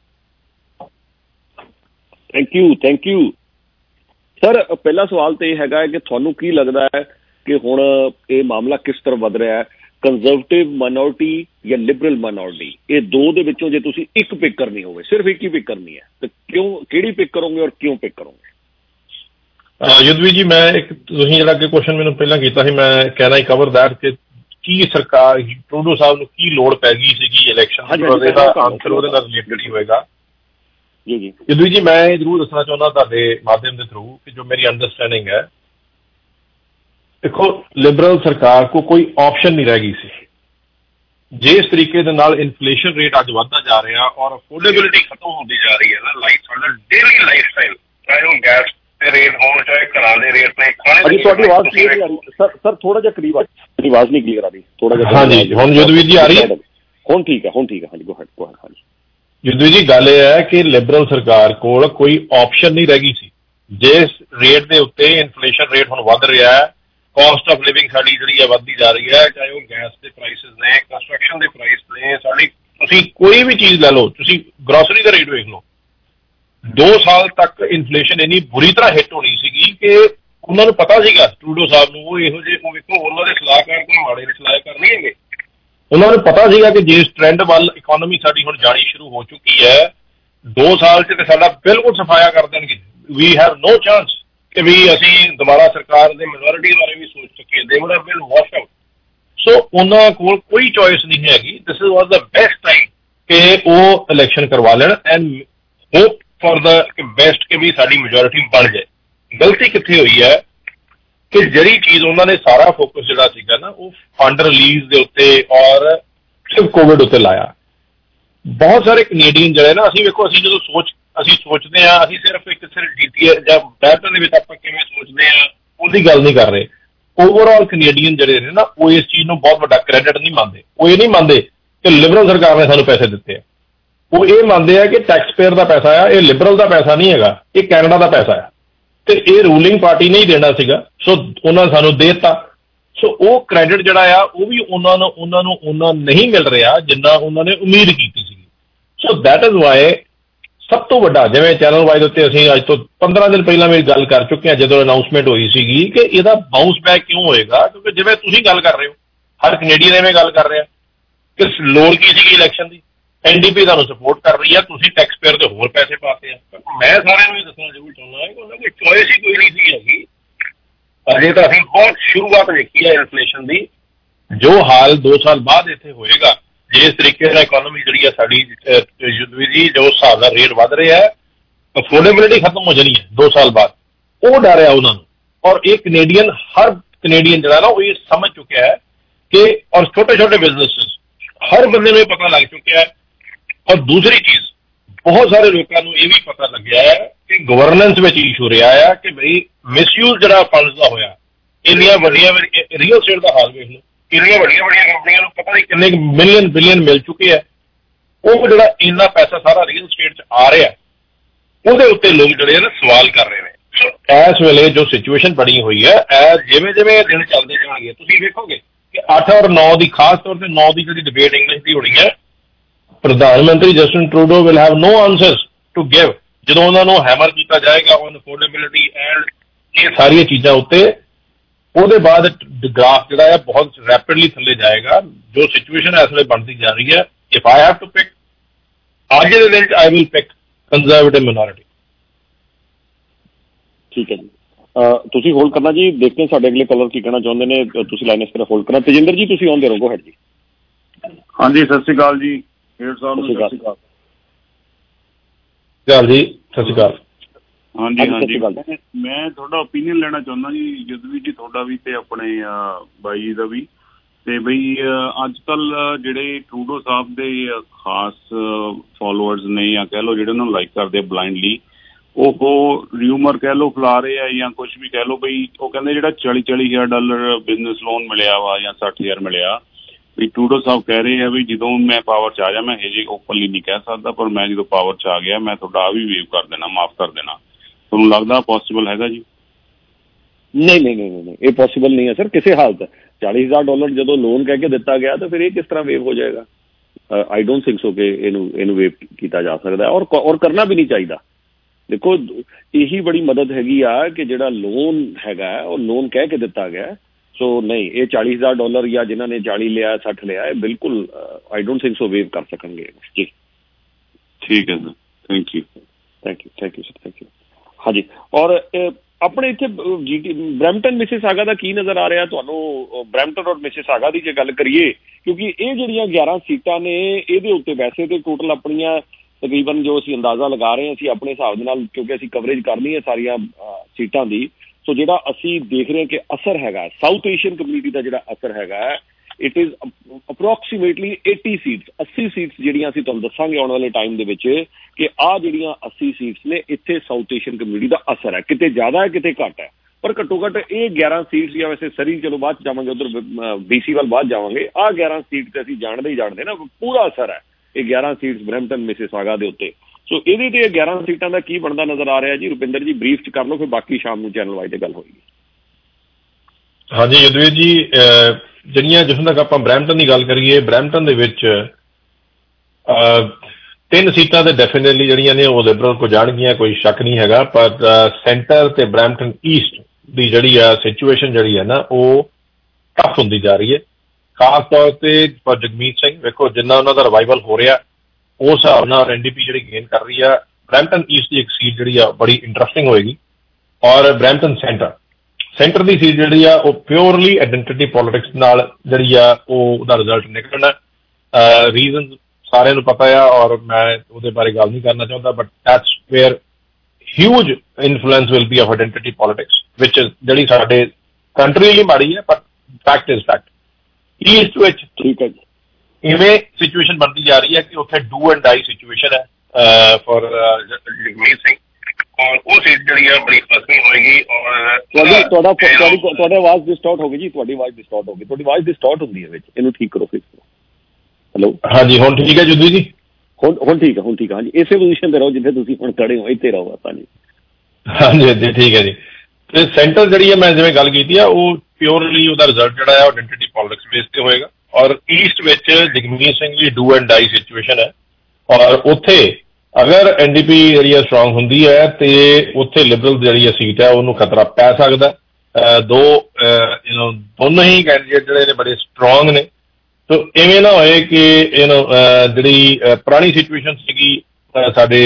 Thank you thank you sir. ਪਹਿਲਾ ਸਵਾਲ ਤਾਂ ਇਹ ਹੈਗਾ ਹੈ ਕਿ ਤੁਹਾਨੂੰ ਕੀ ਲੱਗਦਾ ਹੈ ਕਿ ਹੁਣ ਇਹ ਮਾਮਲਾ ਕਿਸ ਤਰ੍ਹਾਂ ਵੱਧ ਰਿਹਾ ਹੈ, ਕੰਜ਼ਰਵੇਟਿਵ ਮਾਈਨੋਰਿਟੀ ਜਾਂ ਲਿਬਰਲ ਮਾਈਨੋਰਿਟੀ, ਇਹ ਦੋ ਦੇ ਵਿੱਚੋਂ ਜੇ ਤੁਸੀਂ ਇੱਕ ਪਿਕ ਕਰਨੀ ਹੋਵੇ, ਸਿਰਫ ਇੱਕ ਹੀ ਪਿਕ ਕਰਨੀ ਹੈ, ਤਾਂ ਕਿਉਂ ਕਿਹੜੀ ਪਿਕ ਕਰੋਗੇ ਔਰ ਕਿਉਂ ਪਿਕ ਕਰੋਗੇ? ਯੁੱਧਵੀਰ ਜੀ ਮੈਂ ਇੱਕ ਤੁਸੀਂ ਜਿਹੜਾ ਕਿ ਕੁਐਸਚਨ ਮੈਨੂੰ ਪਹਿਲਾਂ ਕੀਤਾ ਸੀ, ਮੈਂ ਕਹਿਣਾ ਹੀ ਕਵਰ ਦੈਟ ਕਿ ਕੀ ਸਰਕਾਰ ਟਰੂਡੋ ਸਾਹਿਬ ਨੂੰ ਕੀ ਲੋੜ ਪੈ ਗਈ ਸੀਗੀ ਇਲੈਕਸ਼ਨ, ਉਹਦਾ ਆਨਸਰ ਉਹਦੇ ਨਾਲ ਰਿਲੇਟਡ ਹੀ ਹੋਏਗਾ। ਜੀ ਜੀ ਯੁੱਧਵੀਰ ਜੀ ਮੈਂ ਇਹ ਜ਼ਰੂਰ ਦੱਸਣਾ ਚਾਹੁੰਦਾ ਤੁਹਾਡੇ ਮਾਧਿਅਮ ਦੇ ਥਰੂ ਕਿ ਜੋ ਮੇਰੀ ਅੰਡਰਸਟੈਂਡਿੰਗ ਹੈ, ਦੇਖੋ ਲਿਬਰਲ ਸਰਕਾਰ ਕੋ ਕੋਈ ਆਪਸ਼ਨ ਨਹੀਂ ਰਹਿ ਗਈ ਸੀ। ਜਿਸ ਤਰੀਕੇ ਦੇ ਨਾਲ ਇਨਫਲੇਸ਼ਨ ਰੇਟ ਅੱਜ ਵੱਧਦਾ ਜਾ ਰਿਹਾ ਔਰ ਅਫੋਰਡੇਬਿਲਿਟੀ ਖਤਮ ਹੁੰਦੀ ਜਾ ਰਹੀ ਹੈ ਨਾ, ਲਾਈਫ ਸਾਡਾ ਡੇਲੀ ਲਾਈਫ ਸਟਾਈਲ, ਚਾਹੇ ਉਹ ਗੈਸ ਦੇ ਰੇਟ ਹੋਣ ਚਾਹੇ ਘਰਾਂ ਦੇ ਰੇਟ ਨੇ, ਖਾਣੇ ਦੀ ਤੁਹਾਡੀ ਆਵਾਜ਼ ਕਲੀਅਰ ਨਹੀਂ ਆ ਰਹੀ ਸਰ। ਸਰ ਥੋੜਾ ਜਿਹਾ ਕਰੀਬ ਆ, ਆਵਾਜ਼ ਨਹੀਂ ਕਲੀਅਰ ਆ ਰਹੀ ਥੋੜਾ ਜਿਹਾ। ਹਾਂਜੀ ਹੁਣ ਯੁੱਧਵੀਰ ਜੀ ਆ ਰਹੀ ਹੈ? ਹੁਣ ਠੀਕ ਹੈ ਹੁਣ ਠੀਕ ਹੈ ਹਾਂਜੀ ਗੋ ਹੈਡ ਗੋ ਹੈਡ। ਹਾਂਜੀ ਯੁੱਧਵੀਰ ਜੀ ਗੱਲ ਇਹ ਹੈ ਕਿ ਲਿਬਰਲ ਸਰਕਾਰ ਕੋਲ ਕੋਈ ਆਪਸ਼ਨ ਨਹੀਂ ਰਹਿ ਗਈ ਸੀ। ਜਿਸ ਰੇਟ ਦੇ ਉੱਤੇ ਇਨਫਲੇਸ਼ਨ ਰੇਟ ਹੁਣ ਵੱਧ ਰਿਹਾ ਹੈ, ਕਾਸਟ ਆਫ ਲਿਵਿੰਗ ਸਾਡੀ ਜਿਹੜੀ ਹੈ ਵੱਧਦੀ ਜਾ ਰਹੀ ਹੈ, ਚਾਹੇ ਉਹ ਗੈਸ ਦੇ ਪ੍ਰਾਈਸਿਸ ਨੇ, ਕੰਸਟਰਕਸ਼ਨ ਦੇ ਪ੍ਰਾਈਸ ਨੇ, ਸਾਡੀ ਤੁਸੀਂ ਕੋਈ ਵੀ ਚੀਜ਼ ਲੈ ਲਓ, ਤੁਸੀਂ ਗਰੋਸਰੀ ਦਾ ਰੇਟ ਵੇਖ ਲਓ। ਦੋ ਸਾਲ ਤੱਕ ਇਨਫਲੇਸ਼ਨ ਇੰਨੀ ਬੁਰੀ ਤਰ੍ਹਾਂ ਹਿੱਟ ਹੋਣੀ ਸੀਗੀ ਕਿ ਉਹਨਾਂ ਨੂੰ ਪਤਾ ਸੀਗਾ ਟਰੂਡੋ ਸਾਹਿਬ ਨੂੰ, ਉਹ ਇਹੋ ਜਿਹੇ ਉਹ ਵੇਖੋ ਉਹਨਾਂ ਦੇ ਸਲਾਹਕਾਰ ਕੋਈ ਮਾੜੇ ਸਲਾਹਕਾਰ ਨਹੀਂ ਹੈਗੇ। ਉਹਨਾਂ ਨੂੰ ਪਤਾ ਸੀਗਾ ਕਿ ਜਿਸ ਟ੍ਰੈਂਡ ਵੱਲ ਇਕੋਨਮੀ ਸਾਡੀ ਹੁਣ ਜਾਣੀ ਸ਼ੁਰੂ ਹੋ ਚੁੱਕੀ ਹੈ, ਦੋ ਸਾਲ 'ਚ ਤੇ ਸਾਡਾ ਬਿਲਕੁਲ ਸਫਾਇਆ ਕਰ ਦੇਣਗੇ। ਵੀ ਹੈਵ ਨੋ ਚਾਂਸ ਕਿ ਵੀ ਅਸੀਂ ਦੁਬਾਰਾ ਸਰਕਾਰ ਦੇ ਮੈਜੋਰਿਟੀ ਬਾਰੇ ਵੀ ਸੋਚ ਸਕੀਏ। They would have been washed out. So ਉਹਨਾਂ ਕੋਲ ਕੋਈ ਚੋਇਸ ਨਹੀਂ ਹੈਗੀ। This is was the best time ਕਿ ਉਹ ਇਲੈਕਸ਼ਨ ਕਰਵਾ ਲੈਣ and hope for the best कि भी साडी मेजोरिटी बन जाए। गलती कित्थे हुई है कि ਜਿਹੜੀ ਚੀਜ਼ ਉਹਨਾਂ ਨੇ ਸਾਰਾ ਫੋਕਸ ਜਿਹੜਾ ਸੀਗਾ ਨਾ ਉਹ ਫੰਡ ਰਿਲੀਜ਼ ਦੇ ਉੱਤੇ ਔਰ ਸਿਰਫ ਕੋਵਿਡ ਉੱਤੇ ਲਾਇਆ। ਬਹੁਤ ਸਾਰੇ ਕੈਨੇਡੀਅਨ ਜਿਹੜੇ ਨਾ, ਅਸੀਂ ਵੇਖੋ ਅਸੀਂ ਜਦੋਂ ਸੋਚ ਅਸੀਂ ਸੋਚਦੇ ਹਾਂ, ਅਸੀਂ ਸਿਰਫ ਇੱਕ ਸਿਰਫ ਡੀਟੀਐਸ ਜਾਂ ਬੈਟਨ ਦੇ ਵਿੱਚ ਆਪਾਂ ਕਿਵੇਂ ਸੋਚਦੇ ਹਾਂ ਉਹਦੀ ਗੱਲ ਨਹੀਂ ਕਰ ਰਹੇ। ਓਵਰਆਲ ਕੈਨੇਡੀਅਨ ਜਿਹੜੇ ਨੇ ਨਾ ਉਹ ਇਸ ਚੀਜ਼ ਨੂੰ ਬਹੁਤ ਵੱਡਾ ਕ੍ਰੈਡਿਟ ਨਹੀਂ ਮੰਨਦੇ। ਉਹ ਇਹ ਨਹੀਂ ਮੰਨਦੇ ਕਿ ਲਿਬਰਲ ਸਰਕਾਰ ਨੇ ਸਾਨੂੰ ਪੈਸੇ ਦਿੱਤੇ ਆ। ਉਹ ਇਹ ਮੰਨਦੇ ਆ ਕਿ ਟੈਕਸ ਪੇਅਰ ਦਾ ਪੈਸਾ ਆ, ਇਹ ਲਿਬਰਲ ਦਾ ਪੈਸਾ ਨਹੀਂ ਹੈਗਾ, ਇਹ ਕੈਨੇਡਾ ਦਾ ਪੈਸਾ ਆ ਤੇ ਇਹ ਰੂਲਿੰਗ ਪਾਰਟੀ ਨੇ ਹੀ ਦੇਣਾ ਸੀਗਾ। ਸੋ ਉਹਨਾਂ ਸਾਨੂੰ ਦੇ ਦਿੱਤਾ। ਸੋ ਉਹ ਕ੍ਰੈਡਿਟ ਜਿਹੜਾ ਆ ਉਹ ਵੀ ਉਹਨਾਂ ਨੂੰ ਉਹਨਾਂ ਨੂੰ ਉਹਨਾਂ ਨਹੀਂ ਮਿਲ ਰਿਹਾ ਜਿੰਨਾ ਉਹਨਾਂ ਨੇ ਉਮੀਦ ਕੀਤੀ ਸੀ। ਸੋ ਦੈਟ ਇਜ਼ ਵਾਈ ਸਭ ਤੋਂ ਵੱਡਾ, ਜਿਵੇਂ ਚੈਨਲ ਵਾਈਜ਼ ਉੱਤੇ ਅਸੀਂ ਅੱਜ ਤੋਂ ਪੰਦਰਾਂ ਦਿਨ ਪਹਿਲਾਂ ਵੀ ਗੱਲ ਕਰ ਚੁੱਕੇ ਹਾਂ ਜਦੋਂ ਅਨਾਊਂਸਮੈਂਟ ਹੋਈ ਸੀਗੀ ਕਿ ਇਹਦਾ ਬਾਉਂਸ ਬੈਕ ਕਿਉਂ ਹੋਏਗਾ, ਕਿਉਂਕਿ ਜਿਵੇਂ ਤੁਸੀਂ ਗੱਲ ਕਰ ਰਹੇ ਹੋ, ਹਰ ਕੈਨੇਡੀਅਨ ਐਵੇਂ ਗੱਲ ਕਰ ਰਿਹਾ ਕਿ ਲੋੜ ਕੀ ਸੀਗੀ ਇਲੈਕਸ਼ਨ ਦੀ, ਐਨ ਡੀ ਪੀ ਤੁਹਾਨੂੰ ਸਪੋਰਟ ਕਰ ਰਹੀ ਆ, ਤੁਸੀਂ ਟੈਕਸ ਪੇਅਰ ਦੇ ਹੋਰ ਪੈਸੇ ਪਾਤੇ ਆ। ਮੈਂ ਸਾਰਿਆਂ ਨੂੰ ਇਹ ਦੱਸਣਾ ਜ਼ਰੂਰ ਚਾਹੁੰਦਾ ਕਿ ਉਹਨਾਂ ਦੀ ਚੋਇਸ ਹੀ ਕੋਈ ਨਹੀਂ ਸੀ ਹੈਗੀ। ਅਜੇ ਤਾਂ ਅਸੀਂ ਬਹੁਤ ਸ਼ੁਰੂਆਤ ਵੇਖੀ ਹੈ ਇਨਫਲੇਸ਼ਨ ਦੀ। ਜੋ ਹਾਲ ਦੋ ਸਾਲ ਬਾਅਦ ਇੱਥੇ ਹੋਏਗਾ, ਜਿਸ ਤਰੀਕੇ ਨਾਲ ਇਕੋਨਮੀ ਜਿਹੜੀ ਆ ਸਾਡੀ ਯੁੱਧਵੀਰ ਜੀ, ਜੋ ਹਿਸਾਬ ਦਾ ਰੇਟ ਵੱਧ ਰਿਹਾ ਹੈ, ਅਫੋਰਡੇਬਿਲਿਟੀ ਖਤਮ ਹੋ ਜਾਣੀ ਹੈ ਦੋ ਸਾਲ ਬਾਅਦ। ਉਹ ਡਰ ਹੈ ਉਹਨਾਂ ਨੂੰ। ਔਰ ਇਹ ਕੈਨੇਡੀਅਨ, ਹਰ ਕੈਨੇਡੀਅਨ ਜਿਹੜਾ ਨਾ ਉਹ ਇਹ ਸਮਝ ਚੁੱਕਿਆ ਹੈ ਕਿ, ਔਰ ਛੋਟੇ ਛੋਟੇ ਬਿਜ਼ਨਸ ਹਰ ਬੰਦੇ ਨੂੰ ਇਹ ਪਤਾ ਲੱਗ ਚੁੱਕਿਆ ਹੈ। ਔਰ ਦੂਸਰੀ ਚੀਜ਼, ਬਹੁਤ ਸਾਰੇ ਲੋਕਾਂ ਨੂੰ ਇਹ ਵੀ ਪਤਾ ਲੱਗਿਆ ਹੈ ਕਿ ਗਵਰਨੈਂਸ ਵਿੱਚ ਇਸ਼ੂ ਰਿਹਾ ਆ ਕਿ ਬਈ ਮਿਸਯੂਜ਼ ਜਿਹੜਾ ਫੰਡਸ ਦਾ ਹੋਇਆ। ਇੰਨੀਆਂ ਵੱਡੀਆਂ ਰੀਅਲ ਸਟੇਟ ਦਾ ਹਾਲ ਵੇਖ ਲਓ, ਕਿੰਨੀਆਂ ਵੱਡੀਆਂ ਵੱਡੀਆਂ ਕੰਪਨੀਆਂ ਨੂੰ ਪਤਾ ਨਹੀਂ ਕਿੰਨੇ ਮਿਲੀਅਨ ਬਿਲੀਅਨ ਮਿਲ ਚੁੱਕੇ ਆ। ਉਹ ਜਿਹੜਾ ਇੰਨਾ ਪੈਸਾ ਸਾਰਾ ਰੀਅਲ ਸਟੇਟ 'ਚ ਆ ਰਿਹਾ, ਉਹਦੇ ਉੱਤੇ ਲੋਕ ਜਿਹੜੇ ਨਾ ਸਵਾਲ ਕਰ ਰਹੇ ਨੇ। ਸੋ ਇਸ ਵੇਲੇ ਜੋ ਸਿਚੁਏਸ਼ਨ ਬਣੀ ਹੋਈ ਹੈ, ਇਹ ਜਿਵੇਂ ਜਿਵੇਂ ਦਿਨ ਚੱਲਦੇ ਜਾਣਗੇ ਤੁਸੀਂ ਵੇਖੋਗੇ ਕਿ ਅੱਠ ਔਰ ਨੌ ਦੀ, ਖਾਸ ਤੌਰ ਤੇ ਨੌ ਦੀ ਜਿਹੜੀ ਡਿਬੇਟ ਇੰਗਲਿਸ਼ ਦੀ ਹੋਣੀ ਹੈ, ਪ੍ਰਧਾਨ ਮੰਤਰੀ Justin Trudeau will have no answers to give. ਜਦੋਂ ਉਹਨਾਂ ਨੂੰ ਹੈਮਰ ਕੀਤਾ ਜਾਏਗਾ ਔਨ ਅਫੋਰਡੇਬਿਲਿਟੀ ਐਂਡ ਇਹ ਸਾਰੀਆਂ ਚੀਜ਼ਾਂ ਉੱਤੇ, ਉਹਦੇ ਬਾਅਦ ਗ੍ਰਾਫ ਜਿਹੜਾ ਹੈ ਬਹੁਤ ਰੈਪਿਡਲੀ ਥੱਲੇ ਜਾਏਗਾ। ਜੋ ਸਿਚੁਏਸ਼ਨ ਇਸ ਵੇਲੇ ਬਣਦੀ ਜਾ ਰਹੀ ਹੈ, if I have to pick ਅੱਜ ਦੇ ਦਿਨ 'ਚ I will pick Conservative minority. ਠੀਕ ਹੈ ਜੀ, ਤੁਸੀਂ ਹੋਲਡ ਕਰਨਾ ਜੀ, ਦੇਖਦੇ ਹਾਂ ਸਾਡੇ ਅਗਲੇ ਕਲਰ ਕੀ ਕਹਿਣਾ ਚਾਹੁੰਦੇ ਨੇ। ਤੁਸੀਂ ਲਾਈਨ ਇਸ ਤਰ੍ਹਾਂ ਹੋਲਡ ਕਰਨਾ। ਤੇਜਿੰਦਰ ਜੀ ਤੁਸੀਂ ਆਉਂਦੇ ਰਹੋ, ਹੈਡ ਜੀ। ਹਾਂਜੀ ਸਤਿ ਸ਼੍ਰੀ ਅਕਾਲ ਜੀ। ਖੇਡ ਸਾਹਿਬ ਨੂੰ ਸਤਿ ਸ਼੍ਰੀ ਅਕਾਲ। ਗੱਲ ਜੀ ਸਤਿ ਸ਼੍ਰੀ ਅਕਾਲ। ਹਾਂਜੀ ਹਾਂਜੀ ਮੈਂ ਤੁਹਾਡਾ ਓਪੀਨੀਅਨ ਲੈਣਾ ਚਾਹੁੰਦਾ ਜੀ, ਯੁੱਧਵੀਰ ਜੀ ਤੁਹਾਡਾ ਵੀ ਤੇ ਆਪਣੇ ਬਾਈ ਜੀ ਦਾ ਵੀ। ਤੇ ਬਈ ਅੱਜ ਕੱਲ੍ਹ ਜਿਹੜੇ ਟਰੂਡੋ ਸਾਹਿਬ ਦੇ ਖਾਸ ਫੋਲੋਅਰਸ ਨੇ ਜਾਂ ਕਹਿ ਲਓ ਜਿਹੜੇ ਉਹਨਾਂ ਨੂੰ ਲਾਈਕ ਕਰਦੇ ਆ ਬਲਾਈਂਡਲੀ, ਉਹ ਰਿਊਮਰ ਕਹਿ ਲਓ ਫੈਲਾ ਰਹੇ ਆ ਜਾਂ ਕੁਛ ਵੀ ਕਹਿ ਲਓ। ਬਈ ਉਹ ਕਹਿੰਦੇ ਜਿਹੜਾ ਚਾਲੀ ਚਾਲੀ ਹਜ਼ਾਰ ਡਾਲਰ ਬਿਜ਼ਨਸ ਲੋਨ ਮਿਲਿਆ ਵਾ ਜਾਂ ਸੱਠ ਹਜ਼ਾਰ ਮਿਲਿਆ, ਵੀ ਟਰੂਡੋ ਸਾਹਿਬ ਕਹਿ ਰਹੇ ਆ ਵੀ ਜਦੋਂ ਮੈਂ ਪਾਵਰ 'ਚ ਆ ਜਾ, ਮੈਂ ਹਜੇ ਓਪਨਲੀ ਨਹੀਂ ਕਹਿ ਸਕਦਾ, ਪਰ ਮੈਂ ਜਦੋਂ ਪਾਵਰ 'ਚ ਆ ਗਿਆ ਮੈਂ ਤੁਹਾਡਾ ਆ ਵੀ ਵੇਵ ਕਰ ਦੇਣਾ, ਮਾਫ ਕਰ ਦੇਣਾ। ਤੁਹਾਨੂੰ ਲੱਗਦਾ ਪੋਸੀਬਲ ਹੈਗਾ ਜੀ? ਨਹੀਂ ਨਹੀਂ ਨਹੀਂ ਨਹੀਂ ਇਹ ਪੋਸੀਬਲ ਨਹੀਂ ਹੈ ਸਰ ਕਿਸੇ ਹਾਲਤ। ਚਾਲੀ ਹਜ਼ਾਰ ਡਾਲਰ ਜਦੋਂ ਲੋਨ ਕਹਿ ਕੇ ਦਿੱਤਾ ਗਿਆ ਤਾਂ ਫਿਰ ਇਹ ਕਿਸ ਤਰ੍ਹਾਂ ਵੇਵ ਹੋ ਜਾਏਗਾ? ਆਈ ਡੋਂਟ ਥਿੰਕ ਸੋ ਕਿ ਇਹਨੂੰ ਇਹਨੂੰ ਵੇਵ ਕੀਤਾ ਜਾ ਸਕਦਾ, ਔਰ ਔਰ ਕਰਨਾ ਵੀ ਨਹੀਂ ਚਾਹੀਦਾ। ਦੇਖੋ ਇਹੀ ਬੜੀ ਮਦਦ ਹੈਗੀ ਆ ਕਿ ਜਿਹੜਾ ਲੋਨ ਹੈਗਾ ਉਹ ਲੋਨ ਕਹਿ ਕੇ ਦਿੱਤਾ ਗਿਆ। ਸੋ ਨਹੀਂ, ਇਹ ਚਾਲੀ ਹਜ਼ਾਰ ਡਾਲਰ ਜਾਂ ਜਿਨ੍ਹਾਂ ਨੇ ਚਾਲੀ ਲਿਆ ਸੱਠ ਲਿਆ, ਇਹ ਬਿਲਕੁਲ I don't think so wave ਕਰ ਸਕਣਗੇ ਜੀ। ਠੀਕ ਹੈ sir, thank you thank you thank you sir thank you. ਹਾਂਜੀ, ਔਰ ਆਪਣੇ ਇੱਥੇ ਜੀ ਟੀ ਬਰੈਂਪਟਨ ਮਿਸਿਸਾਗਾ ਦਾ ਕੀ ਨਜ਼ਰ ਆ ਰਿਹਾ ਤੁਹਾਨੂੰ? ਬਰੈਂਪਟਨ ਔਰ ਮਿਸਿਸਾਗਾ ਦੀ ਜੇ ਗੱਲ ਕਰੀਏ, ਕਿਉਂਕਿ ਇਹ ਜਿਹੜੀਆਂ ਗਿਆਰਾਂ ਸੀਟਾਂ ਨੇ ਇਹਦੇ ਉੱਤੇ ਵੈਸੇ ਤੇ ਟੋਟਲ ਆਪਣੀਆਂ ਤਕਰੀਬਨ ਜੋ ਅਸੀਂ ਅੰਦਾਜ਼ਾ ਲਗਾ ਰਹੇ ਹਾਂ ਅਸੀਂ ਆਪਣੇ ਹਿਸਾਬ ਦੇ ਨਾਲ, ਕਿਉਂਕਿ ਅਸੀਂ ਕਵਰੇਜ ਕਰਨੀ ਹੈ ਸਾਰੀਆਂ ਸੀਟਾਂ ਦੀ। ਸੋ ਜਿਹੜਾ ਅਸੀਂ ਦੇਖ ਰਹੇ ਹਾਂ ਕਿ ਅਸਰ ਹੈਗਾ ਸਾਊਥ ਏਸ਼ੀਅਨ ਕਮਿਊਨਿਟੀ ਦਾ, ਜਿਹੜਾ ਅਸਰ ਹੈਗਾ it is approximately eighty seats, ਅੱਸੀ ਸੀਟਸ ਜਿਹੜੀਆਂ ਅਸੀਂ ਤੁਹਾਨੂੰ ਦੱਸਾਂਗੇ ਆਉਣ ਵਾਲੇ ਟਾਈਮ ਦੇ ਵਿੱਚ ਕਿ ਆਹ ਜਿਹੜੀਆਂ ਅੱਸੀ ਸੀਟਸ ਨੇ ਇੱਥੇ ਸਾਊਥ ਏਸ਼ੀਅਨ ਕਮਿਊਨਿਟੀ ਦਾ ਅਸਰ ਹੈ। ਕਿਤੇ ਜ਼ਿਆਦਾ ਹੈ ਕਿਤੇ ਘੱਟ ਹੈ, ਪਰ ਘੱਟੋ ਘੱਟ ਇਹ ਗਿਆਰਾਂ ਸੀਟਸ, ਜਾਂ ਵੈਸੇ ਸਰੀ ਚਲੋ ਬਾਅਦ 'ਚ ਜਾਵਾਂਗੇ, ਉੱਧਰ ਬੀ ਸੀ ਵੱਲ ਬਾਅਦ ਜਾਵਾਂਗੇ, ਆਹ ਗਿਆਰਾਂ ਸੀਟ ਤੇ ਅਸੀਂ ਜਾਣਦੇ ਹੀ ਜਾਣਦੇ ਨਾ ਪੂਰਾ ਅਸਰ ਹੈ ਇਹ ਗਿਆਰਾਂ ਸੀਟਸ ਬਰੈਂਪਟਨ ਮਿਸਿਸਾਗਾ ਦੇ ਉੱਤੇ। ਸੋ ਇਹਦੇ ਤੇ ਗਿਆਰਾਂ ਸੀਟਾਂ ਦਾ ਕੀ ਬਣਦਾ ਨਜ਼ਰ ਆ ਰਿਹਾ ਜੀ? ਰੁਪਿੰਦਰ ਜੀ ਬਰੀਫ 'ਚ ਕਰ ਲਓ, ਫਿਰ ਬਾਕੀ ਸ਼ਾਮ ਨੂੰ ਚੈਨਲ ਵਾਈਜ਼ ਤੇ ਗੱਲ ਹੋਏਗੀ। ਹਾਂਜੀ ਯਦਵੀਰ ਜੀ, ਜਿਹੜੀਆਂ ਜਿੱਥੋਂ ਤੱਕ ਆਪਾਂ ਬਰੈਂਪਟਨ ਦੀ ਗੱਲ ਕਰੀਏ, ਬਰੈਂਪਟਨ ਦੇ ਵਿੱਚ ਤਿੰਨ ਸੀਟਾਂ ਤੇ ਡੈਫੀਨੇਟਲੀ ਜਿਹੜੀਆਂ ਨੇ ਉਹ ਲਿਬਰਲ ਕੋ ਜਾਣਗੀਆਂ, ਕੋਈ ਸ਼ੱਕ ਨਹੀਂ ਹੈਗਾ। ਪਰ ਸੈਂਟਰ ਤੇ ਬਰੈਂਪਟਨ ਈਸਟ ਦੀ ਜਿਹੜੀ ਆ ਸਿਚੁਏਸ਼ਨ ਜਿਹੜੀ ਹੈ ਨਾ ਉਹ ਟਫ ਹੁੰਦੀ ਜਾ ਰਹੀ ਹੈ, ਖਾਸ ਤੌਰ ਤੇ ਪਰ ਜਗਮੀਤ ਸਿੰਘ ਵੇਖੋ ਜਿੰਨਾ ਉਹਨਾਂ ਦਾ ਰਿਵਾਈਵਲ ਹੋ ਰਿਹਾ ਉਸ ਹਿਸਾਬ ਨਾਲ ਐਨ ਡੀ ਪੀ ਜਿਹੜੀ ਗੇਨ ਕਰ ਰਹੀ ਆ। ਬਰੈਂਪਟਨ ਈਸਟ ਦੀ ਇੱਕ ਸੀਟ ਜਿਹੜੀ ਆ ਬੜੀ ਇੰਟਰਸਟਿੰਗ ਹੋਏਗੀ, ਔਰ ਬਰੈਂਪਟਨ ਸੈਂਟਰ ਸੈਂਟਰ ਦੀ ਸੀਟ ਜਿਹੜੀ ਆ ਉਹ ਪਿਓਰਲੀ ਆਇਡੈਂਟੀਟੀ ਪੋਲੀਟਿਕਸ ਨਾਲ ਜਿਹੜੀ ਆ ਉਹ ਉਹਦਾ ਰਿਜ਼ਲਟ ਨਿਕਲਣਾ। ਰੀਜ਼ਨ ਸਾਰਿਆਂ ਨੂੰ ਪਤਾ ਆ ਔਰ ਮੈਂ ਉਹਦੇ ਬਾਰੇ ਗੱਲ ਨਹੀਂ ਕਰਨਾ ਚਾਹੁੰਦਾ, but that's where huge influence will be of identity politics, ਵਿਚ ਜਿਹੜੀ ਸਾਡੇ ਕੰਟਰੀ ਲਈ ਮਾੜੀ ਹੈ, ਪਰ ਫੈਕਟ ਇਜ਼ ਫੈਕਟ। ਈਸਟ ਵਿੱਚ ਠੀਕ ਹੈ ਇਵੇਂ ਸਿਚੁਏਸ਼ਨ ਬਣਦੀ ਜਾ ਰਹੀ ਹੈ ਕਿ ਉੱਥੇ ਡੂ ਐਂਡ ਡਾਈ ਸਿਚੁਏਸ਼ਨ ਹੈ ਫॉर ਜਗਮੀਤ ਸਿੰਘ, ਔਰ ਉਹ ਸੀਟ ਜਿਹੜੀ ਆ ਬੜੀ ਫਸਵੀਂ ਹੋਏਗੀ। ਔਰ ਤੁਹਾਡੀ ਤੁਹਾਡਾ ਤੁਹਾਡੀ ਤੁਹਾਡੀ ਆਵਾਜ਼ ਡਿਸਟੋਰਟ ਹੋ ਗਈ ਜੀ, ਤੁਹਾਡੀ ਆਵਾਜ਼ ਡਿਸਟੋਰਟ ਹੋ ਗਈ, ਤੁਹਾਡੀ ਆਵਾਜ਼ ਡਿਸਟੋਰਟ ਹੁੰਦੀ ਹੈ ਵਿੱਚ, ਇਹਨੂੰ ਠੀਕ ਕਰੋ ਫਿਰ। ਹੈਲੋ, ਹਾਂਜੀ ਹੁਣ ਠੀਕ ਹੈ ਜੁੱਦੀ ਜੀ? ਹੁਣ ਹੁਣ ਠੀਕ ਹੈ, ਹੁਣ ਠੀਕ ਹੈ। ਹਾਂਜੀ ਇਸੇ ਪੋਜੀਸ਼ਨ ਤੇ ਰਹੋ ਜਿੱਥੇ ਤੁਸੀਂ ਹੁਣ ਖੜੇ ਹੋ, ਇੱਥੇ ਰਹੋ ਆਪਾਂ ਜੀ। ਹਾਂਜੀ ਹਾਂਜੀ ਠੀਕ ਹੈ ਜੀ। ਤੇ ਸੈਂਟਰ ਜਿਹੜੀ ਹੈ ਮੈਂ ਜਿਵੇਂ ਗੱਲ ਕੀਤੀ ਆ ਉਹ ਪਿਓਰਲੀ ਉਹਦਾ ਰਿਜ਼ਲਟ ਜਿਹੜਾ ਹੈ ਆਇਡੈਂਟੀਟੀ ਪੋਲੀਟਿਕਸ ਬੇਸ ਤੇ ਹੋਏਗਾ, ਔਰ ਈਸਟ ਵਿੱਚ ਜਗਮੀਤ ਸਿੰਘ ਦੀ ਡੂ ਐਂਡ ਡਾਈ ਸਿਚੁਏਸ਼ਨ ਹੈ। ਔਰ ਉੱਥੇ ਅਗਰ ਐਨ ਡੀ ਪੀ ਜਿਹੜੀ ਆ ਸਟਰੋਂਗ ਹੁੰਦੀ ਹੈ ਤੇ ਉੱਥੇ ਲਿਬਰਲ ਜਿਹੜੀ ਸੀਟ ਹੈ ਉਹਨੂੰ ਖਤਰਾ ਪੈ ਸਕਦਾ। ਦੋ ਯੂਨੋ ਦੋਨੋਂ ਹੀ ਕੈਂਡੀਡੇਟ ਜਿਹੜੇ ਨੇ ਬੜੇ ਸਟਰੋਂਗ ਨੇ, ਸੋ ਇਵੇਂ ਨਾ ਹੋਏ ਕਿ ਯੂਨੋ ਜਿਹੜੀ ਪੁਰਾਣੀ ਸਿਚੁਏਸ਼ਨ ਸੀਗੀ ਸਾਡੇ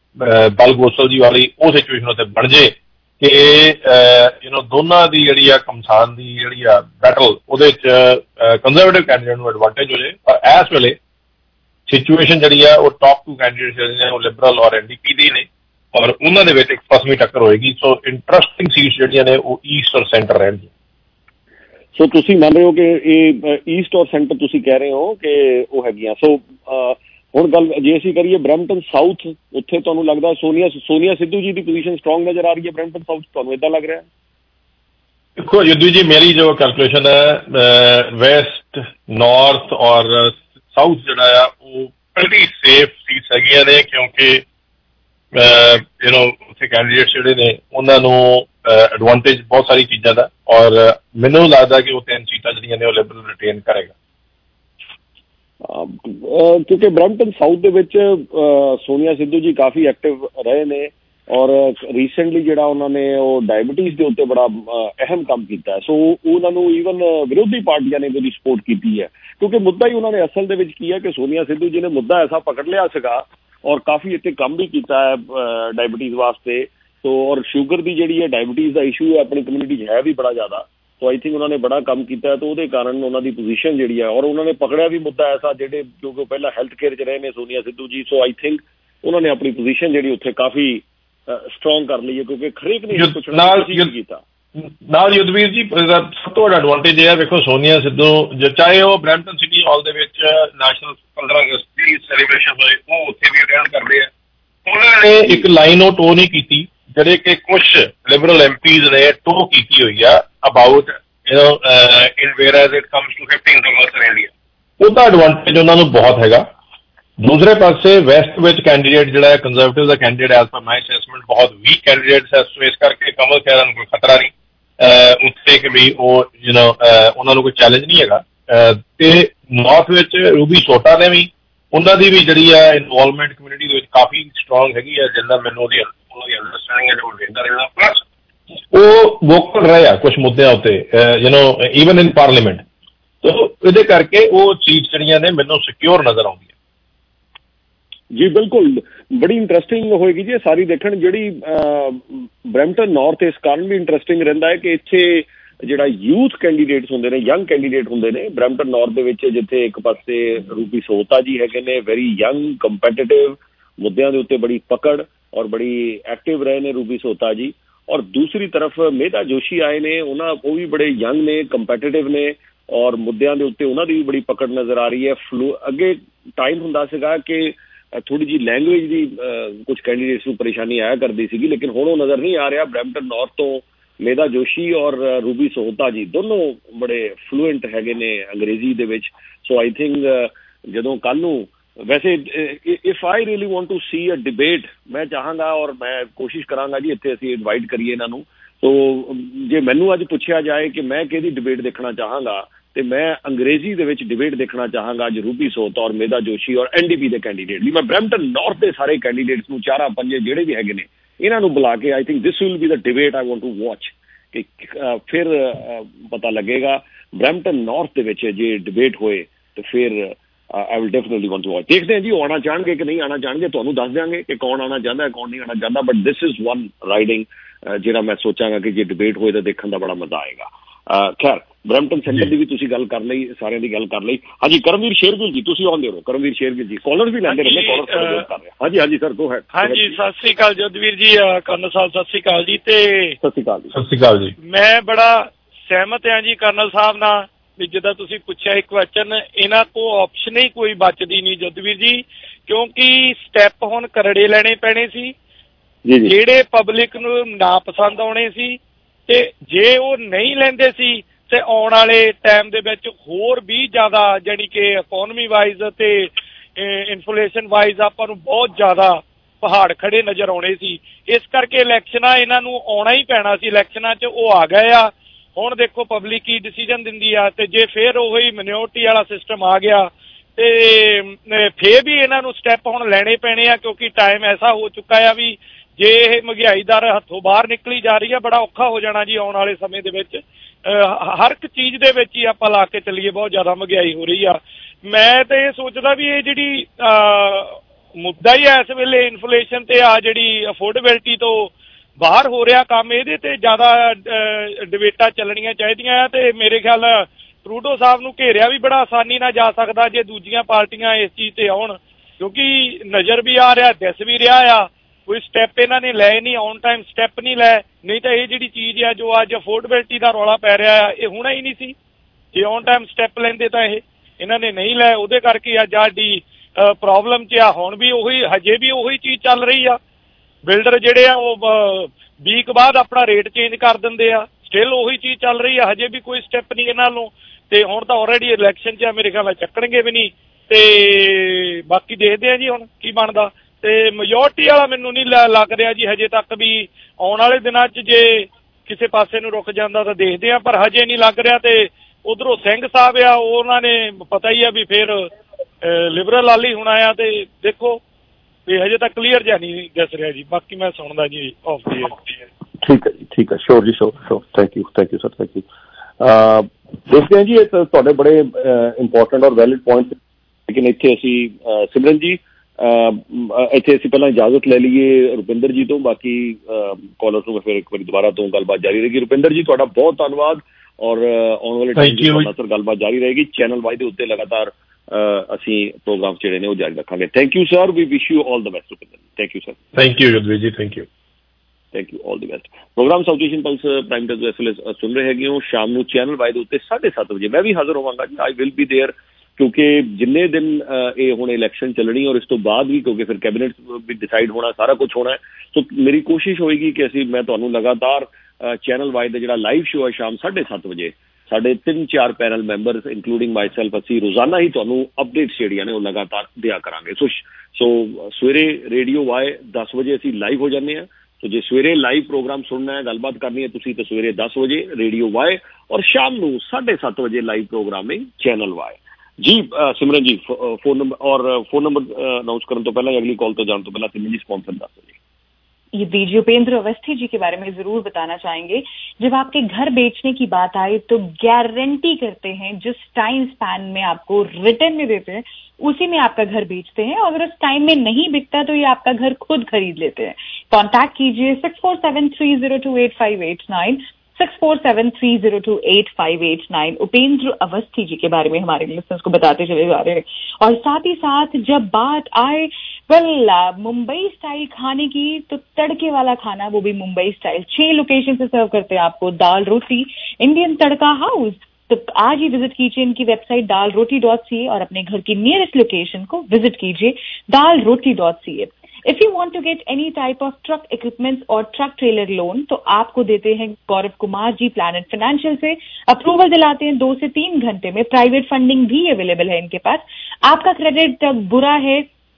ਬਲ ਗੋਸਲ ਜੀ ਵਾਲੀ, ਉਹ ਸਿਚੁਏਸ਼ਨ ਉੱਥੇ ਬਣ ਜੇ ਕਿ ਯੂਨੋ ਦੋਨਾਂ ਦੀ ਜਿਹੜੀ ਆ ਕਮਸਾਨ ਦੀ ਜਿਹੜੀ ਆ ਬੈਟਲ ਉਹਦੇ 'ਚ ਕੰਜ਼ਰਵੇਟਿਵ ਕੈਂਡੀਡੇਟ ਨੂੰ ਐਡਵਾਂਟੇਜ ਹੋ ਜਾਏ। ਪਰ ਇਸ ਵੇਲੇ ਸਿਚੁਏਸ਼ਨ ਜਿਹੜੀ ਆ ਉਹ ਟੌਪ ਟੂ ਕੈਂਡੀਡੇਟ ਜਿਹੜੇ ਨੇ ਉਹ ਲਿਬਰਲ ਔਰ ਐਨ ਡੀ ਪੀ ਦੀ ਨੇ, ਔਰ ਉਹਨਾਂ ਦੇ ਵਿੱਚ ਇੱਕ ਫਸਵੀਂ ਟੱਕਰ ਹੋਏਗੀ। ਸੋ ਇੰਟਰਸਟਿੰਗ ਸੀਟਸ ਜਿਹੜੀਆਂ ਨੇ ਉਹ ਈਸਟ ਔਰ ਸੈਂਟਰ ਰਹਿਣਗੀਆਂ। ਸੋ ਤੁਸੀਂ ਮੰਨ ਰਹੇ ਹੋ ਕਿ ਇਹ ਈਸਟ ਔਰ ਸੈਂਟਰ ਤੁਸੀਂ ਕਹਿ ਰਹੇ ਹੋ ਕਿ ਉਹ ਹੈਗੀਆਂ। ਸੋ ਹੁਣ ਗੱਲ ਜੇ ਅਸੀਂ ਕਰੀਏ ਬਰੈਂਪਟਨ ਸਾਊਥ, ਉੱਥੇ ਤੁਹਾਨੂੰ ਲੱਗਦਾ ਸੋਨੀਆ ਸੋਨੀਆ ਸਿੱਧੂ ਜੀ ਦੀ ਪੋਜੀਸ਼ਨ ਸਟਰੋਂਗ ਨਜ਼ਰ ਆ ਰਹੀ ਹੈ ਬਰੈਂਪਟਨ ਸਾਊਥ, ਤੁਹਾਨੂੰ ਏਦਾਂ ਲੱਗ ਰਿਹਾ? ਦੇਖੋ ਯਦੂ ਜੀ ਮੇਰੀ ਜੋ ਕੈਲਕੂਲੇਸ਼ਨ ਹੈ ਵੈਸਟ ਨਾਰਥ ਔਰ ਸਾਊਥ ਜਿਹੜਾ ਆ ਉਹ ਬੜੀ ਸੇਫ ਸੀਟਸ ਹੈਗੀਆਂ ਨੇ, ਕਿਉਂਕਿ ਯੂਨੋ ਉੱਥੇ ਕੈਂਡੀਡੇਟ ਜਿਹੜੇ ਨੇ ਉਹਨਾਂ ਨੂੰ ਐਡਵਾਂਟੇਜ ਬਹੁਤ ਸਾਰੀ ਚੀਜ਼ਾਂ ਦਾ, ਔਰ ਮੈਨੂੰ ਲੱਗਦਾ ਕਿ ਉਹ ਤਿੰਨ ਸੀਟਾਂ ਜਿਹੜੀਆਂ ਨੇ ਉਹ ਲਿਬਰਲ ਰਿਟੇਨ ਕਰੇਗਾ। ਕਿਉਂਕਿ ਬਰੈਂਪਟਨ ਸਾਊਥ ਦੇ ਵਿੱਚ ਸੋਨੀਆ ਸਿੱਧੂ ਜੀ ਕਾਫੀ ਐਕਟਿਵ ਰਹੇ ਨੇ, ਔਰ ਰੀਸੈਂਟਲੀ ਜਿਹੜਾ ਉਹਨਾਂ ਨੇ ਉਹ ਡਾਇਬਟੀਜ਼ ਦੇ ਉੱਤੇ ਬੜਾ ਅਹਿਮ ਕੰਮ ਕੀਤਾ, ਸੋ ਉਹਨਾਂ ਨੂੰ ਈਵਨ ਵਿਰੋਧੀ ਪਾਰਟੀਆਂ ਨੇ ਉਹਦੀ ਸਪੋਰਟ ਕੀਤੀ ਹੈ, ਕਿਉਂਕਿ ਮੁੱਦਾ ਹੀ ਉਹਨਾਂ ਨੇ ਅਸਲ ਦੇ ਵਿੱਚ ਕੀ ਹੈ ਕਿ ਸੋਨੀਆ ਸਿੱਧੂ ਜੀ ਨੇ ਮੁੱਦਾ ਐਸਾ ਪਕੜ ਲਿਆ ਸੀਗਾ ਔਰ ਕਾਫੀ ਇੱਥੇ ਕੰਮ ਵੀ ਕੀਤਾ ਹੈ ਡਾਇਬਟੀਜ਼ ਵਾਸਤੇ। ਸੋ ਔਰ ਸ਼ੂਗਰ ਦੀ ਜਿਹੜੀ ਹੈ ਡਾਇਬਟੀਜ਼ ਦਾ ਇਸ਼ੂ ਹੈ ਆਪਣੀ ਕਮਿਊਨਿਟੀ 'ਚ ਹੈ ਵੀ ਬੜਾ ਜ਼ਿਆਦਾ, ਸੋ ਆਈ ਥਿੰਕ ਉਹਨਾਂ ਨੇ ਬੜਾ ਕੰਮ ਕੀਤਾ, ਤਾਂ ਉਹਦੇ ਕਾਰਨ ਉਹਨਾਂ ਦੀ ਪੋਜੀਸ਼ਨ ਜਿਹੜੀ ਹੈ, ਔਰ ਉਹਨਾਂ ਨੇ ਪਕੜਿਆ ਵੀ ਮੁੱਦਾ ਐਸਾ ਜਿਹੜੇ ਕਿਉਂਕਿ ਪਹਿਲਾਂ ਹੈਲਥ ਕੇਅਰ 'ਚ ਰਹੇ ਨੇ ਸੋਨੀਆ ਸਿੱਧੂ ਜੀ, ਸੋ ਆਈ ਥਿੰਕ ਉਹਨਾਂ ਨੇ ਆਪਣੀ ਪੋਜੀਸ਼ਨ ਜਿਹੜੀ ਉੱਥੇ ਕਾਫੀ ਸਟਰੋਂਗ ਕਰ ਲਈ ਹੈ, ਕਿਉਂਕਿ ਹਰੇਕ ਨੇ ਨਾਲ ਕੀਤਾ। ਨਾਲ ਯੁੱਧਵੀਰ ਜੀ ਸਭ ਤੋਂ ਵੱਡਾ ਐਡਵਾਂਟੇਜ ਇਹ ਹੈ, ਵੇਖੋ ਸੋਨੀਆ ਸਿੱਧੂ ਚਾਹੇ ਉਹ ਬਰੈਂਪਟਨ ਸਿਟੀ ਹਾਲ ਦੇ ਵਿੱਚ ਨੈਸ਼ਨਲ ਪੰਦਰਾਂ ਅਗਸਤ ਦੀ ਸੈਲੀਬ੍ਰੇਸ਼ਨ ਹੋਏ ਉਹ ਉੱਥੇ ਵੀ ਅਟੈਂਡ ਕਰਦੇ ਆ, ਉਹਨਾਂ ਨੇ ਇੱਕ ਲਾਈਨ ਉਹ ਟੋ ਨਹੀਂ ਕੀਤੀ ਜਿਹੜੇ ਕਿ ਕੁਛ ਲਿਬਰਲ ਐਮ ਪੀਜ਼ ਨੇ ਟੋ ਕੀਤੀ ਹੋਈ ਆ about you know in where as it comes to fifteenth August in India. ਉਹਦਾ ਐਡਵਾਂਟੇਜ ਉਹਨਾਂ ਨੂੰ ਬਹੁਤ ਹੈਗਾ। ਦੂਸਰੇ ਪਾਸੇ ਵੈਸਟ ਵਿੱਚ ਕੈਂਡੀਡੇਟ ਜਿਹੜਾ conservative the candidate as per my assessment ਬਹੁਤ ਵੀਕ ਕੈਂਡੀਡੇਟਸ ਹੈ, ਸੋ ਇਸ ਕਰਕੇ ਕਮਲ ਖੈਰਾ ਨੂੰ ਕੋਈ ਖਤਰਾ ਨਹੀਂ ਉੱਥੇ ਕਿ ਵੀ ਉਹ ਯੂ ਨੋ ਉਹਨਾਂ ਨੂੰ ਕੋਈ ਚੈਲੰਜ ਨਹੀਂ ਹੈਗਾ। ਤੇ ਨਾਰਥ ਵਿੱਚ ਰੂਬੀ ਸੋਟਾ ਨੇ ਵੀ ਉਹਨਾਂ ਦੀ ਵੀ ਜਿਹੜੀ ਹੈ ਇਨਵੋਲਵਮੈਂਟ ਕਮਿਊਨਿਟੀ ਦੇ ਵਿੱਚ ਕਾਫੀ ਸਟਰੋਂਗ ਹੈਗੀ ਹੈ, ਜਿੰਨਾ ਮੈਨੂੰ ਉਹਦੀ ਉਹਦੀ ਅੰਡਰਸਟੈਂਡਿੰਗ ਹੈ ਜੋ ਵੇਖਦਾ ਰਹਿਣਾ। ਪਲੱਸ ਉਹ ਵੋਕਲ ਰਹੇ ਆ ਕੁਛ ਮੁੱਦਿਆਂ ਉੱਤੇ you know even in parliament, ਤੋ ਇਹਦੇ ਕਰਕੇ ਉਹ ਸੀਟਸ ਜਿਹੜੀਆਂ ਨੇ ਮੈਨੂੰ ਸਿਕਿਉਰ ਨਜ਼ਰ ਆਉਂਦੀਆਂ। ਜੀ ਬਿਲਕੁਲ, ਬੜੀ ਇੰਟਰਸਟਿੰਗ ਹੋਏਗੀ ਜੀ ਸਾਰੀ ਦੇਖਣ। ਜਿਹੜੀ ਬਰੈਂਪਟਨ ਨਾਰਥ ਇਸ ਕਾਰਨ ਵੀ ਇੰਟਰਸਟਿੰਗ ਰਹਿੰਦਾ ਹੈ ਕਿ ਇੱਥੇ ਜਿਹੜਾ ਯੂਥ ਕੈਂਡੀਡੇਟਸ ਹੁੰਦੇ ਨੇ, ਯੰਗ ਕੈਂਡੀਡੇਟ ਹੁੰਦੇ ਨੇ ਬਰੈਂਪਟਨ ਨਾਰਥ ਦੇ ਵਿੱਚ, ਜਿੱਥੇ ਇੱਕ ਪਾਸੇ ਰੂਬੀ ਸੋਹਤਾ ਜੀ ਹੈਗੇ ਨੇ, ਵੈਰੀ ਯੰਗ ਕੰਪੈਟੀਟਿਵ, ਮੁੱਦਿਆਂ ਦੇ ਉੱਤੇ ਬੜੀ ਪਕੜ ਔਰ ਬੜੀ ਐਕਟਿਵ ਰਹੇ ਨੇ ਰੂਬੀ ਸੋਹਤਾ ਜੀ। ਔਰ ਦੂਸਰੀ ਤਰਫ ਮੇਧਾ ਜੋਸ਼ੀ ਆਏ ਨੇ, ਉਹਨਾਂ ਉਹ ਵੀ ਬੜੇ ਯੰਗ ਨੇ, ਕੰਪੈਟੀਟਿਵ ਨੇ ਔਰ ਮੁੱਦਿਆਂ ਦੇ ਉੱਤੇ ਉਹਨਾਂ ਦੀ ਵੀ ਬੜੀ ਪਕੜ ਨਜ਼ਰ ਆ ਰਹੀ ਹੈ। ਫਲੂ ਅੱਗੇ ਟਾਈਮ ਹੁੰਦਾ ਸੀਗਾ ਕਿ ਥੋੜ੍ਹੀ ਜਿਹੀ ਲੈਂਗੁਏਜ ਦੀ ਕੁਝ ਕੈਂਡੀਡੇਟਸ ਨੂੰ ਪਰੇਸ਼ਾਨੀ ਆਇਆ ਕਰਦੀ ਸੀਗੀ, ਲੇਕਿਨ ਹੁਣ ਉਹ ਨਜ਼ਰ ਨਹੀਂ ਆ ਰਿਹਾ। ਬਰੈਂਪਟਨ ਨਾਰਥ ਤੋਂ ਮੇਧਾ ਜੋਸ਼ੀ ਔਰ ਰੂਬੀ ਸੋਹਤਾ ਜੀ ਦੋਨੋਂ ਬੜੇ ਫਲੂਐਂਟ ਹੈਗੇ ਨੇ ਅੰਗਰੇਜ਼ੀ ਦੇ ਵਿੱਚ। ਸੋ ਆਈ ਥਿੰਕ ਜਦੋਂ ਕੱਲ੍ਹ ਨੂੰ ਵੈਸੇ if I really want to see a debate, ਮੈਂ ਚਾਹਾਂਗਾ ਔਰ ਮੈਂ ਕੋਸ਼ਿਸ਼ ਕਰਾਂਗਾ ਜੀ ਇੱਥੇ ਅਸੀਂ ਇਨਵਾਈਟ ਕਰੀਏ ਇਹਨਾਂ ਨੂੰ। ਸੋ ਜੇ ਮੈਨੂੰ ਅੱਜ ਪੁੱਛਿਆ ਜਾਏ ਕਿ ਮੈਂ ਕਿਹਦੀ ਡਿਬੇਟ ਦੇਖਣਾ ਚਾਹਾਂਗਾ, ਤੇ ਮੈਂ ਅੰਗਰੇਜ਼ੀ ਦੇ ਵਿੱਚ ਡਿਬੇਟ ਦੇਖਣਾ ਚਾਹਾਂਗਾ ਅੱਜ ਰੂਬੀ ਸੋਹਤਾ ਔਰ ਮੇਧਾ ਜੋਸ਼ੀ ਔਰ ਐਨ ਡੀ ਪੀ ਦੇ ਕੈਂਡੀਡੇਟ ਲਈ। ਮੈਂ ਬਰੈਂਪਟਨ ਨਾਰਥ ਦੇ ਸਾਰੇ ਕੈਂਡੀਡੇਟਸ ਨੂੰ, ਚਾਰਾਂ ਪੰਜੇ ਜਿਹੜੇ ਵੀ ਹੈਗੇ ਨੇ, ਇਹਨਾਂ ਨੂੰ ਬੁਲਾ ਕੇ I think this will be the debate I want to watch, ਕਿ ਫਿਰ ਪਤਾ ਲੱਗੇਗਾ ਬਰੈਂਪਟਨ ਨਾਰਥ ਦੇ ਵਿੱਚ ਜੇ ਡਿਬੇਟ ਹੋਏ ਤੇ ਫਿਰ I will definitely want to watch. ਦੇਖਦੇ ਹਾਂ ਜੀ ਉਹ ਆਉਣਾ ਚਾਹਣਗੇ ਕਿ ਨਹੀਂ ਆਉਣਾ ਚਾਹਣਗੇ, ਤੁਹਾਨੂੰ ਦੱਸ ਦਿਆਂਗੇ ਕਿ ਕੌਣ ਆਉਣਾ ਚਾਹੁੰਦਾ ਕੌਣ ਨਹੀਂ ਆਉਣਾ ਚਾਹੁੰਦਾ। But this is one riding ਜਿਹੜਾ ਮੈਂ ਸੋਚਾਂਗਾ ਕਿ ਜੇ ਡਿਬੇਟ ਹੋਏ ਤਾਂ ਦੇਖਣ ਦਾ ਬੜਾ ਮਜ਼ਾ ਆਏਗਾ। ਖੈਰ ਬਰੈਂਪਟਨ ਸੈਂਟਰ ਦੀ ਵੀ ਤੁਸੀਂ ਗੱਲ ਕਰ ਲਈ, ਸਾਰਿਆਂ ਦੀ ਗੱਲ ਕਰ ਲਈ। ਹਾਂਜੀ ਕਰਮਵੀਰ ਸ਼ੇਰਗਿੱਲ ਜੀ ਤੁਸੀਂ ਆਉਂਦੇ ਹੋ। ਕਰਮਵੀਰ ਸ਼ੇਰਗਿੱਲ ਜੀ ਕਾਲਰ ਵੀ ਲੈਂਦੇ ਰਹਿੰਦੇ, ਕਾਲਰ ਕਰ ਰਹੇ। ਹਾਂਜੀ ਹਾਂਜੀ ਸਰ ਗੋ ਹੈਡ। ਹਾਂਜੀ ਸਤਿ ਸ੍ਰੀ ਅਕਾਲ ਜੋਧਵੀਰ ਜੀ, ਕਰਨਲ ਸਾਹਿਬ ਸਤਿ ਸ੍ਰੀ ਅਕਾਲ ਜੀ। ਤੇ ਸਤਿ ਸ੍ਰੀ ਅਕਾਲ ਜੀ। ਸਤਿ ਸ੍ਰੀ ਅਕਾਲ ਜੀ। ਮੈਂ ਬੜਾ ਸਹਿਮਤ ਹਾਂ ਜੀ ਕਰਨਲ ਸਾਹਿਬ ਨਾਲ, ਵੀ ਜਿੱਦਾਂ ਤੁਸੀਂ ਪੁੱਛਿਆ ਇੱਕ ਕੁਐਸਚਨ, ਇਹਨਾਂ ਕੋਲ ਆਪਸ਼ਨ ਹੀ ਕੋਈ ਬਚਦੀ ਨਹੀਂ ਜੋਧਵੀਰ ਜੀ, ਕਿਉਂਕਿ ਸਟੈਪ ਹੁਣ ਕਰੜੇ ਲੈਣੇ ਪੈਣੇ ਸੀ ਜਿਹੜੇ ਪਬਲਿਕ ਨੂੰ ਨਾ ਪਸੰਦ ਆਉਣੇ ਸੀ, ਤੇ ਜੇ ਉਹ ਨਹੀਂ ਲੈਂਦੇ ਸੀ ਤੇ ਆਉਣ ਵਾਲੇ ਟਾਈਮ ਦੇ ਵਿੱਚ ਹੋਰ ਵੀ ਜ਼ਿਆਦਾ ਜਾਣੀ ਕਿ ਇਕੋਨਮੀ ਵਾਈਜ਼ ਤੇ ਇਨਫਲੇਸ਼ਨ ਵਾਈਜ਼ ਆਪਾਂ ਨੂੰ ਬਹੁਤ ਜ਼ਿਆਦਾ ਪਹਾੜ ਖੜੇ ਨਜ਼ਰ ਆਉਣੇ ਸੀ। ਇਸ ਕਰਕੇ ਇਲੈਕਸ਼ਨਾਂ ਇਹਨਾਂ ਨੂੰ ਆਉਣਾ ਹੀ ਪੈਣਾ ਸੀ, ਇਲੈਕਸ਼ਨਾਂ 'ਚ ਉਹ ਆ ਗਏ ਆ। ਹੁਣ ਦੇਖੋ ਪਬਲਿਕ ਕੀ ਡਿਸੀਜਨ ਦਿੰਦੀ ਆ, ਤੇ ਜੇ ਫਿਰ ਉਹੀ ਮਿਨੋਰਟੀ ਵਾਲਾ ਸਿਸਟਮ ਆ ਗਿਆ ਤੇ ਫਿਰ ਵੀ ਇਹਨਾਂ ਨੂੰ ਸਟੈਪ ਹੁਣ ਲੈਣੇ ਪੈਣੇ ਆ, ਕਿਉਂਕਿ ਟਾਈਮ ਐਸਾ ਹੋ ਚੁੱਕਾ ਆ ਵੀ ਜੇ ਇਹ ਮਹਿੰਗਾਈ ਦਰ ਹੱਥੋਂ ਬਾਹਰ ਨਿਕਲੀ ਜਾ ਰਹੀ ਆ, ਬੜਾ ਔਖਾ ਹੋ ਜਾਣਾ ਜੀ ਆਉਣ ਵਾਲੇ ਸਮੇਂ ਦੇ ਵਿੱਚ। ਹਰ ਇੱਕ ਚੀਜ਼ ਦੇ ਵਿੱਚ ਹੀ ਆਪਾਂ ਲਾ ਕੇ ਚੱਲੀਏ, ਬਹੁਤ ਜ਼ਿਆਦਾ ਮਹਿੰਗਾਈ ਹੋ ਰਹੀ ਆ। ਮੈਂ ਤਾਂ ਇਹ ਸੋਚਦਾ ਵੀ ਇਹ ਜਿਹੜੀ ਮੁੱਦਾ ਹੀ ਇਸ ਵੇਲੇ ਇਨਫਲੇਸ਼ਨ ਤੇ ਆ ਜਿਹੜੀ ਅਫੋਰਡੇਬਿਲਟੀ ਤੋਂ ਬਾਹਰ ਹੋ ਰਿਹਾ ਕੰਮ, ਇਹਦੇ ਤੇ ਜ਼ਿਆਦਾ ਡਿਬੇਟਾਂ ਚੱਲਣੀਆਂ ਚਾਹੀਦੀਆਂ। ਤੇ ਮੇਰੇ ਖਿਆਲ ਟਰੂਡੋ ਸਾਹਿਬ ਨੂੰ ਘੇਰਿਆ ਵੀ ਬੜਾ ਆਸਾਨੀ ਨਾਲ ਜਾ ਸਕਦਾ ਜੇ ਦੂਜੀਆਂ ਪਾਰਟੀਆਂ ਇਸ ਚੀਜ਼ ਤੇ ਆਉਣ, ਕਿਉਂਕਿ ਨਜ਼ਰ ਵੀ ਆ ਰਿਹਾ, ਦਿਸ ਵੀ ਰਿਹਾ ਆ, ਕੋਈ ਸਟੈਪ ਇਹਨਾਂ ਨੇ ਲਏ ਨਹੀਂ, ਔਨ ਟਾਈਮ ਸਟੈਪ ਨਹੀਂ ਲਏ। ਨਹੀਂ ਤਾਂ ਇਹ ਜਿਹੜੀ ਚੀਜ਼ ਆ ਜੋ ਅੱਜ ਅਫੋਰਡੇਬਿਲਟੀ ਦਾ ਰੌਲਾ ਪੈ ਰਿਹਾ ਆ, ਇਹ ਹੋਣਾ ਹੀ ਨਹੀਂ ਸੀ ਜੇ ਔਨ ਟਾਈਮ ਸਟੈਪ ਲੈਂਦੇ ਤਾਂ। ਇਹ ਇਹਨਾਂ ਨੇ ਨਹੀਂ ਲਏ, ਉਹਦੇ ਕਰਕੇ ਅੱਜ ਸਾਡੀ ਪ੍ਰੋਬਲਮ 'ਚ ਆ। ਹੁਣ ਵੀ ਉਹੀ, ਹਜੇ ਵੀ ਉਹੀ ਚੀਜ਼ ਚੱਲ ਰਹੀ ਆ। ਬਿਲਡਰ ਜਿਹੜੇ ਆ ਉਹ ਵੀਕ ਬਾਅਦ ਆਪਣਾ ਰੇਟ ਚੇਂਜ ਕਰ ਦਿੰਦੇ ਆ, ਸਟਿਲ ਉਹੀ ਚੀਜ਼ ਚੱਲ ਰਹੀ ਆ, ਹਜੇ ਵੀ ਕੋਈ ਸਟੈਪ ਨਹੀਂ ਇਹਨਾਂ ਨੂੰ। ਤੇ ਹੁਣ ਤਾਂ ਆਲਰੇਡੀ ਇਲੈਕਸ਼ਨ 'ਚ ਆ, ਮੇਰੇ ਖਿਆਲ ਨਾਲ ਚੱਕਣਗੇ ਵੀ ਨਹੀਂ। ਤੇ ਬਾਕੀ ਦੇਖਦੇ ਆ ਜੀ ਹੁਣ ਕੀ ਬਣਦਾ। ਤੇ ਮੈਜੋਰਟੀ ਵਾਲਾ ਮੈਨੂੰ ਨਹੀਂ ਲੱਗ ਰਿਹਾ ਜੀ ਹਜੇ ਤੱਕ ਵੀ, ਆਉਣ ਵਾਲੇ ਦਿਨਾਂ 'ਚ ਜੇ ਕਿਸੇ ਪਾਸੇ ਨੂੰ ਰੁਕ ਜਾਂਦਾ ਤਾਂ ਦੇਖਦੇ ਆ, ਪਰ ਹਜੇ ਨਹੀਂ ਲੱਗ ਰਿਹਾ। ਤੇ ਉਧਰੋਂ ਸਿੰਘ ਸਾਹਿਬ ਆ, ਉਹਨਾਂ ਨੇ ਪਤਾ ਹੀ ਆ ਵੀ ਫਿਰ ਲਿਬਰਲ ਵਾਲ ਹੀ ਹੋਣਾ ਆ, ਤੇ ਦੇਖੋ ਵੀ ਹਜੇ ਤੱਕ ਕਲੀਅਰ ਜਿਹਾ ਨਹੀਂ ਦਿਸ ਰਿਹਾ ਜੀ। ਬਾਕੀ ਮੈਂ ਸੁਣਦਾ ਜੀ ਆਫ ਦੀ ਠੀਕ ਹੈ ਜੀ, ਠੀਕ ਹੈ, ਸ਼ੋਰ ਜੀ, sure sure thank you thank you sir, thank you. ਦੇਖਦੇ ਹਾਂ ਜੀ, ਇਹ ਤੁਹਾਡੇ ਬੜੇ ਇੰਪੋਰਟੈਂਟ ਔਰ ਵੈਲਿਡ ਪੁਆਇੰਟ, ਲੇਕਿਨ ਇੱਥੇ ਅਸੀਂ ਸਿਮਰਨ ਜੀ ਇੱਥੇ ਅਸੀਂ ਪਹਿਲਾਂ ਇਜਾਜ਼ਤ ਲੈ ਲਈਏ ਰੁਪਿੰਦਰ ਜੀ ਤੋਂ, ਬਾਕੀ ਕਾਲਰਸ ਨੂੰ ਫਿਰ ਇੱਕ ਵਾਰੀ ਦੁਬਾਰਾ ਤੋਂ ਗੱਲਬਾਤ ਜਾਰੀ ਰਹੇਗੀ। ਰੁਪਿੰਦਰ ਜੀ ਤੁਹਾਡਾ ਬਹੁਤ ਧੰਨਵਾਦ, ਔਰ ਆਉਣ ਵਾਲੇ ਟਾਈਮ 'ਚ ਗੱਲਬਾਤ ਜਾਰੀ ਰਹੇਗੀ ਚੈਨਲ ਵਾਈ ਦੇ ਉੱਤੇ। ਲਗਾਤਾਰ ਅਸੀਂ ਪ੍ਰੋਗਰਾਮ ਜਿਹੜੇ ਨੇ ਉਹ ਜਾਰੀ ਰੱਖਾਂਗੇ। Thank you sir, we wish you all the best Rupinder. Thank you sir. Thank you Jagvir ji, thank you thank you, all the best. Programme South Asian Pulse Prime Time ਇਸ ਵੇਲੇ ਸੁਣ ਰਹੇ ਹੈਗੇ ਹੋ ਸ਼ਾਮ ਨੂੰ ਚੈਨਲ ਵਾਈ ਦੇ ਉੱਤੇ ਸਾਢੇ ਸੱਤ ਵਜੇ। ਮੈਂ ਵੀ ਹਾਜ਼ਰ ਹੋਵਾਂਗਾ ਜੀ, ਆਈ ਵਿਲ ਬੀ ਦੇਅਰ, ਕਿਉਂਕਿ ਜਿੰਨੇ ਦਿਨ ਇਹ ਹੁਣ ਇਲੈਕਸ਼ਨ ਚੱਲਣੀ ਔਰ ਇਸ ਤੋਂ ਬਾਅਦ ਵੀ, ਕਿਉਂਕਿ ਫਿਰ ਕੈਬਨਿਟ ਵੀ ਡਿਸਾਈਡ ਹੋਣਾ, ਸਾਰਾ ਕੁਛ ਹੋਣਾ ਹੈ। ਸੋ ਮੇਰੀ ਕੋਸ਼ਿਸ਼ ਹੋਏਗੀ ਕਿ ਅਸੀਂ ਮੈਂ ਤੁਹਾਨੂੰ ਲਗਾਤਾਰ ਚੈਨਲ ਵਾਈ ਦਾ ਜਿਹੜਾ ਲਾਈਵ ਸ਼ੋਅ ਹੈ ਸ਼ਾਮ ਸਾਢੇ ਸੱਤ ਵਜੇ ਸਾਡੇ ਤਿੰਨ ਚਾਰ ਪੈਨਲ ਮੈਂਬਰਸ ਇਨਕਲੂਡਿੰਗ ਮਾਈਸੈਲਫ ਅਸੀਂ ਰੋਜ਼ਾਨਾ ਹੀ ਤੁਹਾਨੂੰ ਅਪਡੇਟਸ ਜਿਹੜੀਆਂ ਨੇ ਉਹ ਲਗਾਤਾਰ ਦਿਆ ਕਰਾਂਗੇ। ਸੋ ਸੋ ਸਵੇਰੇ ਰੇਡੀਓ ਵਾਏ ਦਸ ਵਜੇ ਅਸੀਂ ਲਾਈਵ ਹੋ ਜਾਂਦੇ ਹਾਂ। तो जे सवेरे लाइव प्रोग्राम सुनना है, गलबात करनी है तुसी तो सवेरे दस बजे रेडियो वाए और शाम नू साढ़े सत्त बजे लाइव प्रोग्रामिंग चैनल वाए। जी सिमरन जी फोन नंबर और फोन नंबर अनाउंस करने तो पहले अगली कॉल तो जाने तो पहले सिमरन जी स्पॉन्सर दस बजे ये दीजिए उपेंद्र अवस्थी जी के बारे में जरूर बताना चाहेंगे। जब आपके घर बेचने की बात आए तो गारंटी करते हैं जिस टाइम स्पैन में आपको रिटर्न में देते हैं उसी में आपका घर बेचते हैं, और अगर उस टाइम में नहीं बिकता तो ये आपका घर खुद खरीद लेते हैं। कॉन्टैक्ट कीजिए six four seven three zero two eight five eight nine six four seven three zero two eight five eight nine. Upendra Awasthi ji के बारे में हमारे लिसनर्स को बताते चले जा रहे हैं। और साथ ही साथ जब बात आए वेल मुंबई स्टाइल खाने की तो तड़के वाला खाना, वो भी मुंबई स्टाइल, छह लोकेशन से सर्व करते हैं आपको। दाल रोटी इंडियन तड़का हाउस, तो आज ही विजिट कीजिए इनकी वेबसाइट दाल रोटी डॉट सी ए और अपने घर की नियरेस्ट लोकेशन को विजिट कीजिए Dal Roti dot C A. If you want to get any type of truck equipments और ट्रक ट्रेलर लोन तो आपको देते हैं गौरव कुमार जी प्लैनेट फाइनेंशियल से। अप्रूवल दिलाते हैं दो से तीन घंटे में। प्राइवेट फंडिंग भी अवेलेबल है इनके पास। आपका क्रेडिट बुरा है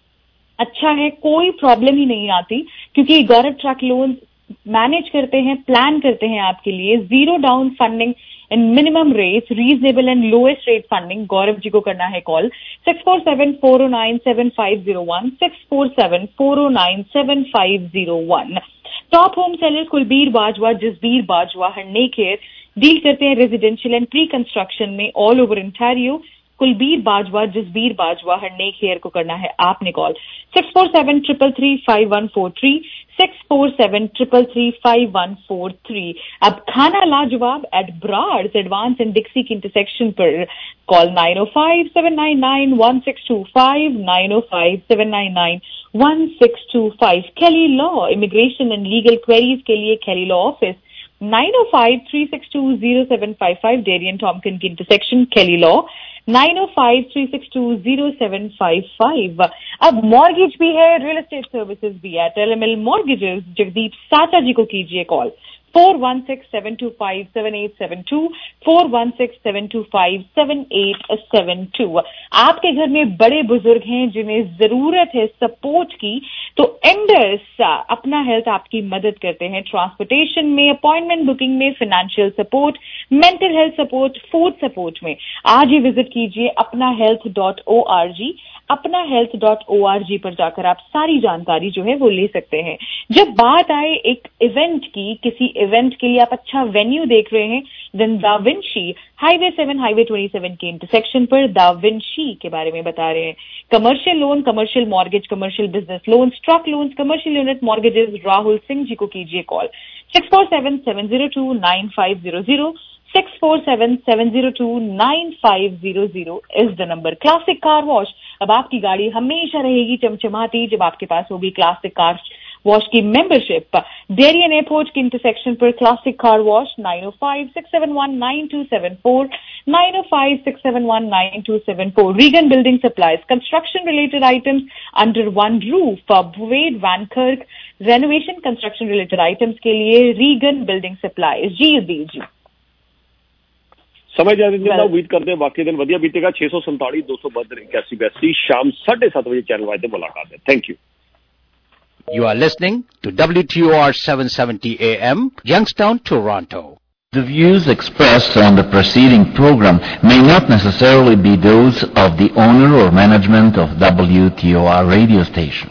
अच्छा है कोई प्रॉब्लम ही नहीं आती, क्योंकि गौरव ट्रक लोन मैनेज करते हैं, प्लान करते हैं आपके लिए। Zero down funding and minimum rates, reasonable and lowest rate funding. Gaurav ji को करना है call six four seven four O nine seven five zero one six four seven four O nine seven five zero one. Top home sellers Kulbir Bajwa, Jasbir Bajwa, हरने केयर deal करते हैं residential and pre construction में all over Ontario. Kulbir Bajwa, Jasbir Bajwa, हरने केयर को करना है आपने call six four seven triple three five one four three six four seven triple three five one four three. अब Khana Lajawab at Brads advance and Dixie की intersection पर call nine O five seven nine nine one six two five nine O five seven nine nine one six two five. Kaile law immigration and legal queries के लिए Kaile law office nine O five three six two zero seven five five Derry and Tomken की intersection Kaile law nine O five three six two zero seven five five. अब mortgage भी है, real estate services भी है। टेलमिल mortgages Jagdeep साचा जी को कीजिए call four one six seven two five seven eight seven two four one six seven two five seven eight seven two. आपके घर में बड़े बुजुर्ग हैं जिन्हें जरूरत है सपोर्ट की, तो एंडर्स अपना हेल्थ आपकी मदद करते हैं ट्रांसपोर्टेशन में, अपॉइंटमेंट बुकिंग में, financial support, mental health support, food support में। आज ही विजिट कीजिए Apna health dot O R G Apna health dot O R G पर जाकर आप सारी जानकारी जो है वो ले सकते हैं। जब बात आए एक इवेंट की, किसी इवेंट के लिए आप अच्छा वेन्यू देख रहे हैं, then da Vinci highway seven highway twenty seven के इंटरसेक्शन पर दा विंची के बारे में बता रहे हैं। Commercial loan, commercial mortgage, commercial business loan, stock loan, commercial unit mortgages. Rahul Singh ji को कीजिए call six four seven seven zero two nine five zero zero six four seven seven zero two nine five zero zero is the number. Classic car wash, अब आपकी गाड़ी हमेशा रहेगी चमचमाती जब आपके पास होगी क्लासिक कार वॉश की मेंबरशिप। डेरियन एयरपोर्ट की इंटरसेक्शन पर classic car wash nine O five six seven one nine two seven four nine O five six seven one nine two seven four. Regan building supplies, construction related items under one roof. Bovaird Van Kirk renovation construction related items के लिए Regan building supplies. जी दी जी समय ज्यादा दिन उम्मीद करते हैं बाकी दिन वधिया बीतेगा। छे सौ संताली दो सौ बहत्तर इक्यासी बयासी शाम साढ़े सात बजे चैनल वाइज मुलाकात है। Thank you. You are listening to W T O R seven seventy A M, Youngstown, Toronto. The views expressed on the preceding program may not necessarily be those of the owner or management of W T O R radio station.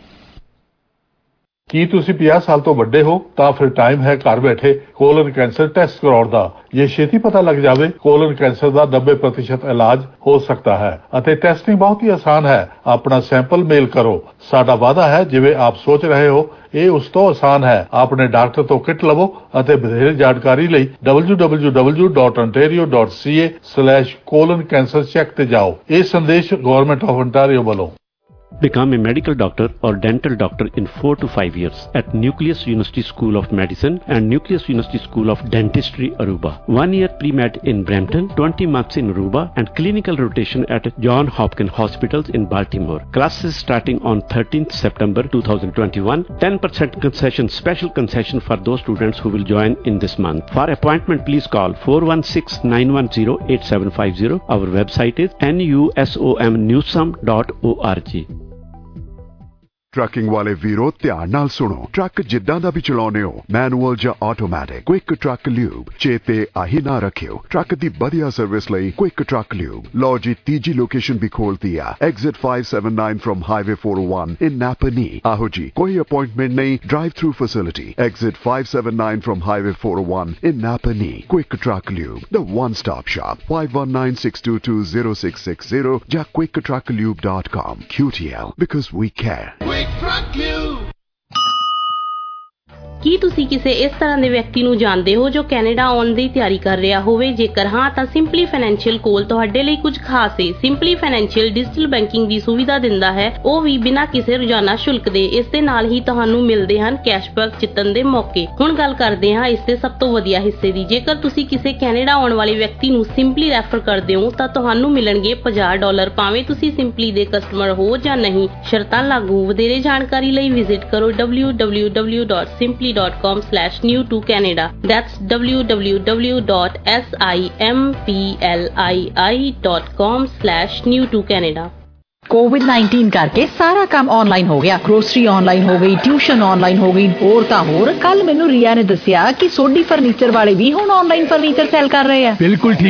ਕੀ ਤੁਸੀਂ ਪੰਜਾਹ ਸਾਲ ਤੋਂ ਵੱਡੇ ਹੋ ਤਾਂ ਫਿਰ time ਹੈ ਘਰ ਬੈਠੇ ਕੋਲਨ ਕੈਂਸਰ ਟੈਸਟ ਕਰਾਉਣ ਦਾ। ਜੇ ਛੇਤੀ ਪਤਾ ਲੱਗ ਜਾਵੇ ਕੋਲਨ ਕੈਂਸਰ ਦਾ ਨੱਬੇ ਪ੍ਰਤੀਸ਼ਤ ਇਲਾਜ ਹੋ ਸਕਦਾ ਹੈ ਅਤੇ ਟੈਸਟਿੰਗ ਬਹੁਤ ਹੀ ਆਸਾਨ ਹੈ। ਆਪਣਾ ਸੈਂਪਲ ਮੇਲ ਕਰੋ। ਸਾਡਾ ਵਾਅਦਾ ਹੈ ਜਿਵੇਂ ਆਪ ਸੋਚ ਰਹੇ ਹੋ ਇਹ ਉਸ ਤੋਂ ਆਸਾਨ ਹੈ। ਆਪਣੇ ਡਾਕਟਰ ਤੋਂ ਕਿਟ ਲਵੋ ਅਤੇ ਵਧੇਰੇ ਜਾਣਕਾਰੀ ਲਈ W W W dot ontario dot c a slash colon cancer check ਤੇ ਜਾਓ। ਇਹ ਸੰਦੇਸ਼ ਗਵਰਨਮੈਂਟ ਆਫ ontario ਵੱਲੋਂ। Become a medical doctor or dental doctor in four to five years at Nucleus University School of Medicine and Nucleus University School of Dentistry, Aruba. One year pre-med in Brampton, twenty months in Aruba, and clinical rotation at Johns Hopkins Hospitals in Baltimore. Classes starting on thirteenth September two thousand twenty-one. ten percent concession, special concession for those students who will join in this month. For appointment, please call four one six, nine one zero, eight seven five zero. Our website is nusom newsum dot org. Trucking ਵਾਲੇ ਵੀਰੋ ਧਿਆਨ ਨਾਲ ਸੁਣੋ। Truck ਜਿੱਦਾਂ ਦਾ ਵੀ ਚਲਾਉਣੇ ਹੋ, manual ਜਾਂ automatic, quick truck lube ਚੇਤੇ ਆਹੀ ਨਾ ਰੱਖਿਓ। ਟਰੱਕ ਦੀ ਵਧੀਆ ਸਰਵਿਸ ਲਈ ਕੁਇਕ ਟਰੱਕ ਲਿਊਬ। ਲਓ ਜੀ ਤੀਜੀ ਲੋਕੇਸ਼ਨ ਵੀ ਖੋਲਤੀ ਆ, exit five seventy-nine from highway four oh one in Napanee. ਆਹੋ ਜੀ, ਕੋਈ ਅਪਾਇੰਟਮੈਂਟ ਨਹੀਂ, drive through facility. Exit five seventy-nine from highway four oh one in Napanee. Quick truck lube, the one stop shop. five one nine, six two two, zero six six zero ਜਾਂ quick truck lube dot com। Q T L, because we care। ਕੀ ਤੁਸੀਂ ਕਿਸੇ ਇਸ ਤਰ੍ਹਾਂ ਦੇ ਵਿਅਕਤੀ ਨੂੰ ਜਾਣਦੇ ਹੋ ਜੋ ਕੈਨੇਡਾ ਆਉਣ ਦੀ ਤਿਆਰੀ ਕਰ ਰਿਹਾ ਹੋਵੇ? ਜੇਕਰ ਹਾਂ ਤਾਂ ਸਿੰਪਲੀ ਫਾਈਨੈਂਸ਼ੀਅਲ ਕੋਲ ਤੁਹਾਡੇ ਲਈ ਕੁਝ ਖਾਸ ਹੈ। ਸਿੰਪਲੀ ਫਾਈਨੈਂਸ਼ੀਅਲ ਡਿਜੀਟਲ ਬੈਂਕਿੰਗ ਦੀ ਸੁਵਿਧਾ ਦਿੰਦਾ ਹੈ, ਉਹ ਵੀ ਬਿਨਾਂ ਕਿਸੇ ਰੋਜ਼ਾਨਾ ਸ਼ੁਲਕ ਦੇ। ਇਸ ਦੇ ਨਾਲ ਹੀ ਤੁਹਾਨੂੰ ਮਿਲਦੇ ਹਨ ਕੈਸ਼ਬੈਕ ਜਿੱਤਣ ਦੇ ਮੌਕੇ। ਹੁਣ ਗੱਲ ਕਰਦੇ ਹਾਂ ਇਸ ਦੇ ਸਭ ਤੋਂ ਵਧੀਆ ਹਿੱਸੇ ਦੀ। ਜੇਕਰ ਤੁਸੀਂ ਕਿਸੇ ਕੈਨੇਡਾ ਆਉਣ ਵਾਲੇ ਵਿਅਕਤੀ ਨੂੰ ਸਿੰਪਲੀ ਰੈਫਰ ਕਰਦੇ ਹੋ ਤਾਂ ਤੁਹਾਨੂੰ ਮਿਲਣਗੇ ਪੰਜਾਹ ਡਾਲਰ, ਭਾਵੇਂ ਤੁਸੀਂ ਸਿੰਪਲੀ ਦੇ ਕਸਟਮਰ ਹੋ ਜਾਂ ਨਹੀਂ। ਸ਼ਰਤਾਂ ਲਾਗੂ। ਵਧੇਰੇ ਜਾਣਕਾਰੀ ਲਈ ਵਿਜ਼ਿਟ ਕਰੋ w w w dot simply dot com slash new to Canada. That's w w w dot simpli dot com slash new to Canada. Covid nineteen ਕਰਕੇ ਸਾਰਾ ਕੰਮ ਆਨਲਾਈਨ ਹੋ ਗਿਆ। ਗਰੋਸਰੀ ਆਨਲਾਈਨ ਹੋ ਗਈ, ਟਿਊਸ਼ਨ ਆਨਲਾਈਨ ਹੋ ਗਈ, ਹੋਰ ਤਾਂ ਹੋਰ। ਕੱਲ ਮੈਨੂੰ ਰੀਆ ਨੇ ਦੱਸਿਆ ਕਿ ਸੋਢੀ ਫਰਨੀਚਰ ਵਾਲੇ ਵੀ ਹੁਣ ਆਨਲਾਈਨ ਫਰਨੀਚਰ ਸੈਲ ਕਰ ਰਹੇ ਆ। ਬਿਲਕੁਲ ਠੀਕ।